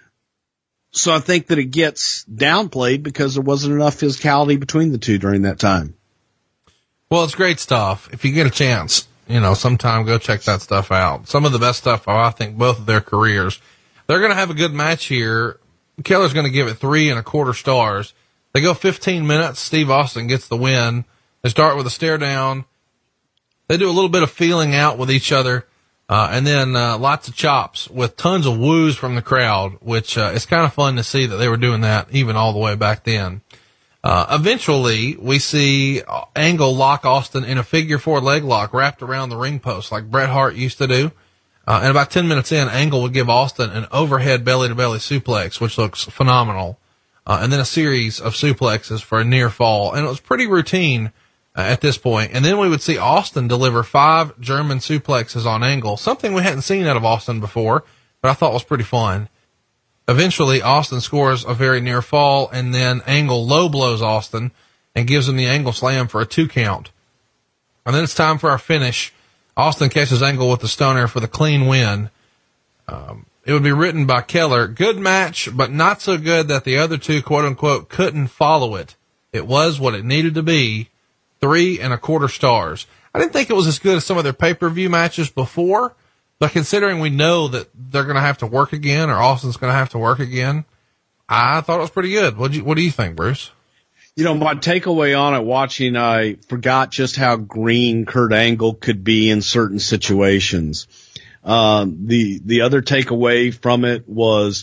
So I think that it gets downplayed because there wasn't enough physicality between the two during that time. Well, it's great stuff. If you get a chance, you know, sometime go check that stuff out. Some of the best stuff, I think, both of their careers. They're going to have a good match here. Keller's going to give it three and a quarter stars. They go fifteen minutes. Steve Austin gets the win. They start with a stare down. They do a little bit of feeling out with each other. Uh, and then, uh, lots of chops with tons of woos from the crowd, which, uh, it's kind of fun to see that they were doing that even all the way back then. Uh, eventually we see Angle lock Austin in a figure four leg lock wrapped around the ring post like Bret Hart used to do. Uh, and about ten minutes in, Angle would give Austin an overhead belly to belly suplex, which looks phenomenal. Uh, and then a series of suplexes for a near fall. And it was pretty routine uh, at this point. And then we would see Austin deliver five German suplexes on Angle, something we hadn't seen out of Austin before, but I thought was pretty fun. Eventually, Austin scores a very near fall, and then Angle low blows Austin and gives him the Angle slam for a two count. And then it's time for our finish. Austin catches Angle with the stoner for the clean win. Um, it would be written by Keller. Good match, but not so good that the other two, quote unquote, couldn't follow it. It was what it needed to be. Three and a quarter stars. I didn't think it was as good as some of their pay-per-view matches before, but considering we know that they're going to have to work again, or Austin's going to have to work again, I thought it was pretty good. What do you, what do you think, Bruce? You know, my takeaway on it watching, I forgot just how green Kurt Angle could be in certain situations. Um, the, the other takeaway from it was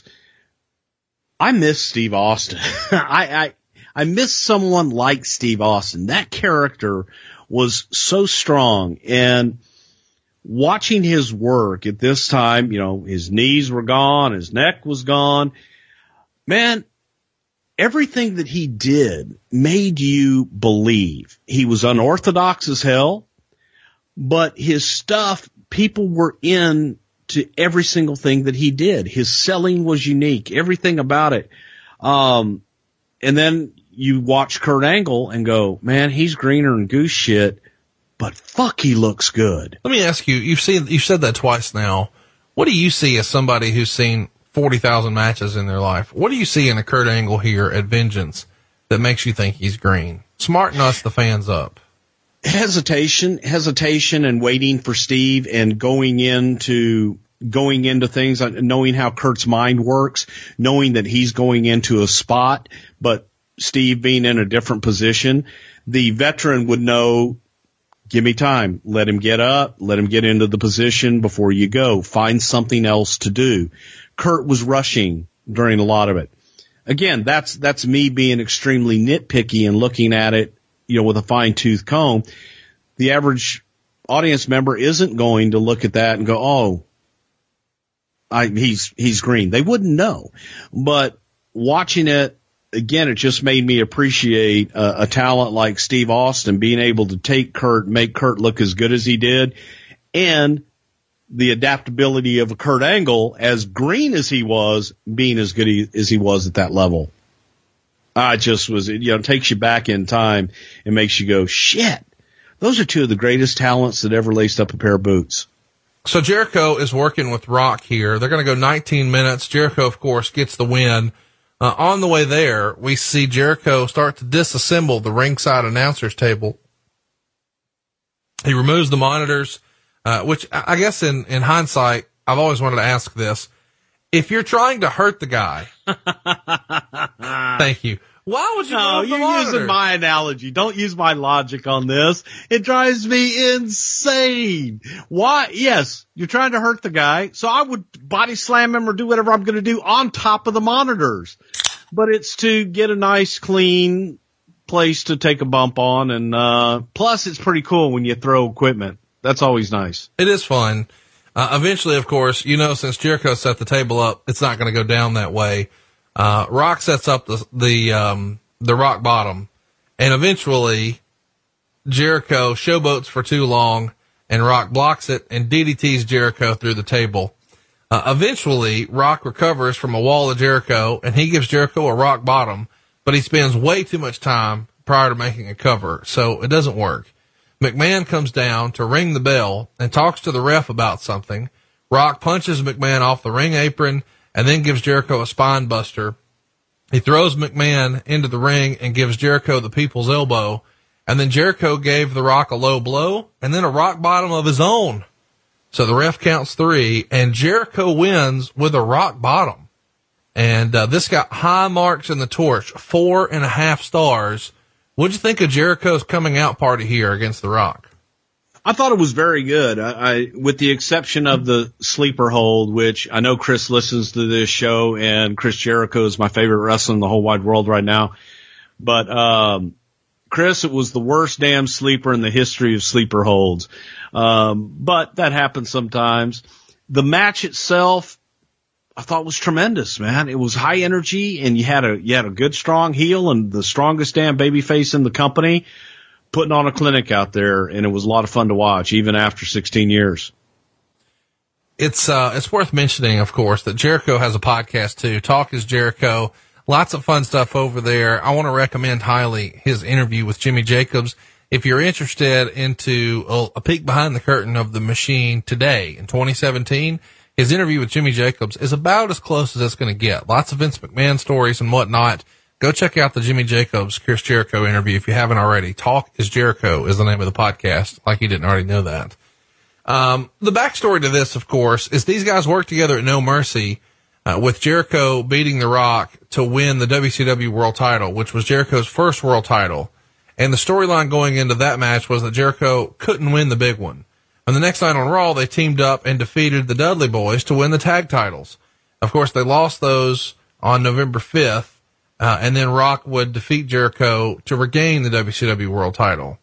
I miss Steve Austin. I, I, I miss someone like Steve Austin. That character was so strong, and watching his work at this time, you know, his knees were gone, his neck was gone. Man, everything that he did made you believe. He was unorthodox as hell, but his stuff, people were in to every single thing that he did. His selling was unique, everything about it. Um, and then you watch Kurt Angle and go, man, he's greener than goose shit, but fuck, he looks good. Let me ask you, you've seen, you've said that twice now. What do you see as somebody who's seen forty thousand matches in their life? What do you see in a Kurt Angle here at Vengeance that makes you think he's green? Smarten us, the fans, up. Hesitation, hesitation and waiting for Steve and going into, going into things, knowing how Kurt's mind works, knowing that he's going into a spot, but Steve being in a different position. The veteran would know, give me time, let him get up, let him get into the position before you go, find something else to do. Kurt was rushing during a lot of it. Again, that's, that's me being extremely nitpicky and looking at it, you know, with a fine tooth comb. The average audience member isn't going to look at that and go, oh, I, he's, he's green. They wouldn't know. But watching it, again, it just made me appreciate a, a talent like Steve Austin being able to take Kurt, make Kurt look as good as he did, and the adaptability of a Kurt Angle, as green as he was, being as good he, as he was at that level. I just was, you know, it takes you back in time and makes you go, shit, those are two of the greatest talents that ever laced up a pair of boots. So Jericho is working with Rock here. They're going to go nineteen minutes. Jericho, of course, gets the win. Uh, on the way there, we see Jericho start to disassemble the ringside announcer's table. He removes the monitors, uh, which I guess in, in hindsight, I've always wanted to ask this. If you're trying to hurt the guy, thank you. Why would you No, remove the you're monitors? using my analogy. Don't use my logic on this. It drives me insane. Why? Yes, you're trying to hurt the guy, so I would body slam him or do whatever I'm going to do on top of the monitors. But it's to get a nice, clean place to take a bump on, and uh plus it's pretty cool when you throw equipment. That's always nice. It is fun. Uh, eventually, of course, you know, since Jericho set the table up, it's not going to go down that way. Uh, Rock sets up the, the, um, the rock bottom, and eventually Jericho showboats for too long, and Rock blocks it and D D Ts Jericho through the table. Uh, eventually Rock recovers from a wall of Jericho, and he gives Jericho a rock bottom, but he spends way too much time prior to making a cover, so it doesn't work. McMahon comes down to ring the bell and talks to the ref about something. Rock punches McMahon off the ring apron and then gives Jericho a spine buster. He throws McMahon into the ring and gives Jericho the people's elbow. And then Jericho gave the Rock a low blow and then a rock bottom of his own. So the ref counts three and Jericho wins with a rock bottom. And uh, this got high marks in the torch, four and a half stars. What'd you think of Jericho's coming out party here against The Rock? I thought it was very good. I, I, with the exception of the sleeper hold, which I know Chris listens to this show, and Chris Jericho is my favorite wrestler in the whole wide world right now. But, um, Chris, it was the worst damn sleeper in the history of sleeper holds. Um, but that happens sometimes. The match itself, I thought was tremendous, man. It was high energy, and you had a, you had a good strong heel and the strongest damn babyface in the company putting on a clinic out there, and it was a lot of fun to watch, even after sixteen years. It's, uh, it's worth mentioning, of course, that Jericho has a podcast too. Talk is Jericho. Lots of fun stuff over there. I want to recommend highly his interview with Jimmy Jacobs. If you're interested into a, a peek behind the curtain of the machine today in twenty seventeen, his interview with Jimmy Jacobs is about as close as it's going to get. Lots of Vince McMahon stories and whatnot. Go check out the Jimmy Jacobs, Chris Jericho interview if you haven't already. Talk is Jericho is the name of the podcast, like you didn't already know that. Um, the backstory to this, of course, is these guys worked together at No Mercy, uh, with Jericho beating The Rock to win the W C W World Title, which was Jericho's first world title. And the storyline going into that match was that Jericho couldn't win the big one. And the next night on Raw, they teamed up and defeated the Dudley Boys to win the tag titles. Of course, they lost those on November fifth, uh, and then Rock would defeat Jericho to regain the W C W World Title.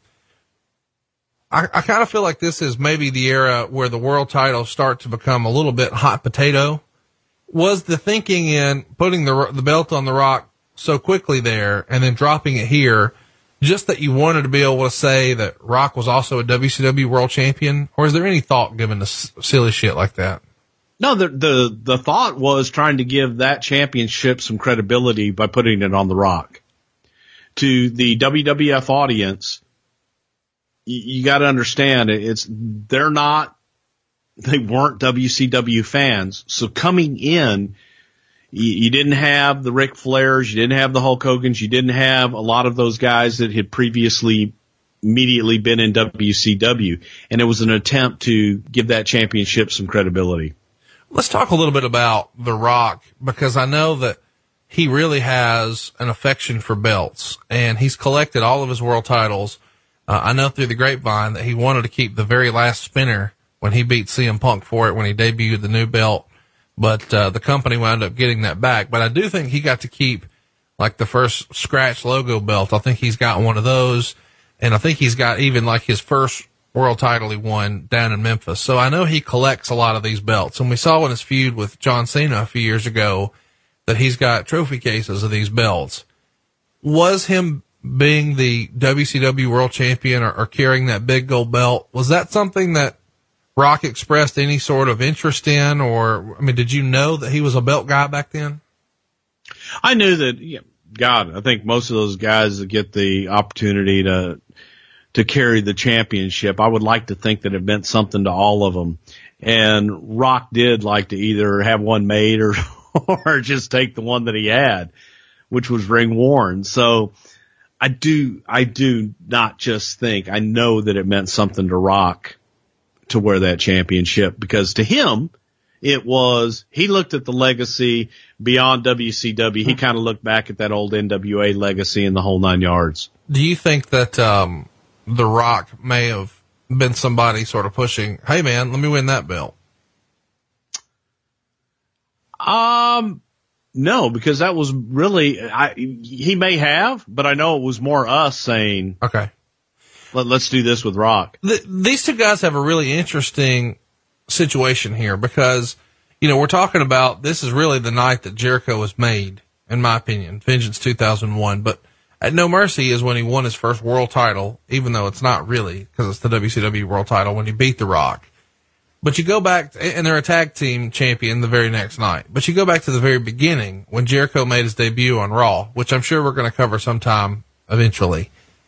I, I kind of feel like this is maybe the era where the world titles start to become a little bit hot potato. Was the thinking in putting the the belt on The Rock so quickly there and then dropping it here just that you wanted to be able to say that Rock was also a W C W world champion? Or is there any thought given to s- silly shit like that? No, the, the, the thought was trying to give that championship some credibility by putting it on The Rock. To the W W F audience, you, you gotta understand it, it's, they're not, they weren't W C W fans. So coming in, you didn't have the Ric Flairs, you didn't have the Hulk Hogans, you didn't have a lot of those guys that had previously immediately been in W C W. And it was an attempt to give that championship some credibility. Let's talk a little bit about The Rock, because I know that he really has an affection for belts, and he's collected all of his world titles. Uh, I know through the grapevine that he wanted to keep the very last spinner when he beat C M Punk for it when he debuted the new belt. But, uh, the company wound up getting that back. But I do think he got to keep, like, the first scratch logo belt. I think he's got one of those. And I think he's got even, like, his first world title he won down in Memphis. So I know he collects a lot of these belts. And we saw in his feud with John Cena a few years ago that he's got trophy cases of these belts. Was him being the W C W world champion or, or carrying that big gold belt, was that something that Rock expressed any sort of interest in? Or, I mean, did you know that he was a belt guy back then? I knew that, yeah, God, I think most of those guys that get the opportunity to, to carry the championship, I would like to think that it meant something to all of them. And Rock did like to either have one made or, or just take the one that he had, which was ring worn. So I do, I do not just think, I know that it meant something to Rock to wear that championship, because to him, it was, he looked at the legacy beyond W C W. He kind of looked back at that old N W A legacy and the whole nine yards. Do you think that, um, The Rock may have been somebody sort of pushing, hey man, let me win that belt? Um, no, because that was really, I, he may have, but I know it was more us saying, okay, Let, let's do this with Rock. The, these two guys have a really interesting situation here because, you know, we're talking about, this is really the night that Jericho was made, in my opinion, Vengeance two thousand one, but at No Mercy is when he won his first world title, even though it's not really, because it's the W C W world title, when he beat The Rock. But you go back, and they're a tag team champion the very next night. But you go back to the very beginning when Jericho made his debut on Raw, which I'm sure we're going to cover sometime eventually.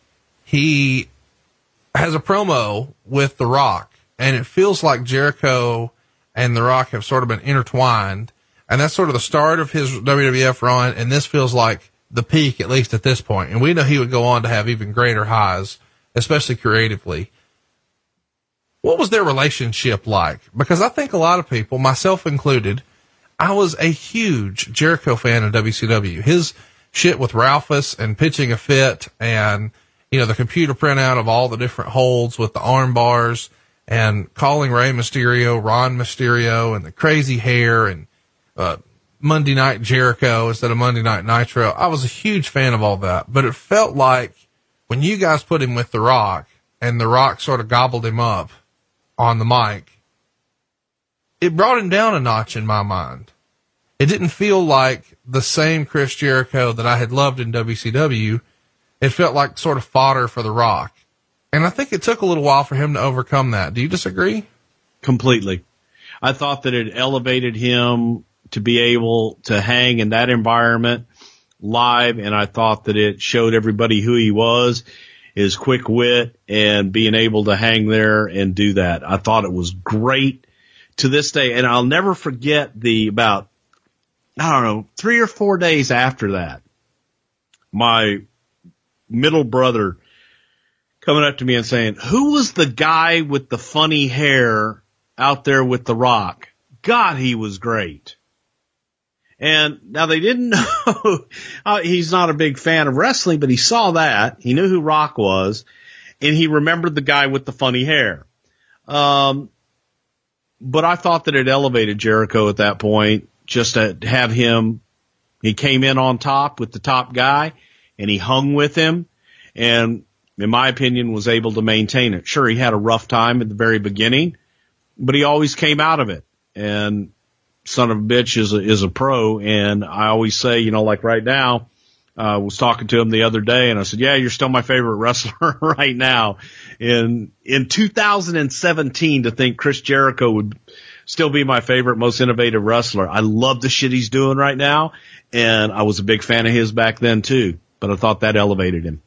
He has a promo with The Rock, and it feels like Jericho and The Rock have sort of been intertwined. And that's sort of the start of his W W F run, and this feels like the peak, at least at this point. And we know he would go on to have even greater highs, especially creatively. What was their relationship like? Because I think a lot of people, myself included, I was a huge Jericho fan of W C W. His shit with Ralphus and pitching a fit and, you know, the computer printout of all the different holds with the arm bars and calling Rey Mysterio Ron Mysterio and the crazy hair and, uh, Monday Night Jericho instead of Monday Night Nitro. I was a huge fan of all that, but it felt like when you guys put him with The Rock and The Rock sort of gobbled him up on the mic, it brought him down a notch in my mind. It didn't feel like the same Chris Jericho that I had loved in W C W. It felt like sort of fodder for The Rock. And I think it took a little while for him to overcome that. Do you disagree? Completely. I thought that it elevated him to be able to hang in that environment live, and I thought that it showed everybody who he was, his quick wit, and being able to hang there and do that. I thought it was great to this day, and I'll never forget the about, I don't know, three or four days after that, my middle brother coming up to me and saying, who was the guy with the funny hair out there with The Rock? God, he was great. And now they didn't know, uh, he's not a big fan of wrestling, but he saw that. He knew who Rock was, and he remembered the guy with the funny hair. Um, but I thought that it elevated Jericho at that point, just to have him, he came in on top with the top guy, and he hung with him, and in my opinion, was able to maintain it. Sure, he had a rough time at the very beginning, but he always came out of it. And son of a bitch is a, is a pro. And I always say, you know, like right now, I uh, was talking to him the other day, and I said, yeah, you're still my favorite wrestler right now. In, in two thousand seventeen, to think Chris Jericho would still be my favorite, most innovative wrestler. I love the shit he's doing right now, and I was a big fan of his back then too, but I thought that elevated him.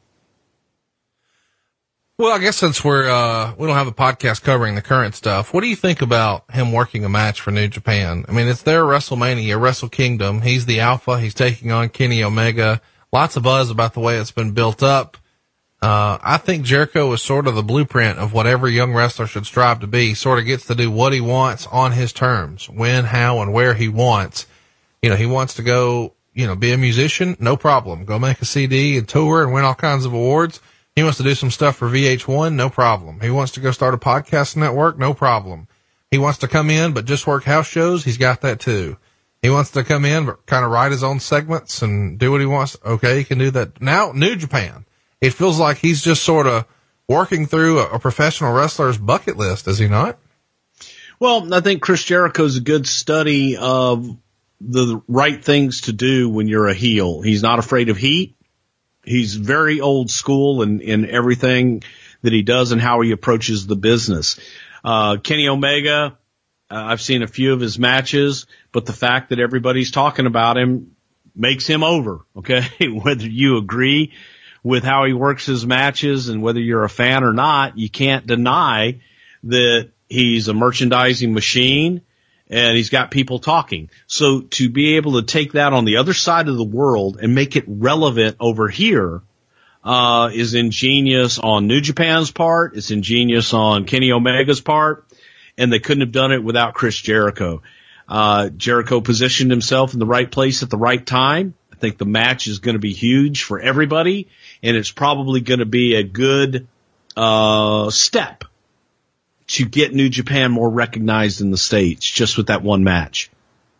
Well, I guess since we're, uh, we don't have a podcast covering the current stuff, what do you think about him working a match for New Japan? I mean, it's their WrestleMania, Wrestle Kingdom. He's the alpha. He's taking on Kenny Omega. Lots of buzz about the way it's been built up. Uh, I think Jericho is sort of the blueprint of what every young wrestler should strive to be. He sort of gets to do what he wants on his terms, when, how, and where he wants. You know, he wants to go, you know, be a musician, no problem. Go make a C D and tour and win all kinds of awards. He wants to do some stuff for V H one, no problem. He wants to go start a podcast network, no problem. He wants to come in, but just work house shows, he's got that too. He wants to come in, but kind of write his own segments and do what he wants. Okay, he can do that. Now, New Japan. It feels like he's just sort of working through a, a professional wrestler's bucket list, is he not? Well, I think Chris Jericho's a good study of the right things to do when you're a heel. He's not afraid of heat. He's very old school in, in everything that he does and how he approaches the business. Uh, Kenny Omega, uh, I've seen a few of his matches, but the fact that everybody's talking about him makes him over, okay? Whether you agree with how he works his matches and whether you're a fan or not, you can't deny that he's a merchandising machine and he's got people talking. So to be able to take that on the other side of the world and make it relevant over here, uh, is ingenious on New Japan's part. It's ingenious on Kenny Omega's part. And they couldn't have done it without Chris Jericho. Uh, Jericho positioned himself in the right place at the right time. I think the match is going to be huge for everybody, and it's probably going to be a good, uh, step to get New Japan more recognized in the States, just with that one match.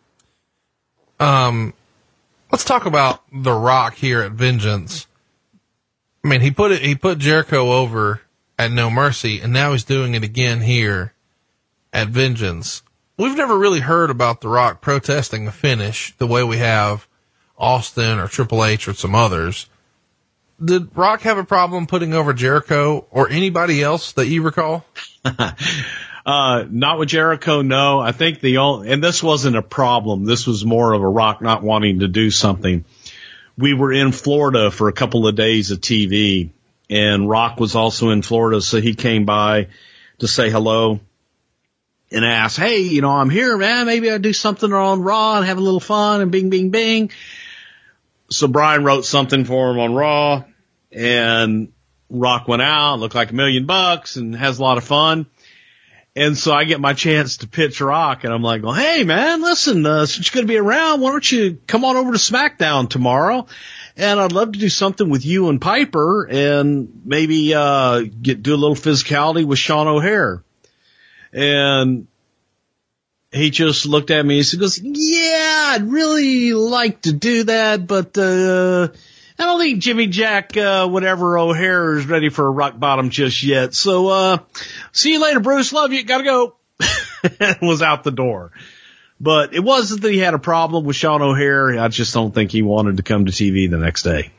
Um, let's talk about The Rock here at Vengeance. I mean, he put it, he put Jericho over at No Mercy, and now he's doing it again here at Vengeance. We've never really heard about The Rock protesting the finish the way we have Austin or Triple H or some others. Did Rock have a problem putting over Jericho or anybody else that you recall? uh, not with Jericho, no. I think the only, and this wasn't a problem. This was more of a Rock not wanting to do something. We were in Florida for a couple of days of T V, and Rock was also in Florida, so he came by to say hello and asked, hey, you know, I'm here, man. Maybe I'll do something on Raw and have a little fun and bing, bing, bing. So Brian wrote something for him on Raw, and Rock went out, looked like a million bucks, and has a lot of fun. And so I get my chance to pitch Rock, and I'm like, well, hey, man, listen, uh, since you're going to be around, why don't you come on over to SmackDown tomorrow? And I'd love to do something with you and Piper and maybe uh get do a little physicality with Sean O'Hare. And he just looked at me and he goes, yeah, I'd really like to do that, but uh I don't think Jimmy Jack, uh, whatever O'Hare is ready for a rock bottom just yet. So, uh, see you later, Bruce. Love you. Gotta go. And was out the door. But it wasn't that he had a problem with Sean O'Hare. I just don't think he wanted to come to T V the next day.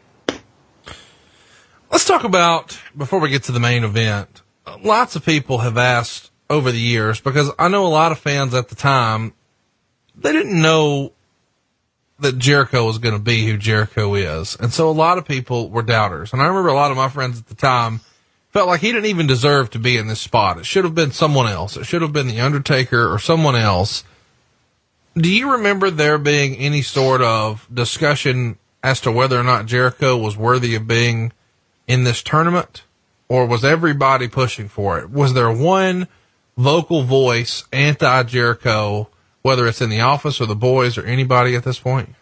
Let's talk about, before we get to the main event, lots of people have asked over the years, because I know a lot of fans at the time, they didn't know that Jericho was going to be who Jericho is. And so a lot of people were doubters. And I remember a lot of my friends at the time felt like he didn't even deserve to be in this spot. It should have been someone else. It should have been The Undertaker or someone else. Do you remember there being any sort of discussion as to whether or not Jericho was worthy of being in this tournament? Or was everybody pushing for it? Was there one vocal voice anti-Jericho, whether it's in the office or the boys or anybody at this point?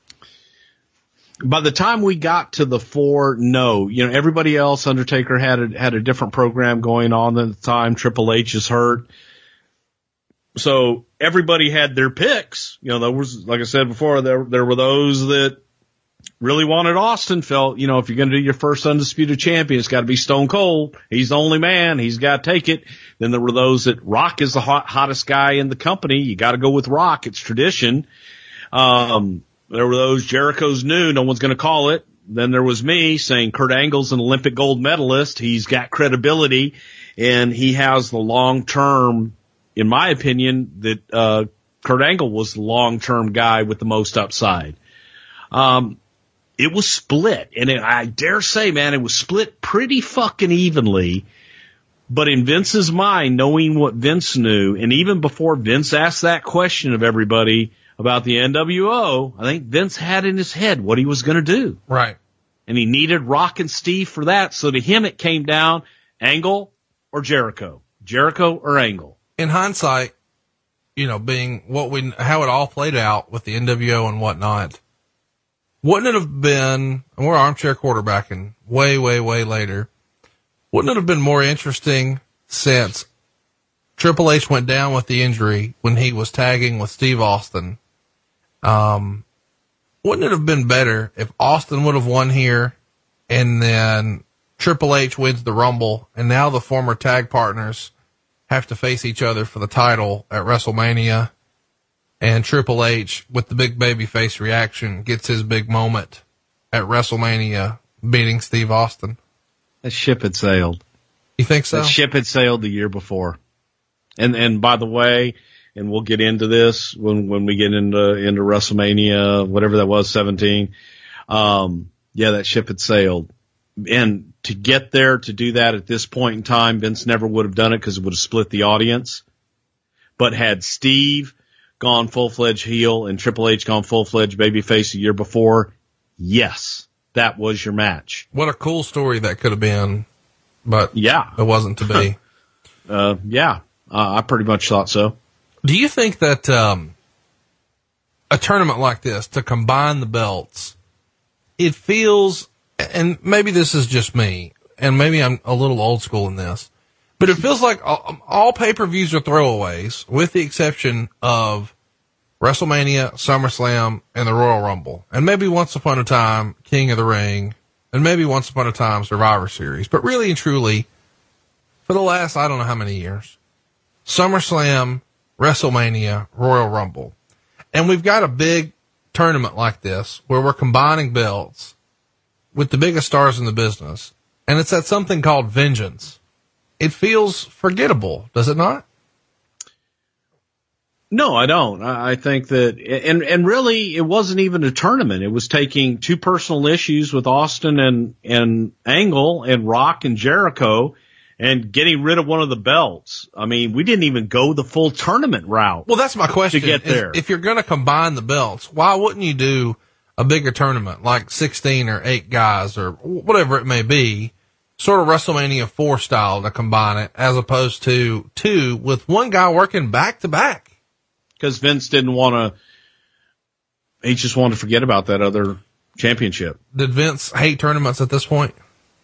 By the time we got to the four, no. You know, everybody else, Undertaker had a, had a different program going on at the time. Triple H is hurt. So everybody had their picks. You know, there was, like I said before, there, there were those that really wanted Austin, felt, you know, if you're going to do your first undisputed champion, it's got to be Stone Cold. He's the only man. He's got to take it. Then there were those that Rock is the hot, hottest guy in the company. You got to go with Rock. It's tradition. Um, There were those Jericho's new, no one's going to call it. Then there was me saying Kurt Angle's an Olympic gold medalist. He's got credibility, and he has the long-term, in my opinion, that uh Kurt Angle was the long-term guy with the most upside. Um It was split, and it, I dare say, man, it was split pretty fucking evenly. But in Vince's mind, knowing what Vince knew, and even before Vince asked that question of everybody about the N W O, I think Vince had in his head what he was going to do. Right. And he needed Rock and Steve for that. So to him, it came down Angle or Jericho, Jericho or Angle. In hindsight, you know, being what we, how it all played out with the N W O and whatnot, wouldn't it have been, and we're armchair quarterbacking way, way, way later, wouldn't it have been more interesting since Triple H went down with the injury when he was tagging with Steve Austin? Um, wouldn't it have been better if Austin would have won here and then Triple H wins the Rumble and now the former tag partners have to face each other for the title at WrestleMania, and Triple H with the big baby face reaction gets his big moment at WrestleMania beating Steve Austin? That ship had sailed. You think so? That ship had sailed the year before. And, and by the way, and we'll get into this when, when we get into, into WrestleMania, whatever that was, seventeen. Um, yeah, that ship had sailed. And to get there, to do that at this point in time, Vince never would have done it because it would have split the audience. But had Steve gone full-fledged heel and Triple H gone full-fledged babyface a year before, yes, that was your match. What a cool story that could have been, but yeah, it wasn't to be. uh, yeah, uh, I pretty much thought so. Do you think that, um, a tournament like this, to combine the belts, it feels, and maybe this is just me, and maybe I'm a little old school in this, but it feels like all, all pay-per-views are throwaways, with the exception of WrestleMania, SummerSlam, and the Royal Rumble. And maybe once upon a time, King of the Ring, and maybe once upon a time, Survivor Series. But really and truly, for the last, I don't know how many years, SummerSlam, WrestleMania, Royal Rumble. And we've got a big tournament like this where we're combining belts with the biggest stars in the business. And it's at something called Vengeance. It feels forgettable, does it not? No, I don't. I think that, and, and really it wasn't even a tournament. It was taking two personal issues with Austin and, and Angle and Rock and Jericho and getting rid of one of the belts. I mean, we didn't even go the full tournament route. Well, that's my question. To get there. If you're going to combine the belts, why wouldn't you do a bigger tournament like sixteen or eight guys or whatever it may be, sort of WrestleMania four style to combine it, as opposed to two with one guy working back to back? Because Vince didn't want to, he just wanted to forget about that other championship. Did Vince hate tournaments at this point?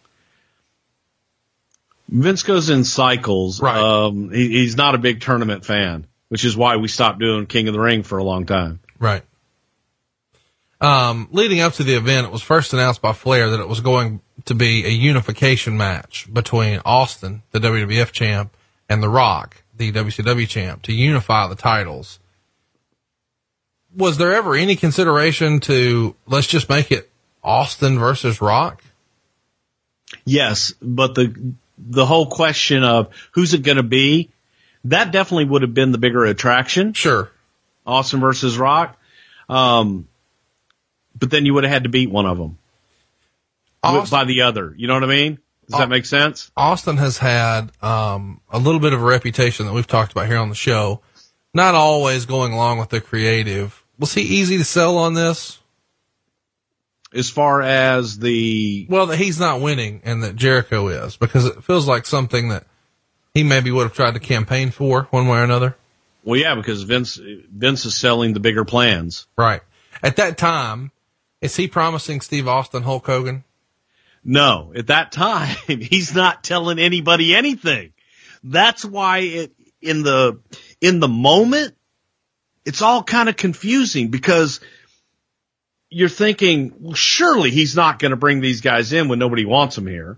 Vince goes in cycles. Right. Um, he, he's not a big tournament fan, which is why we stopped doing King of the Ring for a long time. Right. Um, leading up to the event, it was first announced by Flair that it was going to be a unification match between Austin, the W W F champ, and The Rock, the W C W champ, to unify the titles. Was there ever any consideration to, let's just make it Austin versus Rock? Yes, but the the whole question of who's it going to be, that definitely would have been the bigger attraction. Sure. Austin versus Rock. Um, but then you would have had to beat one of them Austin, by the other. You know what I mean? Does that make sense? Austin has had, um, a little bit of a reputation that we've talked about here on the show. Not always going along with the creative. Was he easy to sell on this? As far as the, well, that he's not winning and that Jericho is, because it feels like something that he maybe would have tried to campaign for one way or another. Well, yeah, because Vince, Vince is selling the bigger plans. Right. At that time, is he promising Steve Austin Hulk Hogan? No, at that time, he's not telling anybody anything. That's why it, in the, in the moment, it's all kind of confusing because you're thinking, well, surely he's not going to bring these guys in when nobody wants them here.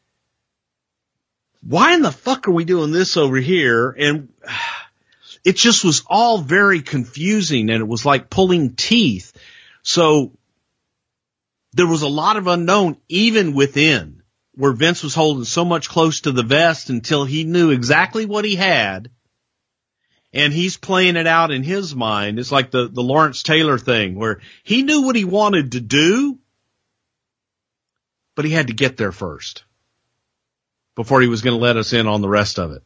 Why in the fuck are we doing this over here? And it just was all very confusing, and it was like pulling teeth. So there was a lot of unknown even within, where Vince was holding so much close to the vest until he knew exactly what he had, and he's playing it out in his mind. It's like the, the Lawrence Taylor thing, where he knew what he wanted to do, but he had to get there first before he was going to let us in on the rest of it.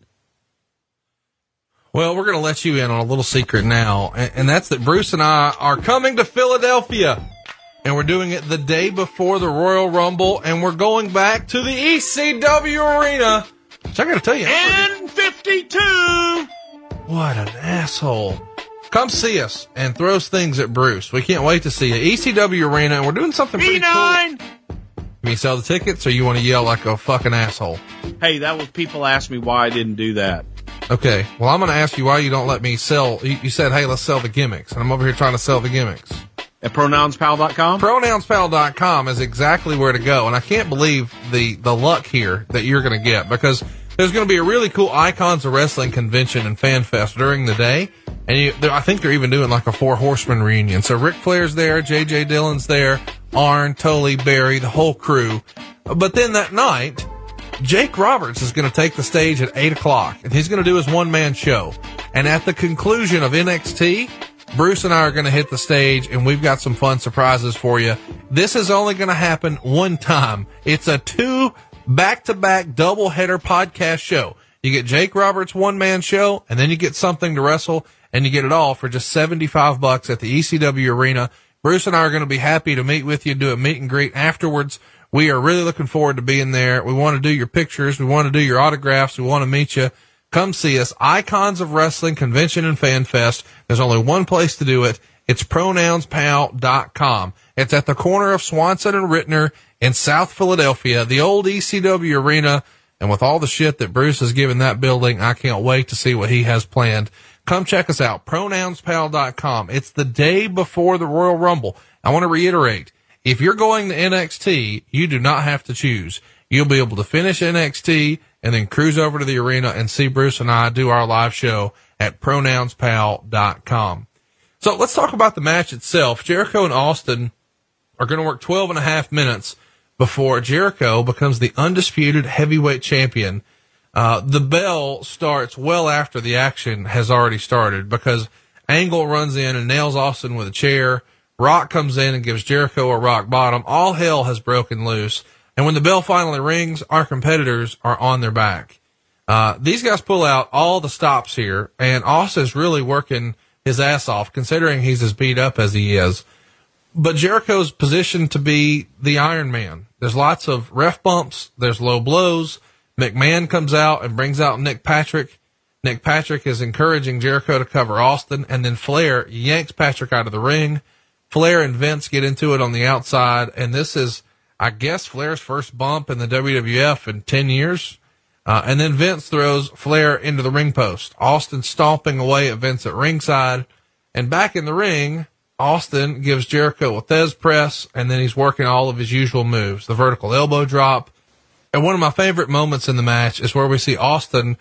Well, we're going to let you in on a little secret now, and, and that's that Bruce and I are coming to Philadelphia. And we're doing it the day before the Royal Rumble, and we're going back to the E C W Arena. So I gotta tell you. N fifty-two! What an asshole. Come see us and throws things at Bruce. We can't wait to see you. E C W Arena, and we're doing something pretty B nine! cool. You sell the tickets, or you want to yell like a fucking asshole? Hey, that was, people asked me why I didn't do that. Okay, well, I'm going to ask you why you don't let me sell. You, you said, hey, let's sell the gimmicks, and I'm over here trying to sell the gimmicks. At pronouns pal dot com? pronouns pal dot com is exactly where to go, and I can't believe the, the luck here that you're going to get, because there's going to be a really cool Icons of Wrestling convention and fan fest during the day, and you, I think they're even doing like a Four Horsemen reunion. So Ric Flair's there, J J Dillon's there, Arn, Tully, Barry, the whole crew. But then that night, Jake Roberts is going to take the stage at eight o'clock, and he's going to do his one-man show. And at the conclusion of N X T, Bruce and I are going to hit the stage, and we've got some fun surprises for you. This is only going to happen one time. It's a two back-to-back doubleheader podcast show. You get Jake Roberts' one-man show, and then you get Something to Wrestle, and you get it all for just seventy-five bucks at the E C W Arena. Bruce and I are going to be happy to meet with you, do a meet and greet afterwards. We are really looking forward to being there. We want to do your pictures. We want to do your autographs. We want to meet you. Come see us. Icons of Wrestling Convention and Fan Fest. There's only one place to do it. It's pronouns pal dot com. It's at the corner of Swanson and Rittner in South Philadelphia, the old E C W Arena. And with all the shit that Bruce has given that building, I can't wait to see what he has planned. Come check us out. pronouns pal dot com. It's the day before the Royal Rumble. I want to reiterate, if you're going to N X T, you do not have to choose. You'll be able to finish N X T and then cruise over to the arena and see Bruce and I do our live show at pronouns pal dot com. So let's talk about the match itself. Jericho and Austin are going to work twelve and a half minutes before Jericho becomes the undisputed heavyweight champion. Uh, the bell starts well after the action has already started, because Angle runs in and nails Austin with a chair. Rock comes in and gives Jericho a rock bottom. All hell has broken loose. And when the bell finally rings, our competitors are on their back. Uh, these guys pull out all the stops here, and Austin's really working his ass off, considering he's as beat up as he is. But Jericho's positioned to be the Iron Man. There's lots of ref bumps. There's low blows. McMahon comes out and brings out Nick Patrick. Nick Patrick is encouraging Jericho to cover Austin, and then Flair yanks Patrick out of the ring. Flair and Vince get into it on the outside, and this is, I guess, Flair's first bump in the W W F in ten years. Uh, and then Vince throws Flair into the ring post. Austin stomping away at Vince at ringside. And back in the ring, Austin gives Jericho a Thez press, and then he's working all of his usual moves, the vertical elbow drop. And one of my favorite moments in the match is where we see Austin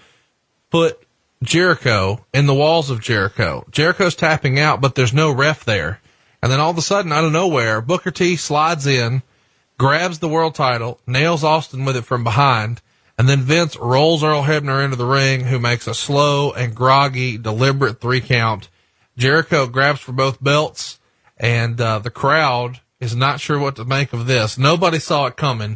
put Jericho in the walls of Jericho. Jericho's tapping out, but there's no ref there. And then all of a sudden, out of nowhere, Booker T slides in, grabs the world title, nails Austin with it from behind, and then Vince rolls Earl Hebner into the ring, who makes a slow and groggy, deliberate three count. Jericho grabs for both belts, and uh, the crowd is not sure what to make of this. Nobody saw it coming,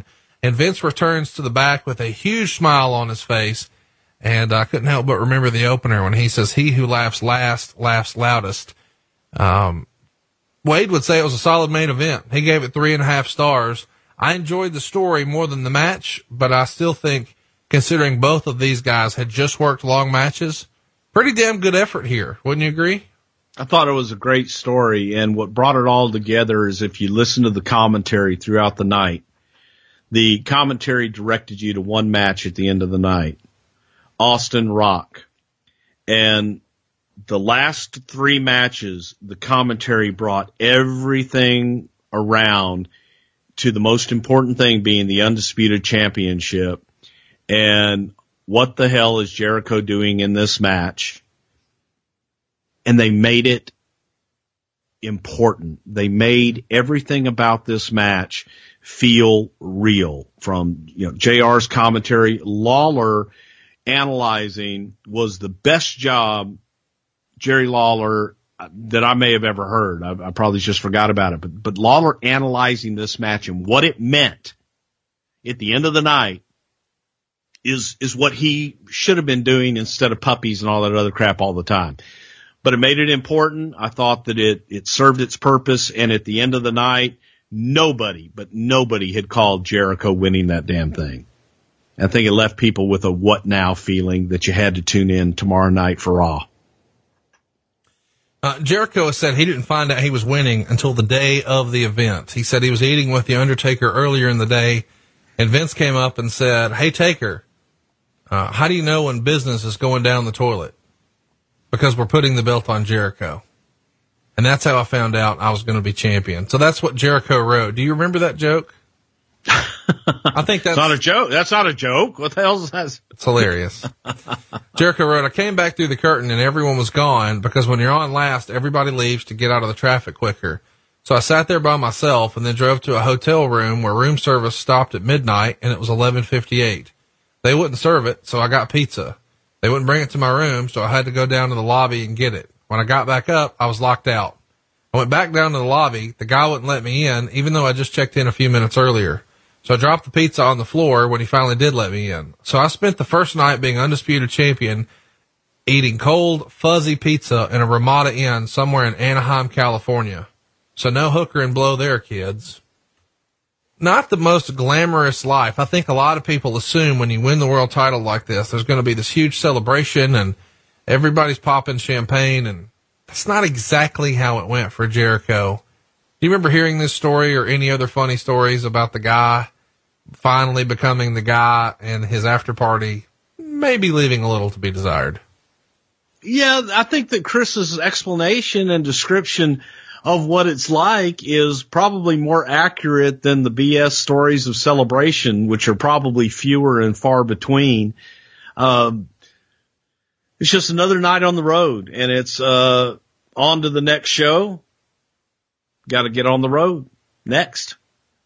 And Vince returns to the back with a huge smile on his face. And I couldn't help but remember the opener when he says, "He who laughs last laughs loudest." Um, Wade would say it was a solid main event. He gave it three and a half stars. I enjoyed the story more than the match, but I still think, considering both of these guys had just worked long matches, pretty damn good effort here. Wouldn't you agree? I thought it was a great story, and what brought it all together is if you listen to the commentary throughout the night, the commentary directed you to one match at the end of the night, Austin Rock. And the last three matches, the commentary brought everything around to the most important thing being the Undisputed Championship. And what the hell is Jericho doing in this match? And they made it important. They made everything about this match feel real. From, you know, J R's commentary, Lawler analyzing was the best job Jerry Lawler that I may have ever heard. I, I probably just forgot about it, but, but Lawler analyzing this match and what it meant at the end of the night is, is what he should have been doing instead of puppies and all that other crap all the time. But it made it important. I thought that it, it served its purpose. And at the end of the night, nobody, but nobody had called Jericho winning that damn thing. I think it left people with a what now feeling that you had to tune in tomorrow night for Raw. Uh, Jericho said he didn't find out he was winning until the day of the event. He said he was eating with The Undertaker earlier in the day, and Vince came up and said, "Hey, Taker, uh, how do you know when business is going down the toilet? Because we're putting the belt on Jericho." And that's how I found out I was going to be champion. So that's what Jericho wrote. Do you remember that joke? I think that's not a joke. That's not a joke. What the hell is that? It's hilarious. Jericho wrote, "I came back through the curtain and everyone was gone because when you're on last, everybody leaves to get out of the traffic quicker. So I sat there by myself and then drove to a hotel room where room service stopped at midnight and it was eleven fifty-eight. They wouldn't serve it, so I got pizza. They wouldn't bring it to my room, so I had to go down to the lobby and get it. When I got back up, I was locked out. I went back down to the lobby. The guy wouldn't let me in, even though I just checked in a few minutes earlier. So I dropped the pizza on the floor when he finally did let me in. So I spent the first night being undisputed champion eating cold, fuzzy pizza in a Ramada Inn somewhere in Anaheim, California. So no hooker and blow there, kids." Not the most glamorous life. I think a lot of people assume when you win the world title like this, there's going to be this huge celebration and everybody's popping champagne, and that's not exactly how it went for Jericho. Do you remember hearing this story or any other funny stories about the guy finally becoming the guy and his after party maybe leaving a little to be desired? Yeah, I think that Chris's explanation and description of what it's like is probably more accurate than the B S stories of celebration, which are probably fewer and far between. Um, it's just another night on the road, and it's uh on to the next show. Got to get on the road next.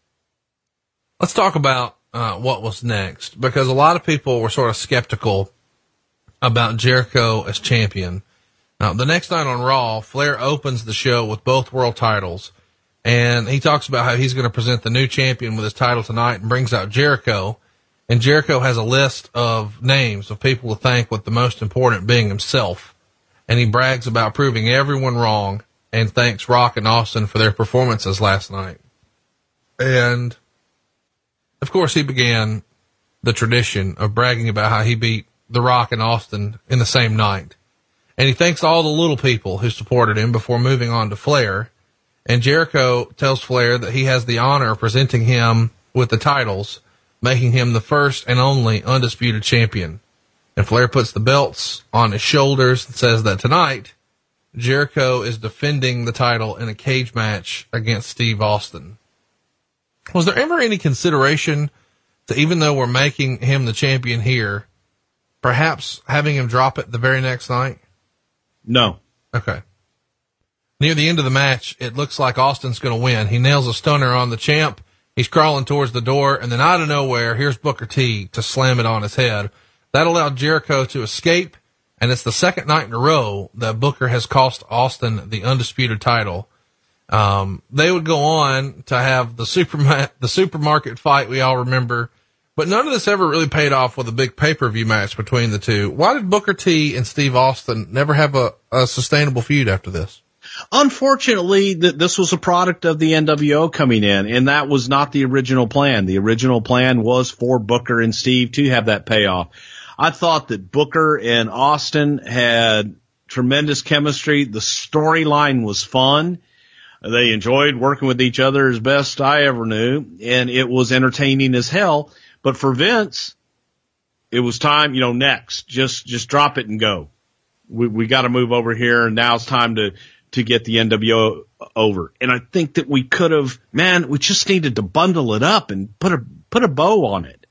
Let's talk about uh what was next, because a lot of people were sort of skeptical about Jericho as champion. Now, the next night on Raw, Flair opens the show with both world titles, and he talks about how he's going to present the new champion with his title tonight and brings out Jericho. And Jericho has a list of names of people to thank, with the most important being himself. And he brags about proving everyone wrong and thanks Rock and Austin for their performances last night. And, of course, he began the tradition of bragging about how he beat The Rock and Austin in the same night. And he thanks all the little people who supported him before moving on to Flair. And Jericho tells Flair that he has the honor of presenting him with the titles, making him the first and only undisputed champion. And Flair puts the belts on his shoulders and says that tonight, Jericho is defending the title in a cage match against Steve Austin. Was there ever any consideration to, even though we're making him the champion here, perhaps having him drop it the very next night? No. Okay. Near the end of the match, it looks like Austin's going to win. He nails a stunner on the champ. He's crawling towards the door, and then out of nowhere, here's Booker T to slam it on his head. That allowed Jericho to escape, and it's the second night in a row that Booker has cost Austin the undisputed title. Um, they would go on to have the super, the supermarket fight we all remember, but none of this ever really paid off with a big pay-per-view match between the two. Why did Booker T and Steve Austin never have a, a sustainable feud after this? Unfortunately, th- this was a product of the N W O coming in, and that was not the original plan. The original plan was for Booker and Steve to have that payoff. I thought that Booker and Austin had tremendous chemistry. The storyline was fun. They enjoyed working with each other as best I ever knew, and it was entertaining as hell. But for Vince, it was time, you know, next. Just just drop it and go. We we got to move over here, and now it's time to to get the N W O over. And I think that we could have, man, we just needed to bundle it up and put a put a bow on it.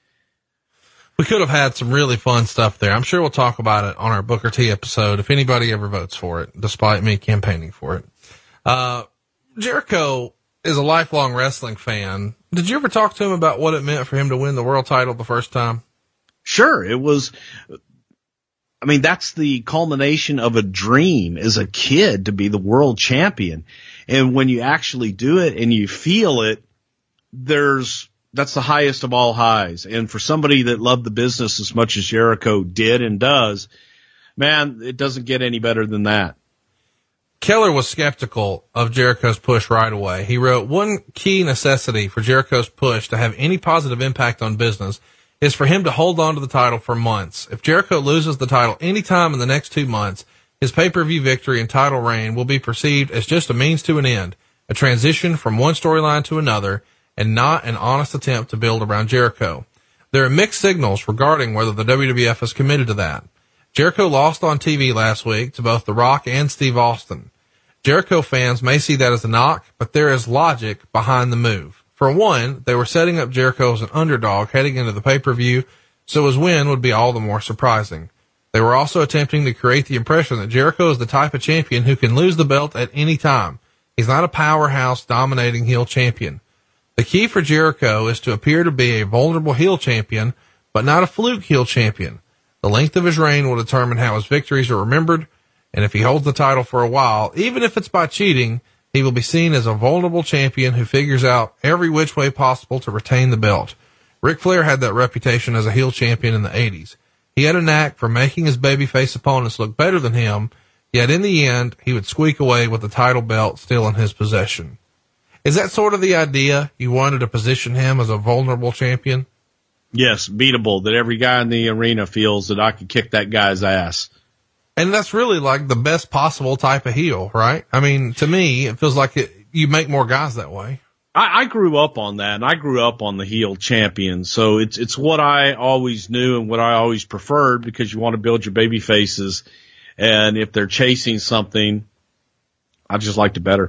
We could have had some really fun stuff there. I'm sure we'll talk about it on our Booker T episode if anybody ever votes for it, despite me campaigning for it. Uh, Jericho is a lifelong wrestling fan. Did you ever talk to him about what it meant for him to win the world title the first time? Sure. It was, I mean, that's the culmination of a dream as a kid to be the world champion. And when you actually do it and you feel it, there's, that's the highest of all highs. And for somebody that loved the business as much as Jericho did and does, man, it doesn't get any better than that. Keller was skeptical of Jericho's push right away. He wrote, one key necessity for Jericho's push to have any positive impact on business is for him to hold on to the title for months. If Jericho loses the title any time in the next two months, his pay-per-view victory and title reign will be perceived as just a means to an end, a transition from one storyline to another, and not an honest attempt to build around Jericho. There are mixed signals regarding whether the W W F is committed to that. Jericho lost on T V last week to both The Rock and Steve Austin. Jericho fans may see that as a knock, but there is logic behind the move. For one, they were setting up Jericho as an underdog heading into the pay-per-view, so his win would be all the more surprising. They were also attempting to create the impression that Jericho is the type of champion who can lose the belt at any time. He's not a powerhouse dominating heel champion. The key for Jericho is to appear to be a vulnerable heel champion, but not a fluke heel champion. The length of his reign will determine how his victories are remembered, and if he holds the title for a while, even if it's by cheating, he will be seen as a vulnerable champion who figures out every which way possible to retain the belt. Ric Flair had that reputation as a heel champion in the eighties. He had a knack for making his babyface opponents look better than him, yet in the end, he would squeak away with the title belt still in his possession. Is that sort of the idea? You wanted to position him as a vulnerable champion? Yes, beatable, that every guy in the arena feels that I could kick that guy's ass. And that's really like the best possible type of heel, right? I mean, to me, it feels like it, you make more guys that way. I, I grew up on that, and I grew up on the heel champion. So it's it's what I always knew and what I always preferred, because you want to build your baby faces. And if they're chasing something, I just liked it better.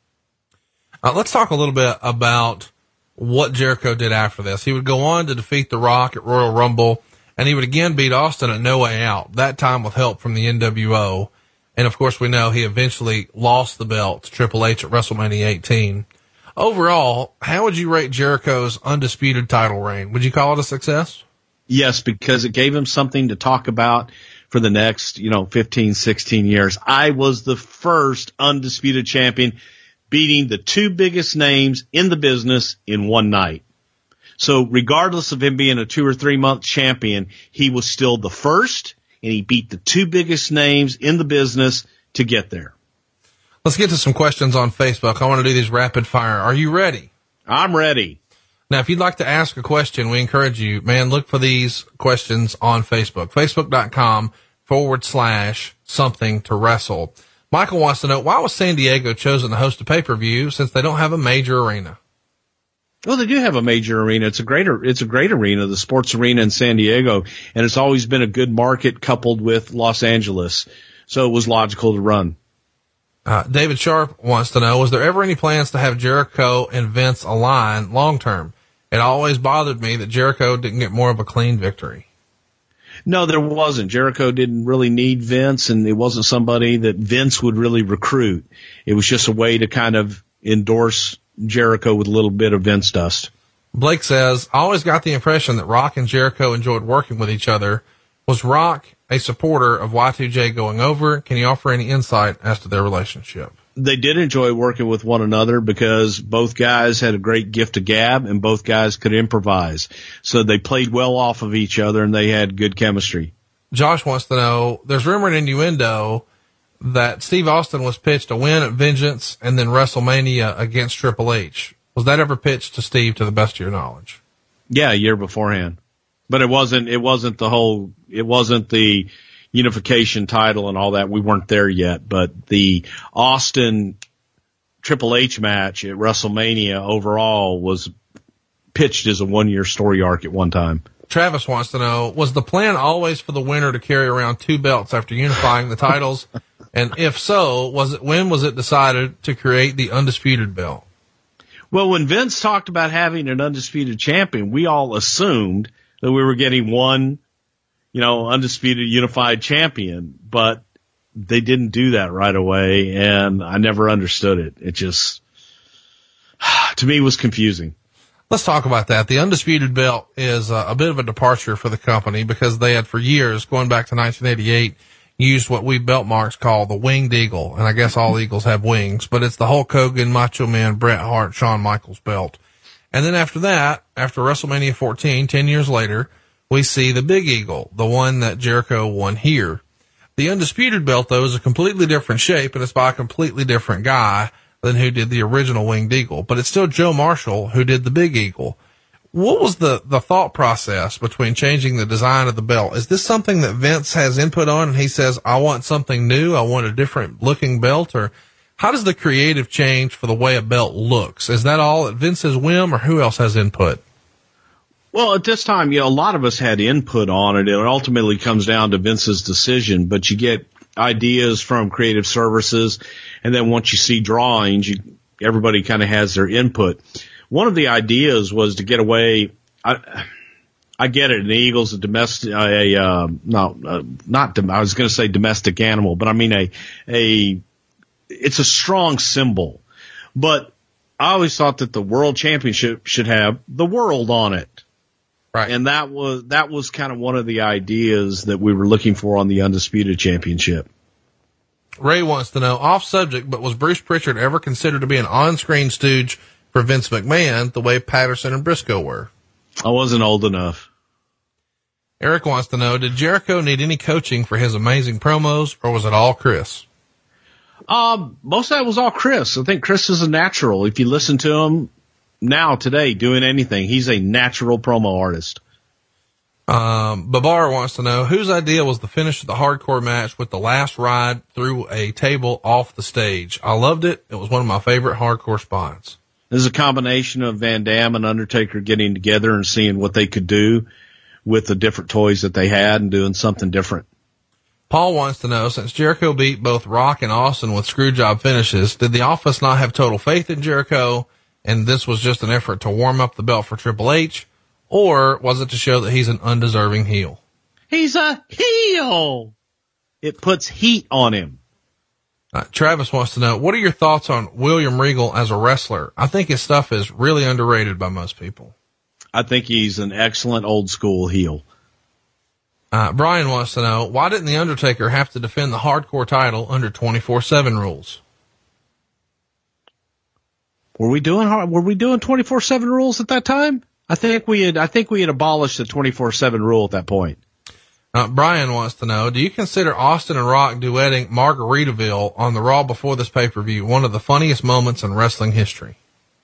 Uh, let's talk a little bit about what Jericho did after this. He would go on to defeat The Rock at Royal Rumble, and he would again beat Austin at No Way Out, that time with help from the N W O. And of course, we know he eventually lost the belt to Triple H at WrestleMania eighteen. Overall, how would you rate Jericho's undisputed title reign? Would you call it a success? Yes, because it gave him something to talk about for the next, you know, fifteen, sixteen years. I was the first undisputed champion, beating the two biggest names in the business in one night. So regardless of him being a two or three month champion, he was still the first, and he beat the two biggest names in the business to get there. Let's get to some questions on Facebook. I want to do these rapid fire. Are you ready? I'm ready. Now, if you'd like to ask a question, we encourage you, man, look for these questions on Facebook, facebook.com forward slash something to wrestle. Michael wants to know, why was San Diego chosen to host a pay-per-view since they don't have a major arena? Well, they do have a major arena. It's a great, it's a great arena, the sports arena in San Diego, and it's always been a good market coupled with Los Angeles. So it was logical to run. Uh, David Sharp wants to know, was there ever any plans to have Jericho and Vince align long term? It always bothered me that Jericho didn't get more of a clean victory. No, there wasn't. Jericho didn't really need Vince, and it wasn't somebody that Vince would really recruit. It was just a way to kind of endorse Jericho with a little bit of Vince dust. Blake says, I always got the impression that Rock and Jericho enjoyed working with each other. Was Rock a supporter of Y two J going over? Can you offer any insight as to their relationship? they did enjoy working with one another because both guys had a great gift of gab and both guys could improvise. So they played well off of each other and they had good chemistry. Josh wants to know, there's rumor and innuendo that Steve Austin was pitched a win at Vengeance and then WrestleMania against Triple H. Was that ever pitched to Steve, to the best of your knowledge? Yeah, a year beforehand. But it wasn't, it wasn't the whole, it wasn't the unification title and all that. We weren't there yet, but the Austin Triple H match at WrestleMania overall was pitched as a one year story arc at one time. Travis wants to know, was the plan always for the winner to carry around two belts after unifying the titles? And if so, was it, when was it decided to create the undisputed belt? Well, when Vince talked about having an undisputed champion, we all assumed that we were getting one, you know, undisputed unified champion, but they didn't do that right away, and I never understood it. It just, to me, was confusing. Let's talk about that. The undisputed belt is a, a bit of a departure for the company because they had for years, going back to nineteen eighty-eight, used what we belt marks call the winged eagle. And I guess all eagles have wings, but it's the Hulk Hogan, Macho Man, Bret Hart, Shawn Michaels belt. And then after that, after WrestleMania fourteen, ten years later, we see the big eagle, the one that Jericho won here. The undisputed belt, though, is a completely different shape and it's by a completely different guy than who did the original winged eagle, but it's still Joe Marshall who did the big eagle. What was the, the thought process between changing the design of the belt? Is this something that Vince has input on and he says, I want something new, I want a different looking belt? Or how does the creative change for the way a belt looks? Is that all at Vince's whim or who else has input? Well, at this time, you know, a lot of us had input on it. It ultimately comes down to Vince's decision, but you get ideas from creative services. And then once you see drawings, you, everybody kind of has their input. One of the ideas was to get away. I, I get it. An eagle's a domestic, a, uh, no, uh, not, I was going to say domestic animal, but I mean a, a, it's a strong symbol. But I always thought that the world championship should have the world on it. Right. And that was, that was kind of one of the ideas that we were looking for on the Undisputed Championship. Ray wants to know, off subject, but was Bruce Pritchard ever considered to be an on-screen stooge for Vince McMahon the way Patterson and Briscoe were? I wasn't old enough. Eric wants to know, did Jericho need any coaching for his amazing promos, or was it all Chris? Um, most of that was all Chris. I think Chris is a natural. If you listen to him now, today, doing anything, he's a natural promo artist. Um, Babar wants to know, whose idea was the finish of the hardcore match with the last ride through a table off the stage? I loved it. It was one of my favorite hardcore spots. This is a combination of Van Dam and Undertaker getting together and seeing what they could do with the different toys that they had and doing something different. Paul wants to know, since Jericho beat both Rock and Austin with screwjob finishes, did the office not have total faith in Jericho, and this was just an effort to warm up the belt for Triple H? Or was it to show that he's an undeserving heel? He's a heel. It puts heat on him. Uh, Travis wants to know, what are your thoughts on William Regal as a wrestler? I think his stuff is really underrated by most people. I think he's an excellent old school heel. Uh, Brian wants to know, why didn't The Undertaker have to defend the hardcore title under twenty-four seven rules? Were we doing, were we doing twenty-four seven rules at that time? I think we had, I think we had abolished the twenty-four seven rule at that point. Uh, Brian wants to know, do you consider Austin and Rock duetting Margaritaville on the Raw before this pay-per-view one of the funniest moments in wrestling history?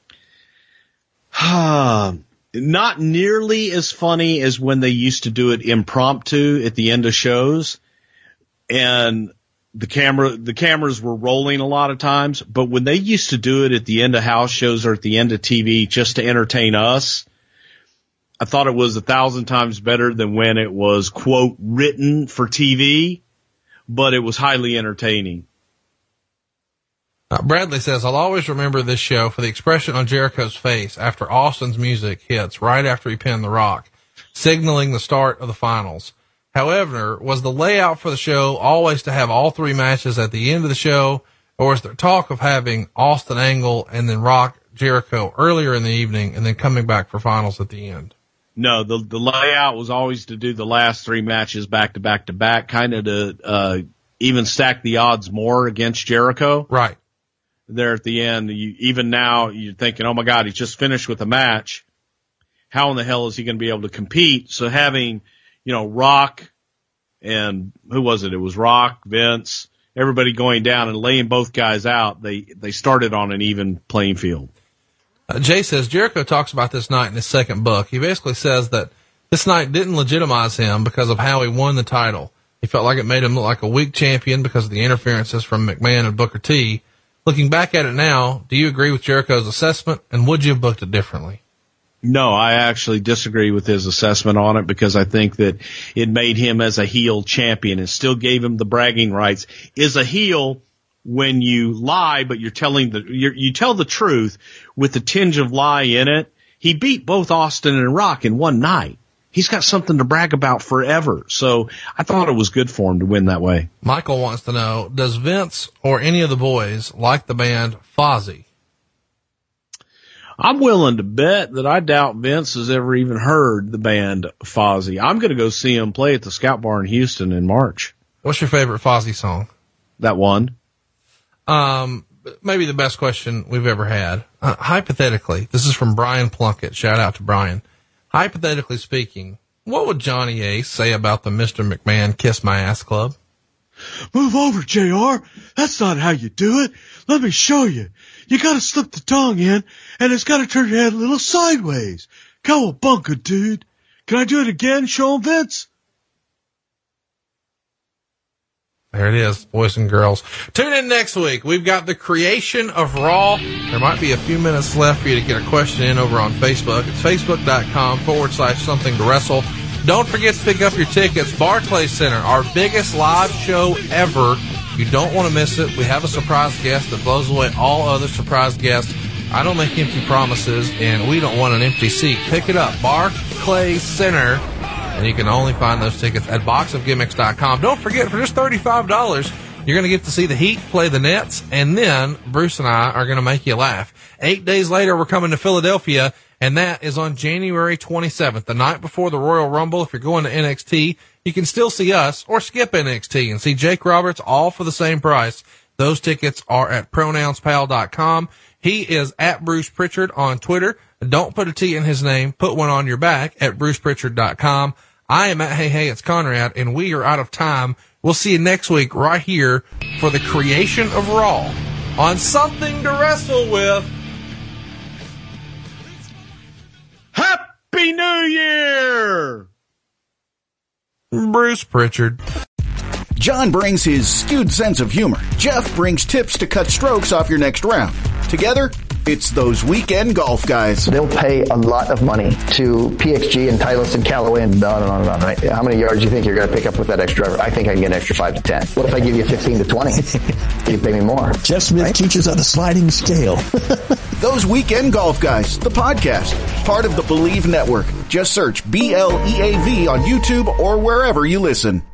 Not nearly as funny as when they used to do it impromptu at the end of shows. And the camera, the cameras were rolling a lot of times, but when they used to do it at the end of house shows or at the end of T V just to entertain us, I thought it was a thousand times better than when it was, quote, written for T V, but it was highly entertaining. Uh, Bradley says, I'll always remember this show for the expression on Jericho's face after Austin's music hits right after he pinned The Rock, signaling the start of the finals. However, was the layout for the show always to have all three matches at the end of the show, or is there talk of having Austin Angle and then Rock Jericho earlier in the evening and then coming back for finals at the end? No, the the layout was always to do the last three matches back to back to back, kind of to uh even stack the odds more against Jericho. Right. there at the end. You, even now, you're thinking, oh my God, he's just finished with a match. How in the hell is he going to be able to compete? So having, you know, Rock and who was it? It was Rock, Vince, everybody going down and laying both guys out. They, they started on an even playing field. Uh, Jay says Jericho talks about this night in his second book. He basically says that this night didn't legitimize him because of how he won the title. He felt like it made him look like a weak champion because of the interferences from McMahon and Booker T. Looking back at it now, do you agree with Jericho's assessment, and would you have booked it differently? No, I actually disagree with his assessment on it because I think that it made him as a heel champion and still gave him the bragging rights. Is a heel when you lie, but you're telling the, you're, you tell the truth with a tinge of lie in it. He beat both Austin and Rock in one night. He's got something to brag about forever. So I thought it was good for him to win that way. Michael wants to know, does Vince or any of the boys like the band Fozzy? I'm willing to bet that I doubt Vince has ever even heard the band Fozzy. I'm going to go see him play at the Scout Bar in Houston in March. What's your favorite Fozzy song? That one. Um, maybe the best question we've ever had. Uh, hypothetically, this is from Brian Plunkett. Shout out to Brian. Hypothetically speaking, what would Johnny Ace say about the Mister McMahon Kiss My Ass Club? Move over, J R. That's not how you do it. Let me show you. You gotta slip the tongue in, and it's gotta turn your head a little sideways. Cowabunga, dude. Can I do it again? Show 'em, Vince. There it is, boys and girls. Tune in next week. We've got the creation of Raw. There might be a few minutes left for you to get a question in over on Facebook. It's facebook.com forward slash something to wrestle. Don't forget to pick up your tickets. Barclays Center, our biggest live show ever. You don't want to miss it. We have a surprise guest that blows away all other surprise guests. I don't make empty promises, and we don't want an empty seat. Pick it up, Barclays Center, and you can only find those tickets at box of gimmicks dot com. Don't forget, for just thirty-five dollars, you're going to get to see the Heat play the Nets, and then Bruce and I are going to make you laugh. Eight days later, we're coming to Philadelphia, and that is on January twenty-seventh, the night before the Royal Rumble. If you're going to N X T, you can still see us or skip N X T and see Jake Roberts all for the same price. Those tickets are at pronouns pal dot com. He is at Bruce Pritchard on Twitter. Don't put a T in his name. Put one on your back at bruce pritchard dot com. I am at Hey Hey, it's Conrad, and we are out of time. We'll see you next week right here for the creation of Raw on Something to Wrestle With. Happy New Year! Bruce Pritchard. John brings his skewed sense of humor. Jeff brings tips to cut strokes off your next round. Together, it's those weekend golf guys. They'll pay a lot of money to P X G and Titleist and Callaway and on and on and on, right? How many yards do you think you're going to pick up with that extra driver? I think I can get an extra five to ten. What if I give you fifteen to twenty? You pay me more. Jeff Smith right? teaches on a sliding scale. Those Weekend Golf Guys, the podcast, part of the Believe Network. Just search B L E A V on YouTube or wherever you listen.